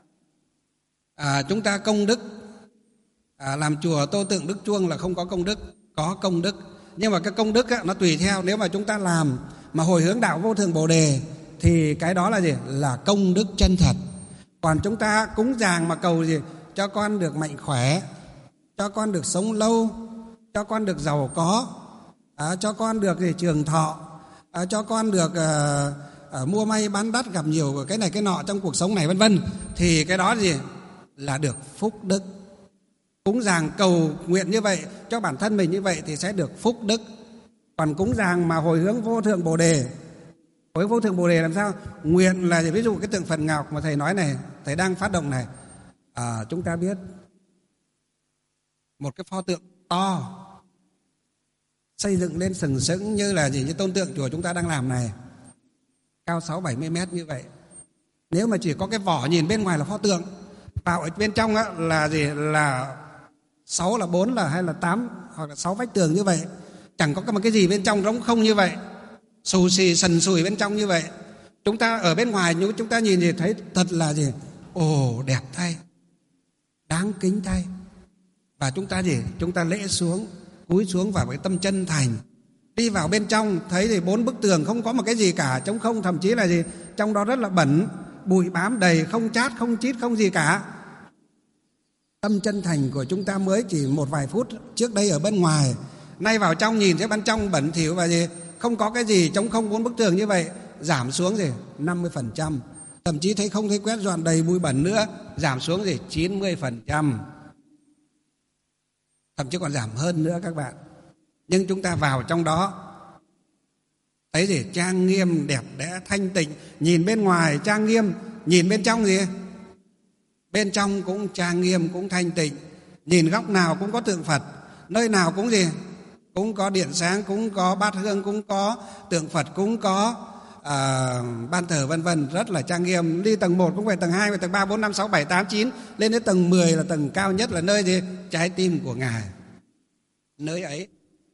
à, chúng ta công đức à, làm chùa tô tượng Đức Chuông là không có công đức, có công đức. Nhưng mà cái công đức á, nó tùy theo, nếu mà chúng ta làm mà hồi hướng đạo vô thượng Bồ Đề thì cái đó là gì, là công đức chân thật. Còn chúng ta cúng dường mà cầu gì, cho con được mạnh khỏe, cho con được sống lâu, cho con được giàu có, à, cho con được gì, trường thọ, à, cho con được à, à, mua may bán đắt, gặp nhiều cái này cái nọ trong cuộc sống này vân vân, thì cái đó gì là được phúc đức. Cúng dường cầu nguyện như vậy cho bản thân mình như vậy thì sẽ được phúc đức. Còn cúng dường mà hồi hướng vô thượng Bồ Đề, hồi hướng vô thượng Bồ Đề làm sao? Nguyện là ví dụ cái tượng Phật Ngọc mà thầy nói này, thầy đang phát động này, à, chúng ta biết một cái pho tượng to xây dựng lên sừng sững như là gì, như tôn tượng chùa chúng ta đang làm này, cao sáu bảy mươi mét như vậy. Nếu mà chỉ có cái vỏ nhìn bên ngoài là pho tượng, vào ở bên trong á, là gì, là sáu là bốn là hay là tám hoặc là sáu vách tường như vậy, chẳng có một cái gì bên trong, trống không như vậy, xù xì sần sùi bên trong như vậy. Chúng ta ở bên ngoài nhưng chúng ta nhìn thì thấy thật là gì, ồ đẹp thay, đáng kính thay. Và chúng ta gì, chúng ta lễ xuống, cúi xuống vào cái tâm chân thành, đi vào bên trong thấy thì bốn bức tường không có một cái gì cả, trống không, thậm chí là gì, trong đó rất là bẩn, bụi bám đầy, không chát, không chít, không gì cả. Tâm chân thành của chúng ta mới chỉ một vài phút trước đây ở bên ngoài, nay vào trong nhìn thấy bên trong bẩn thỉu và gì, không có cái gì, trống không, bốn bức tường như vậy, giảm xuống gì năm mươi phần trăm, thậm chí thấy không thấy quét dọn đầy bụi bẩn nữa, giảm xuống gì chín mươi phần trăm, thậm chí còn giảm hơn nữa các bạn. Nhưng chúng ta vào trong đó thấy gì, trang nghiêm, đẹp đẽ, thanh tịnh. Nhìn bên ngoài trang nghiêm, nhìn bên trong gì, bên trong cũng trang nghiêm, cũng thanh tịnh. Nhìn góc nào cũng có tượng Phật, nơi nào cũng gì, cũng có điện sáng, cũng có bát hương, cũng có tượng Phật, cũng có à, ban thờ vân vân, rất là trang nghiêm. Đi tầng một cũng phải tầng hai, tầng ba, bốn, năm, sáu, bảy, tám, chín, lên đến tầng mười là tầng cao nhất, là nơi gì, trái tim của Ngài. Nơi ấy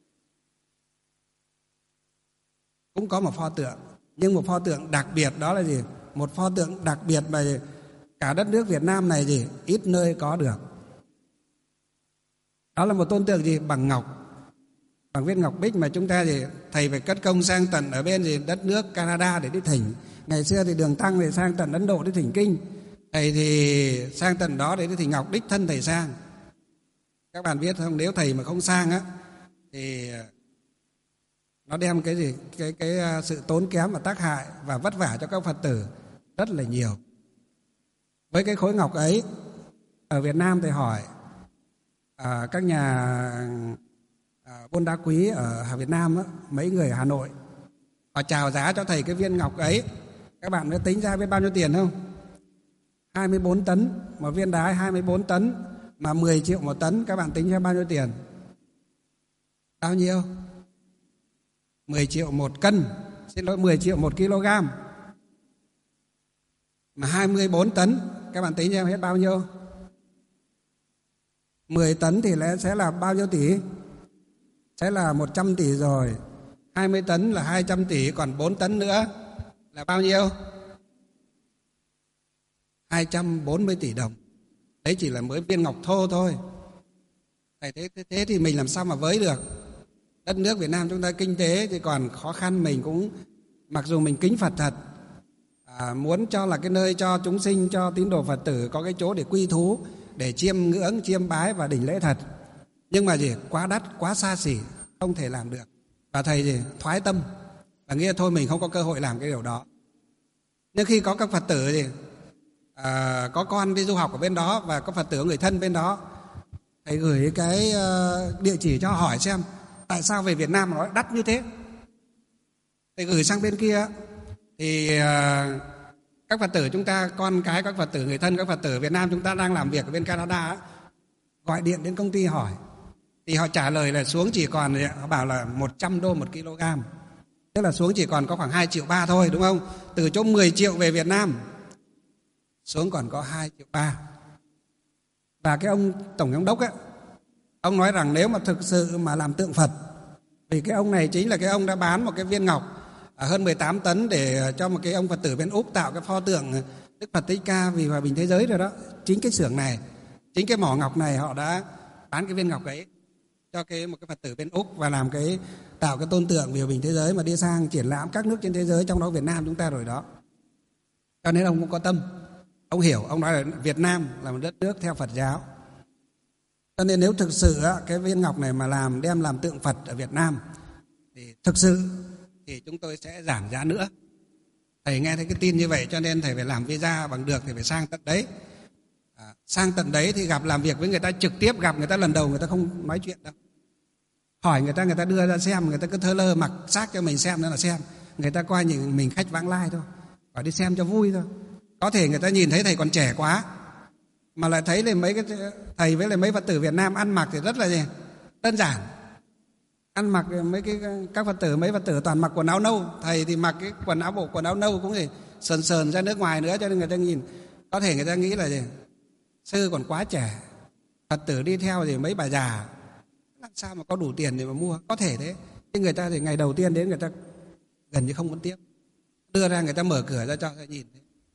cũng có một pho tượng, nhưng một pho tượng đặc biệt đó là gì, một pho tượng đặc biệt mà cả đất nước Việt Nam này gì ít nơi có được. Đó là một tôn tượng gì, bằng ngọc, bằng viên ngọc bích, mà chúng ta thì thầy phải cất công sang tận ở bên gì đất nước Canada để đi thỉnh. Ngày xưa thì Đường Tăng thì sang tận Ấn Độ đi thỉnh kinh, thầy thì sang tận đó để đi thỉnh ngọc, đích thân thầy sang. Các bạn biết không, nếu thầy mà không sang á thì nó đem cái gì cái cái sự tốn kém và tác hại và vất vả cho các Phật tử rất là nhiều. Với cái khối ngọc ấy, ở Việt Nam thầy hỏi à, các nhà à, buôn đá quý ở Việt Nam á, mấy người ở Hà Nội họ chào giá cho thầy cái viên ngọc ấy, các bạn mới tính ra biết bao nhiêu tiền không? hai mươi bốn tấn, một viên đá hai mươi bốn tấn mà mười triệu một tấn, các bạn tính ra bao nhiêu tiền? Bao nhiêu? mười triệu một cân, xin lỗi, mười triệu một kg. Mà hai mươi bốn tấn, các bạn tính ra hết bao nhiêu? mười tấn thì sẽ là bao nhiêu tỷ? Sẽ là một trăm tỷ rồi. hai mươi tấn là hai trăm tỷ, còn bốn tấn nữa là bao nhiêu? hai trăm bốn mươi tỷ đồng. Đấy chỉ là mới viên ngọc thô thôi. Thế, thế, thế thì mình làm sao mà với được? Đất nước Việt Nam chúng ta kinh tế thì còn khó khăn, mình cũng mặc dù mình kính Phật thật, à, muốn cho là cái nơi cho chúng sinh, cho tín đồ Phật tử có cái chỗ để quy thú, để chiêm ngưỡng, chiêm bái và đảnh lễ thật. Nhưng mà gì? Quá đắt, quá xa xỉ, không thể làm được. Và thầy gì? Thoái tâm và nghĩ thôi mình không có cơ hội làm cái điều đó. Nhưng khi có các Phật tử gì? À, có con đi du học ở bên đó và có Phật tử người thân bên đó, thầy gửi cái uh, địa chỉ cho hỏi xem tại sao về Việt Nam nó đắt như thế. Thầy gửi sang bên kia thì uh, các Phật tử chúng ta, con cái các Phật tử người thân các Phật tử Việt Nam chúng ta đang làm việc ở bên Canada ấy, gọi điện đến công ty hỏi thì họ trả lời là xuống chỉ còn, họ bảo là một trăm đô một kg, tức là xuống chỉ còn có khoảng hai triệu ba thôi, đúng không? Từ chỗ mười triệu về Việt Nam xuống còn có hai triệu ba. Và cái ông tổng giám đốc ấy, ông nói rằng nếu mà thực sự mà làm tượng Phật, vì cái ông này chính là cái ông đã bán một cái viên ngọc hơn mười tám tấn để cho một cái ông Phật tử bên Úc tạo cái pho tượng Đức Phật Thích Ca vì hòa bình thế giới rồi đó. Chính cái xưởng này, chính cái mỏ ngọc này họ đã bán cái viên ngọc ấy cho cái một cái Phật tử bên Úc và làm cái tạo cái tôn tượng vì hòa bình thế giới mà đi sang triển lãm các nước trên thế giới, trong đó Việt Nam chúng ta rồi đó. Cho nên ông cũng có tâm, ông hiểu, ông nói là Việt Nam là một đất nước theo Phật giáo. Cho nên nếu thực sự cái viên ngọc này mà làm đem làm tượng Phật ở Việt Nam thì thực sự thì chúng tôi sẽ giảm giá nữa. Thầy nghe thấy cái tin như vậy cho nên thầy phải làm visa bằng được thì phải sang tận đấy. À, sang tận đấy thì gặp làm việc với người ta trực tiếp, gặp người ta lần đầu người ta không nói chuyện đâu. Hỏi người ta, người ta đưa ra xem, người ta cứ thơ lơ mặc xác cho mình xem nữa là xem. Người ta coi nhìn mình khách vãng lai thôi, phải đi xem cho vui thôi. Có thể người ta nhìn thấy thầy còn trẻ quá mà lại thấy là mấy cái thầy với lại mấy Phật tử Việt Nam ăn mặc thì rất là gì? Đơn giản. Ăn mặc mấy cái các Phật tử mấy Phật tử toàn mặc quần áo nâu, thầy thì mặc cái quần áo bộ quần áo nâu cũng thì sờn sờn ra nước ngoài nữa, cho nên người ta nhìn có thể người ta nghĩ là gì? Sư còn quá trẻ, Phật tử đi theo thì mấy bà già, làm sao mà có đủ tiền để mà mua? Có thể thế. Nhưng người ta thì ngày đầu tiên đến người ta gần như không muốn tiếp, đưa ra người ta mở cửa ra cho người ta nhìn.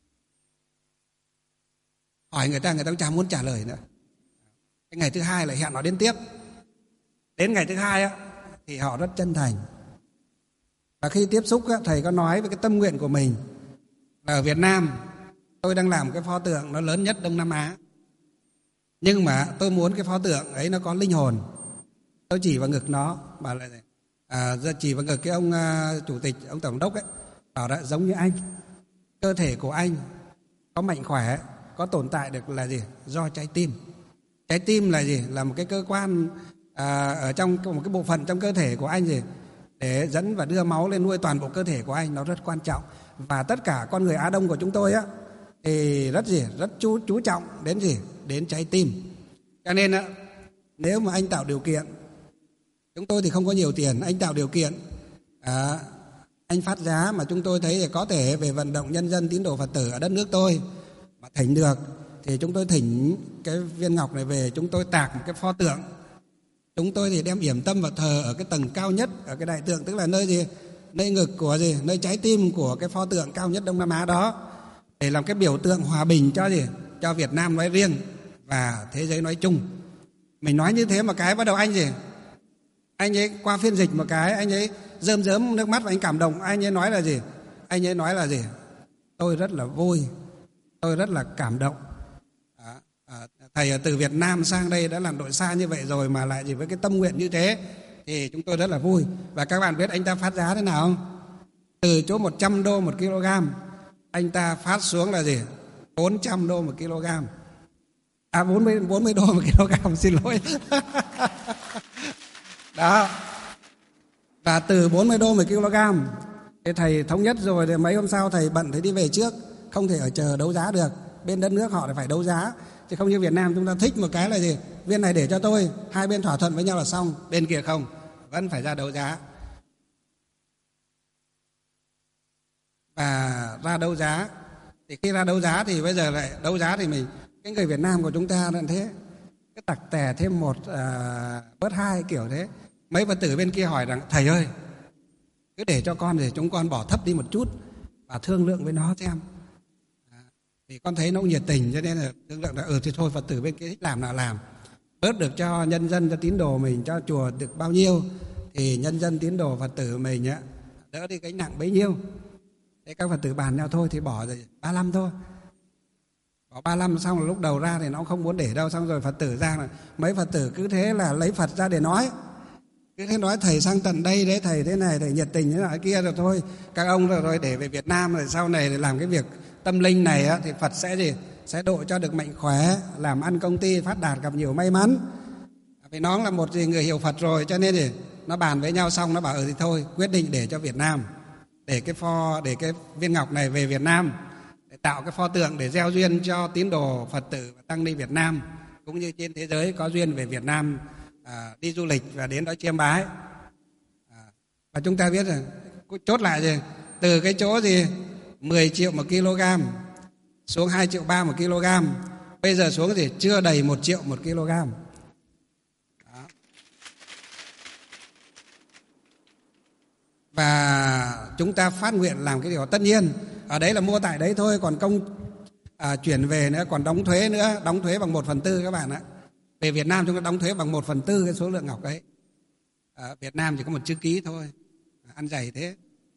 Hỏi người ta, người ta cũng chẳng muốn trả lời nữa. Cái ngày thứ hai lại hẹn họ đến tiếp. Đến ngày thứ hai á, thì họ rất chân thành. Và khi tiếp xúc á, thầy có nói với cái tâm nguyện của mình là ở Việt Nam tôi đang làm cái pho tượng nó lớn nhất Đông Nam Á. Nhưng mà tôi muốn cái pho tượng ấy nó có linh hồn. Tôi chỉ vào ngực nó, bảo là à, chỉ vào ngực cái ông uh, chủ tịch, ông tổng đốc ấy, bảo là giống như anh, cơ thể của anh có mạnh khỏe, có tồn tại được là gì? Do trái tim. Trái tim là gì? Là một cái cơ quan à, ở trong một cái bộ phận trong cơ thể của anh gì? Để dẫn và đưa máu lên nuôi toàn bộ cơ thể của anh, nó rất quan trọng. Và tất cả con người Á Đông của chúng tôi á thì rất gì? Rất chú chú trọng đến gì? Đến trái tim. Cho nên á, nếu mà anh tạo điều kiện, chúng tôi thì không có nhiều tiền, anh tạo điều kiện, à, anh phát giá mà chúng tôi thấy thì có thể về vận động nhân dân tín đồ Phật tử ở đất nước tôi mà thỉnh được, thì chúng tôi thỉnh cái viên ngọc này về, chúng tôi tạc một cái pho tượng. Chúng tôi thì đem yểm tâm và thờ ở cái tầng cao nhất, ở cái đại tượng, tức là nơi gì? Nơi ngực của gì? Nơi trái tim của cái pho tượng cao nhất Đông Nam Á đó, để làm cái biểu tượng hòa bình cho gì? Cho Việt Nam nói riêng và thế giới nói chung. Mình nói như thế mà cái bắt đầu anh gì? Anh ấy qua phiên dịch một cái, anh ấy rơm rớm nước mắt và anh cảm động. Anh ấy nói là gì? Anh ấy nói là gì? Tôi rất là vui, tôi rất là cảm động. À, thầy từ Việt Nam sang đây đã làm đội xa như vậy rồi mà lại chỉ với cái tâm nguyện như thế thì chúng tôi rất là vui. Và các bạn biết anh ta phát giá thế nào không? Từ chỗ một trăm đô một kg, anh ta phát xuống là gì? bốn trăm đô một kg. À bốn mươi, bốn mươi đô một kg, xin lỗi. Đó. Và từ bốn mươi đô một kg thì thầy thống nhất rồi, thì mấy hôm sau thầy bận thầy đi về trước, không thể ở chờ đấu giá được. Bên đất nước họ phải đấu giá, chứ không như Việt Nam chúng ta thích một cái là gì? Viên này để cho tôi, hai bên thỏa thuận với nhau là xong, bên kia không, vẫn phải ra đấu giá. Và ra đấu giá thì khi ra đấu giá thì bây giờ lại đấu giá thì mình, cái người Việt Nam của chúng ta là thế, cái tặc tè thêm một à, bớt hai kiểu thế. Mấy Phật tử bên kia hỏi rằng thầy ơi, cứ để cho con để chúng con bỏ thấp đi một chút và thương lượng với nó xem. À, vì con thấy nó nhiệt tình cho nên là thương lượng là ừ thì thôi Phật tử bên kia thích làm nào làm, bớt được cho nhân dân, cho tín đồ mình, cho chùa được bao nhiêu thì nhân dân tín đồ Phật tử mình á đỡ đi gánh nặng bấy nhiêu. Thế các Phật tử bàn nhau thôi thì bỏ rồi ba mươi lăm thôi. Bỏ ba mươi lăm xong là lúc đầu ra thì nó không muốn để đâu, xong rồi Phật tử ra là mấy Phật tử cứ thế là lấy Phật ra để nói. Cứ thế nói thầy sang tận đây đấy, thầy thế này, thầy nhiệt tình thế nào kia rồi thôi. Các ông rồi, rồi để về Việt Nam rồi sau này để làm cái việc tâm linh này á, thì Phật sẽ gì? Sẽ độ cho được mạnh khỏe, làm ăn công ty phát đạt, gặp nhiều may mắn. Vì nó là một người hiểu Phật rồi, cho nên thì nó bàn với nhau xong nó bảo ừ thì thôi quyết định để cho Việt Nam, để cái pho, để cái viên ngọc này về Việt Nam, để tạo cái pho tượng để gieo duyên cho tín đồ Phật tử và tăng ni Việt Nam cũng như trên thế giới có duyên về Việt Nam à, đi du lịch và đến đó chiêm bái. À, và chúng ta biết rồi, chốt lại rồi, từ cái chỗ gì mười triệu một kg xuống hai triệu ba một kg, bây giờ xuống thì chưa đầy một triệu một kg. Đó. Và chúng ta phát nguyện làm cái điều tất nhiên ở đấy là mua tại đấy thôi, còn công à, chuyển về nữa, còn đóng thuế nữa, đóng thuế bằng một phần tư các bạn ạ. Về Việt Nam chúng ta đóng thuế bằng một phần tư cái số lượng ngọc ấy. Ở Việt Nam chỉ có một chữ ký thôi, ăn dày thế.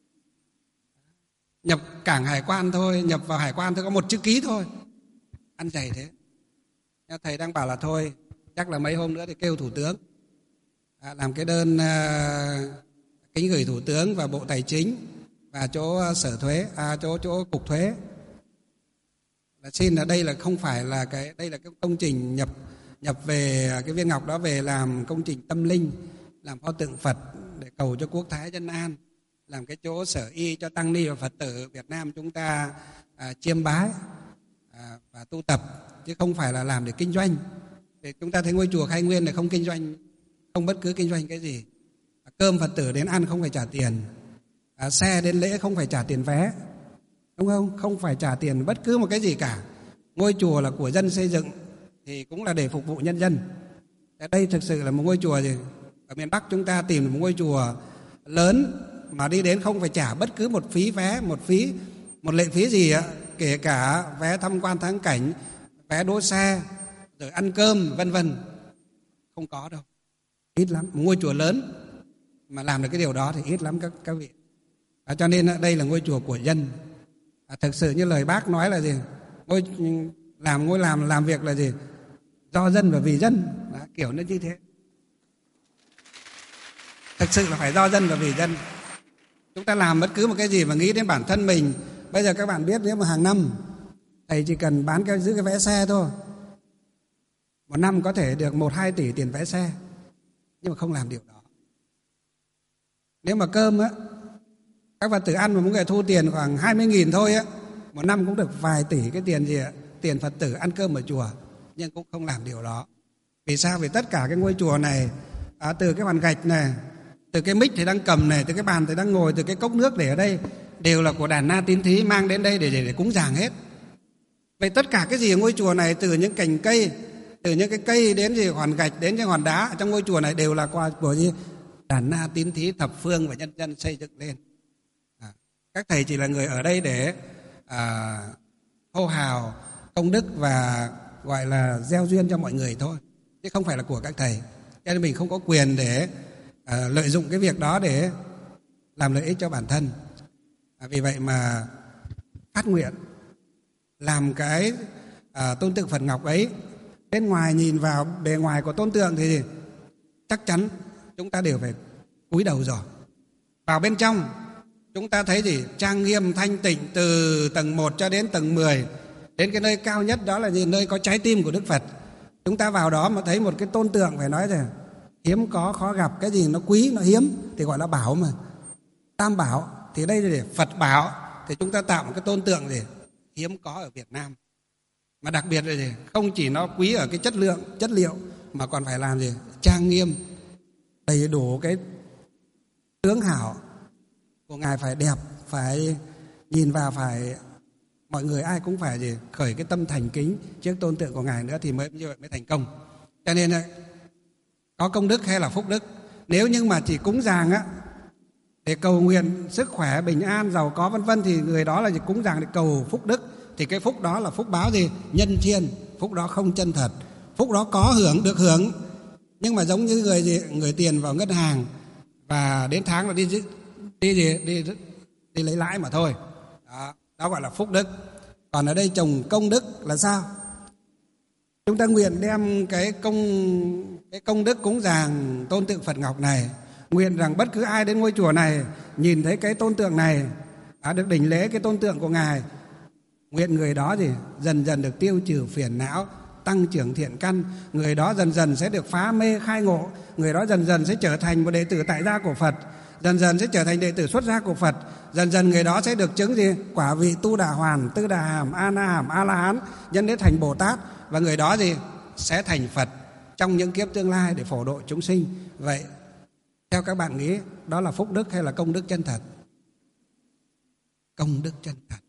Nhập cảng hải quan thôi, nhập vào hải quan thôi có một chữ ký thôi, ăn dày thế. Thầy đang bảo là thôi, chắc là mấy hôm nữa thì kêu Thủ tướng à, làm cái đơn à, kính gửi Thủ tướng và Bộ Tài chính và chỗ sở thuế, à, chỗ chỗ cục thuế là xin là đây là không phải là cái, đây là cái công trình nhập nhập về cái viên ngọc đó về làm công trình tâm linh, làm pho tượng Phật để cầu cho quốc thái dân an, làm cái chỗ sở y cho tăng ni và Phật tử Việt Nam chúng ta à, chiêm bái à, và tu tập, chứ không phải là làm để kinh doanh. Để chúng ta thấy ngôi chùa Khai Nguyên là không kinh doanh, không bất cứ kinh doanh cái gì. À, cơm Phật tử đến ăn không phải trả tiền, à, xe đến lễ không phải trả tiền vé, đúng không? Không phải trả tiền bất cứ một cái gì cả. Ngôi chùa là của dân xây dựng thì cũng là để phục vụ nhân dân. Đây thực sự là một ngôi chùa gì? Ở miền Bắc chúng ta tìm một ngôi chùa lớn mà đi đến không phải trả bất cứ một phí vé, một phí, một lệ phí gì ạ, kể cả vé tham quan thắng cảnh, vé đỗ xe, rồi ăn cơm, vân vân, không có đâu, ít lắm. Một ngôi chùa lớn mà làm được cái điều đó thì ít lắm các các vị. À, cho nên đây là ngôi chùa của dân. À, thực sự như lời Bác nói là gì? Ngôi làm ngôi làm làm việc là gì? Do dân và vì dân. Đó, kiểu nó như thế. Thực sự là phải do dân và vì dân. Chúng ta làm bất cứ một cái gì mà nghĩ đến bản thân mình. Bây giờ các bạn biết nếu mà hàng năm thầy chỉ cần bán cái giữ cái vé xe thôi, một năm có thể được một hai tỷ tiền vé xe, nhưng mà không làm điều đó. Nếu mà cơm á, các Phật tử ăn mà mỗi người thu tiền khoảng hai mươi nghìn thôi á, một năm cũng được vài tỷ cái tiền gì ạ, tiền Phật tử ăn cơm ở chùa, nhưng cũng không làm điều đó. Vì sao? Vì tất cả cái ngôi chùa này à, từ cái bàn gạch này, từ cái mic thầy đang cầm này, từ cái bàn thầy đang ngồi, từ cái cốc nước để ở đây đều là của Đàn Na Tín Thí mang đến đây để, để, để cúng dường hết. Vậy tất cả cái gì ở ngôi chùa này, từ những cành cây, từ những cái cây đến gì hòn gạch đến những hòn đá trong ngôi chùa này đều là qua của gì Đàn Na Tín Thí thập phương và nhân dân xây dựng lên. À, các thầy chỉ là người ở đây để à, hô hào công đức và gọi là gieo duyên cho mọi người thôi, chứ không phải là của các thầy. Cho nên mình không có quyền để à, lợi dụng cái việc đó để làm lợi ích cho bản thân. À, vì vậy mà phát nguyện làm cái à, tôn tượng Phật Ngọc ấy Bên ngoài nhìn vào bề ngoài của tôn tượng thì chắc chắn chúng ta đều phải cúi đầu rồi. Vào bên trong chúng ta thấy gì? Trang nghiêm thanh tịnh từ tầng một cho đến tầng mười, đến cái nơi cao nhất đó là gì? Nơi có trái tim của Đức Phật. Chúng ta vào đó mà thấy một cái tôn tượng phải nói rằng hiếm có, khó gặp. Cái gì nó quý, nó hiếm thì gọi là bảo mà. Tam bảo thì đây là Phật bảo, thì chúng ta tạo một cái tôn tượng gì hiếm có ở Việt Nam. Mà đặc biệt là gì? Không chỉ nó quý ở cái chất lượng, chất liệu, mà còn phải làm gì? Trang nghiêm, đầy đủ cái tướng hảo của Ngài phải đẹp, phải nhìn vào, phải mọi người ai cũng phải gì? Khởi cái tâm thành kính trước tôn tượng của Ngài nữa thì mới như vậy mới thành công. Cho nên có công đức hay là phúc đức. Nếu như mà chỉ cúng dường á để cầu nguyện sức khỏe, bình an, giàu có vân vân thì người đó là chỉ cúng dường để cầu phúc đức, thì cái phúc đó là phúc báo gì? Nhân thiên. Phúc đó không chân thật. Phúc đó có hưởng, được hưởng, nhưng mà giống như người gì? Người tiền vào ngân hàng và đến tháng là đi đi đi đi, đi lấy lãi mà thôi. Đó, đó gọi là phúc đức. Còn ở đây trồng công đức là sao? Chúng ta nguyện đem cái công cái công đức cúng dường tôn tượng Phật Ngọc này, nguyện rằng bất cứ ai đến ngôi chùa này nhìn thấy cái tôn tượng này, đã được đảnh lễ cái tôn tượng của Ngài, nguyện người đó gì dần dần được tiêu trừ phiền não, tăng trưởng thiện căn, người đó dần dần sẽ được phá mê khai ngộ, người đó dần dần sẽ trở thành một đệ tử tại gia của Phật, dần dần sẽ trở thành đệ tử xuất gia của Phật, dần dần người đó sẽ được chứng gì? Quả vị Tu Đà Hoàn, Tư Đà Hàm, A Na Hàm, A La Hán, nhân đến thành Bồ Tát, và người đó gì sẽ thành Phật trong những kiếp tương lai để phổ độ chúng sinh. Vậy theo các bạn nghĩ đó là phúc đức hay là công đức chân thật? Công đức chân thật.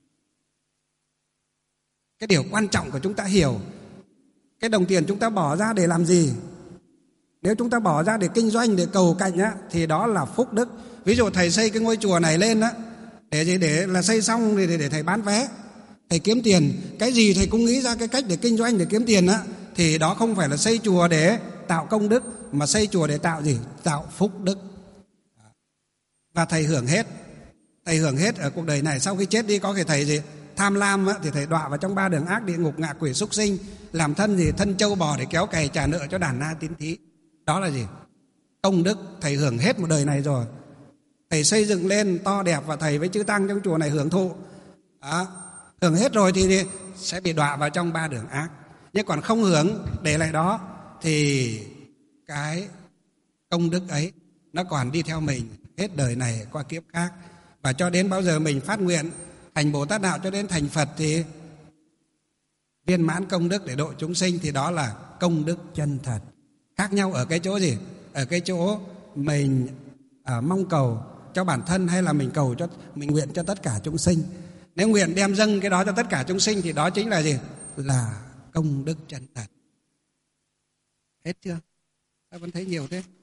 Cái điều quan trọng của chúng ta hiểu cái đồng tiền chúng ta bỏ ra để làm gì. Nếu chúng ta bỏ ra để kinh doanh, để cầu cạnh á, thì đó là phúc đức. Ví dụ thầy xây cái ngôi chùa này lên á, để gì? Để là xây xong để, để, để thầy bán vé, thầy kiếm tiền. Cái gì thầy cũng nghĩ ra cái cách để kinh doanh, để kiếm tiền á, thì đó không phải là xây chùa để tạo công đức, mà xây chùa để tạo gì? Tạo phúc đức. Và thầy hưởng hết. Thầy hưởng hết ở cuộc đời này. Sau khi chết đi có thể thầy gì? Tham lam á, thì thầy đọa vào trong ba đường ác, địa ngục, ngạ quỷ, súc sinh, làm thân gì? Thân trâu bò để kéo cày trả nợ cho đàn na tín thí. Đó là gì? Công đức. Thầy hưởng hết một đời này rồi. Thầy xây dựng lên to đẹp và thầy với chư tăng trong chùa này hưởng thụ. Đó. Hưởng hết rồi thì sẽ bị đọa vào trong ba đường ác. Nhưng còn không hưởng, để lại đó, thì cái công đức ấy nó còn đi theo mình hết đời này qua kiếp khác. Và cho đến bao giờ mình phát nguyện thành Bồ Tát Đạo cho đến thành Phật thì viên mãn công đức để độ chúng sinh, thì đó là công đức chân thật. Khác nhau ở cái chỗ gì? Ở cái chỗ mình à, mong cầu cho bản thân hay là mình cầu cho, mình nguyện cho tất cả chúng sinh. Nếu nguyện đem dâng cái đó cho tất cả chúng sinh thì đó chính là gì? Là công đức chân thật. Hết chưa? Sao vẫn thấy nhiều thế?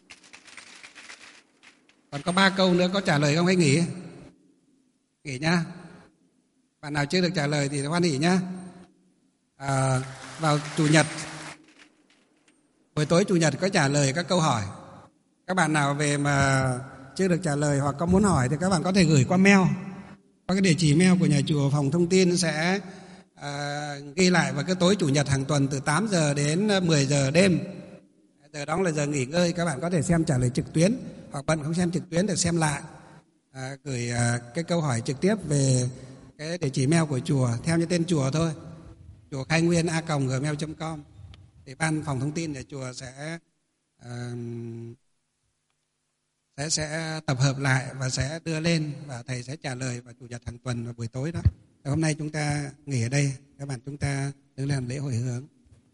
Còn có ba câu nữa, có trả lời không hay nghỉ? Nghỉ nhá. Bạn nào chưa được trả lời thì hoan hỉ nhá. À, vào Chủ nhật, buổi tối Chủ nhật có trả lời các câu hỏi. Các bạn nào về mà chưa được trả lời hoặc có muốn hỏi thì các bạn có thể gửi qua mail. Có cái địa chỉ mail của nhà chùa, phòng thông tin sẽ à, ghi lại vào cái tối Chủ nhật hàng tuần từ tám giờ đến mười giờ đêm. Giờ đó là giờ nghỉ ngơi, các bạn có thể xem trả lời trực tuyến, hoặc bận không xem trực tuyến để xem lại. À, gửi à, cái câu hỏi trực tiếp về cái địa chỉ mail của chùa theo như tên chùa thôi, chùa khai nguyên a còng gmail chấm com, thì ban phòng thông tin của chùa sẽ à, sẽ sẽ tập hợp lại và sẽ đưa lên, và thầy sẽ trả lời vào Chủ nhật hàng tuần vào buổi tối đó. Và hôm nay chúng ta nghỉ ở đây, các bạn chúng ta đứng làm lễ hồi hướng.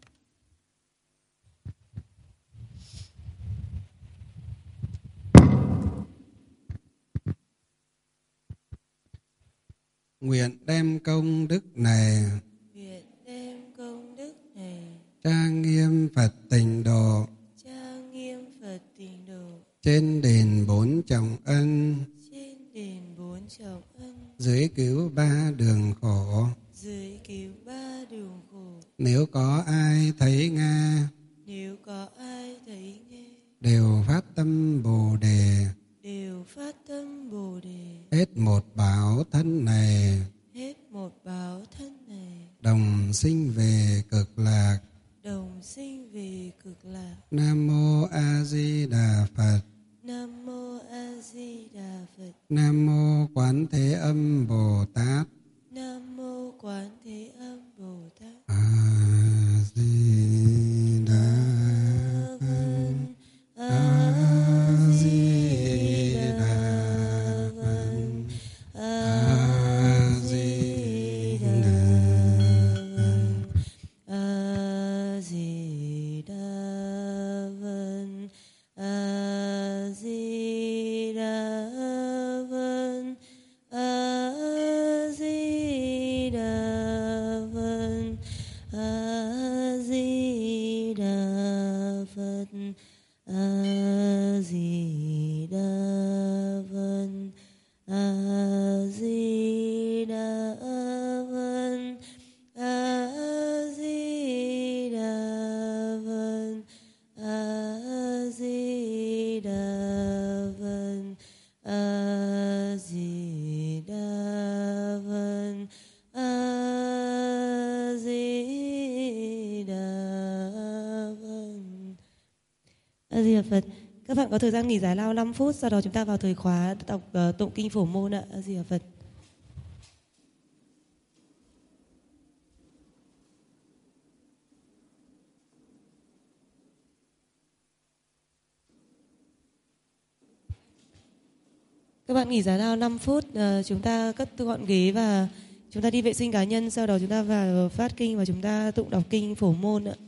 Nguyện đem công đức này, nguyện đem công đức này, trang nghiêm Phật tịnh độ, trang nghiêm Phật tịnh độ, trên đền bốn trọng ân, trên đền bốn trọng ân, dưới cứu ba đường khổ, dưới cứu ba đường khổ. Nếu có ai thấy nghe, nếu có ai thấy nghe, đều phát tâm Bồ đề, đều phát tâm Bồ đề. hết một bảo thân này, hết một báo thân này, đồng sinh về cực lạc, đồng sinh về cực lạc. Nam mô A Di Đà Phật. Nam mô A Di Đà Phật. Nam mô Quán Thế Âm Bồ Tát. Nam mô Quán Thế Âm Bồ Tát. A Di Đà Phật. A Di Đà Phật. A Di Đà Phật. A Di Đà Phật. A Di Đà Phật. A Di Đà Phật. A Di Đà Phật. A Di Đà Phật. A Di Đà Phật. A Di Đà Phật. A Di Đà Phật. A Di Đà Phật. A Di Đà Phật. A Di Đà Phật. Các bạn có thời gian nghỉ giải lao năm phút, sau đó chúng ta vào thời khóa đọc uh, tụng kinh phổ môn ạ. A Di Đà Phật. Các bạn nghỉ giải lao năm phút, uh, chúng ta cất gọn ghế và chúng ta đi vệ sinh cá nhân, sau đó chúng ta vào phát kinh và chúng ta tụng đọc kinh phổ môn ạ.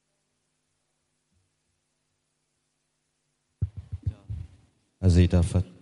A Di Đà Phật.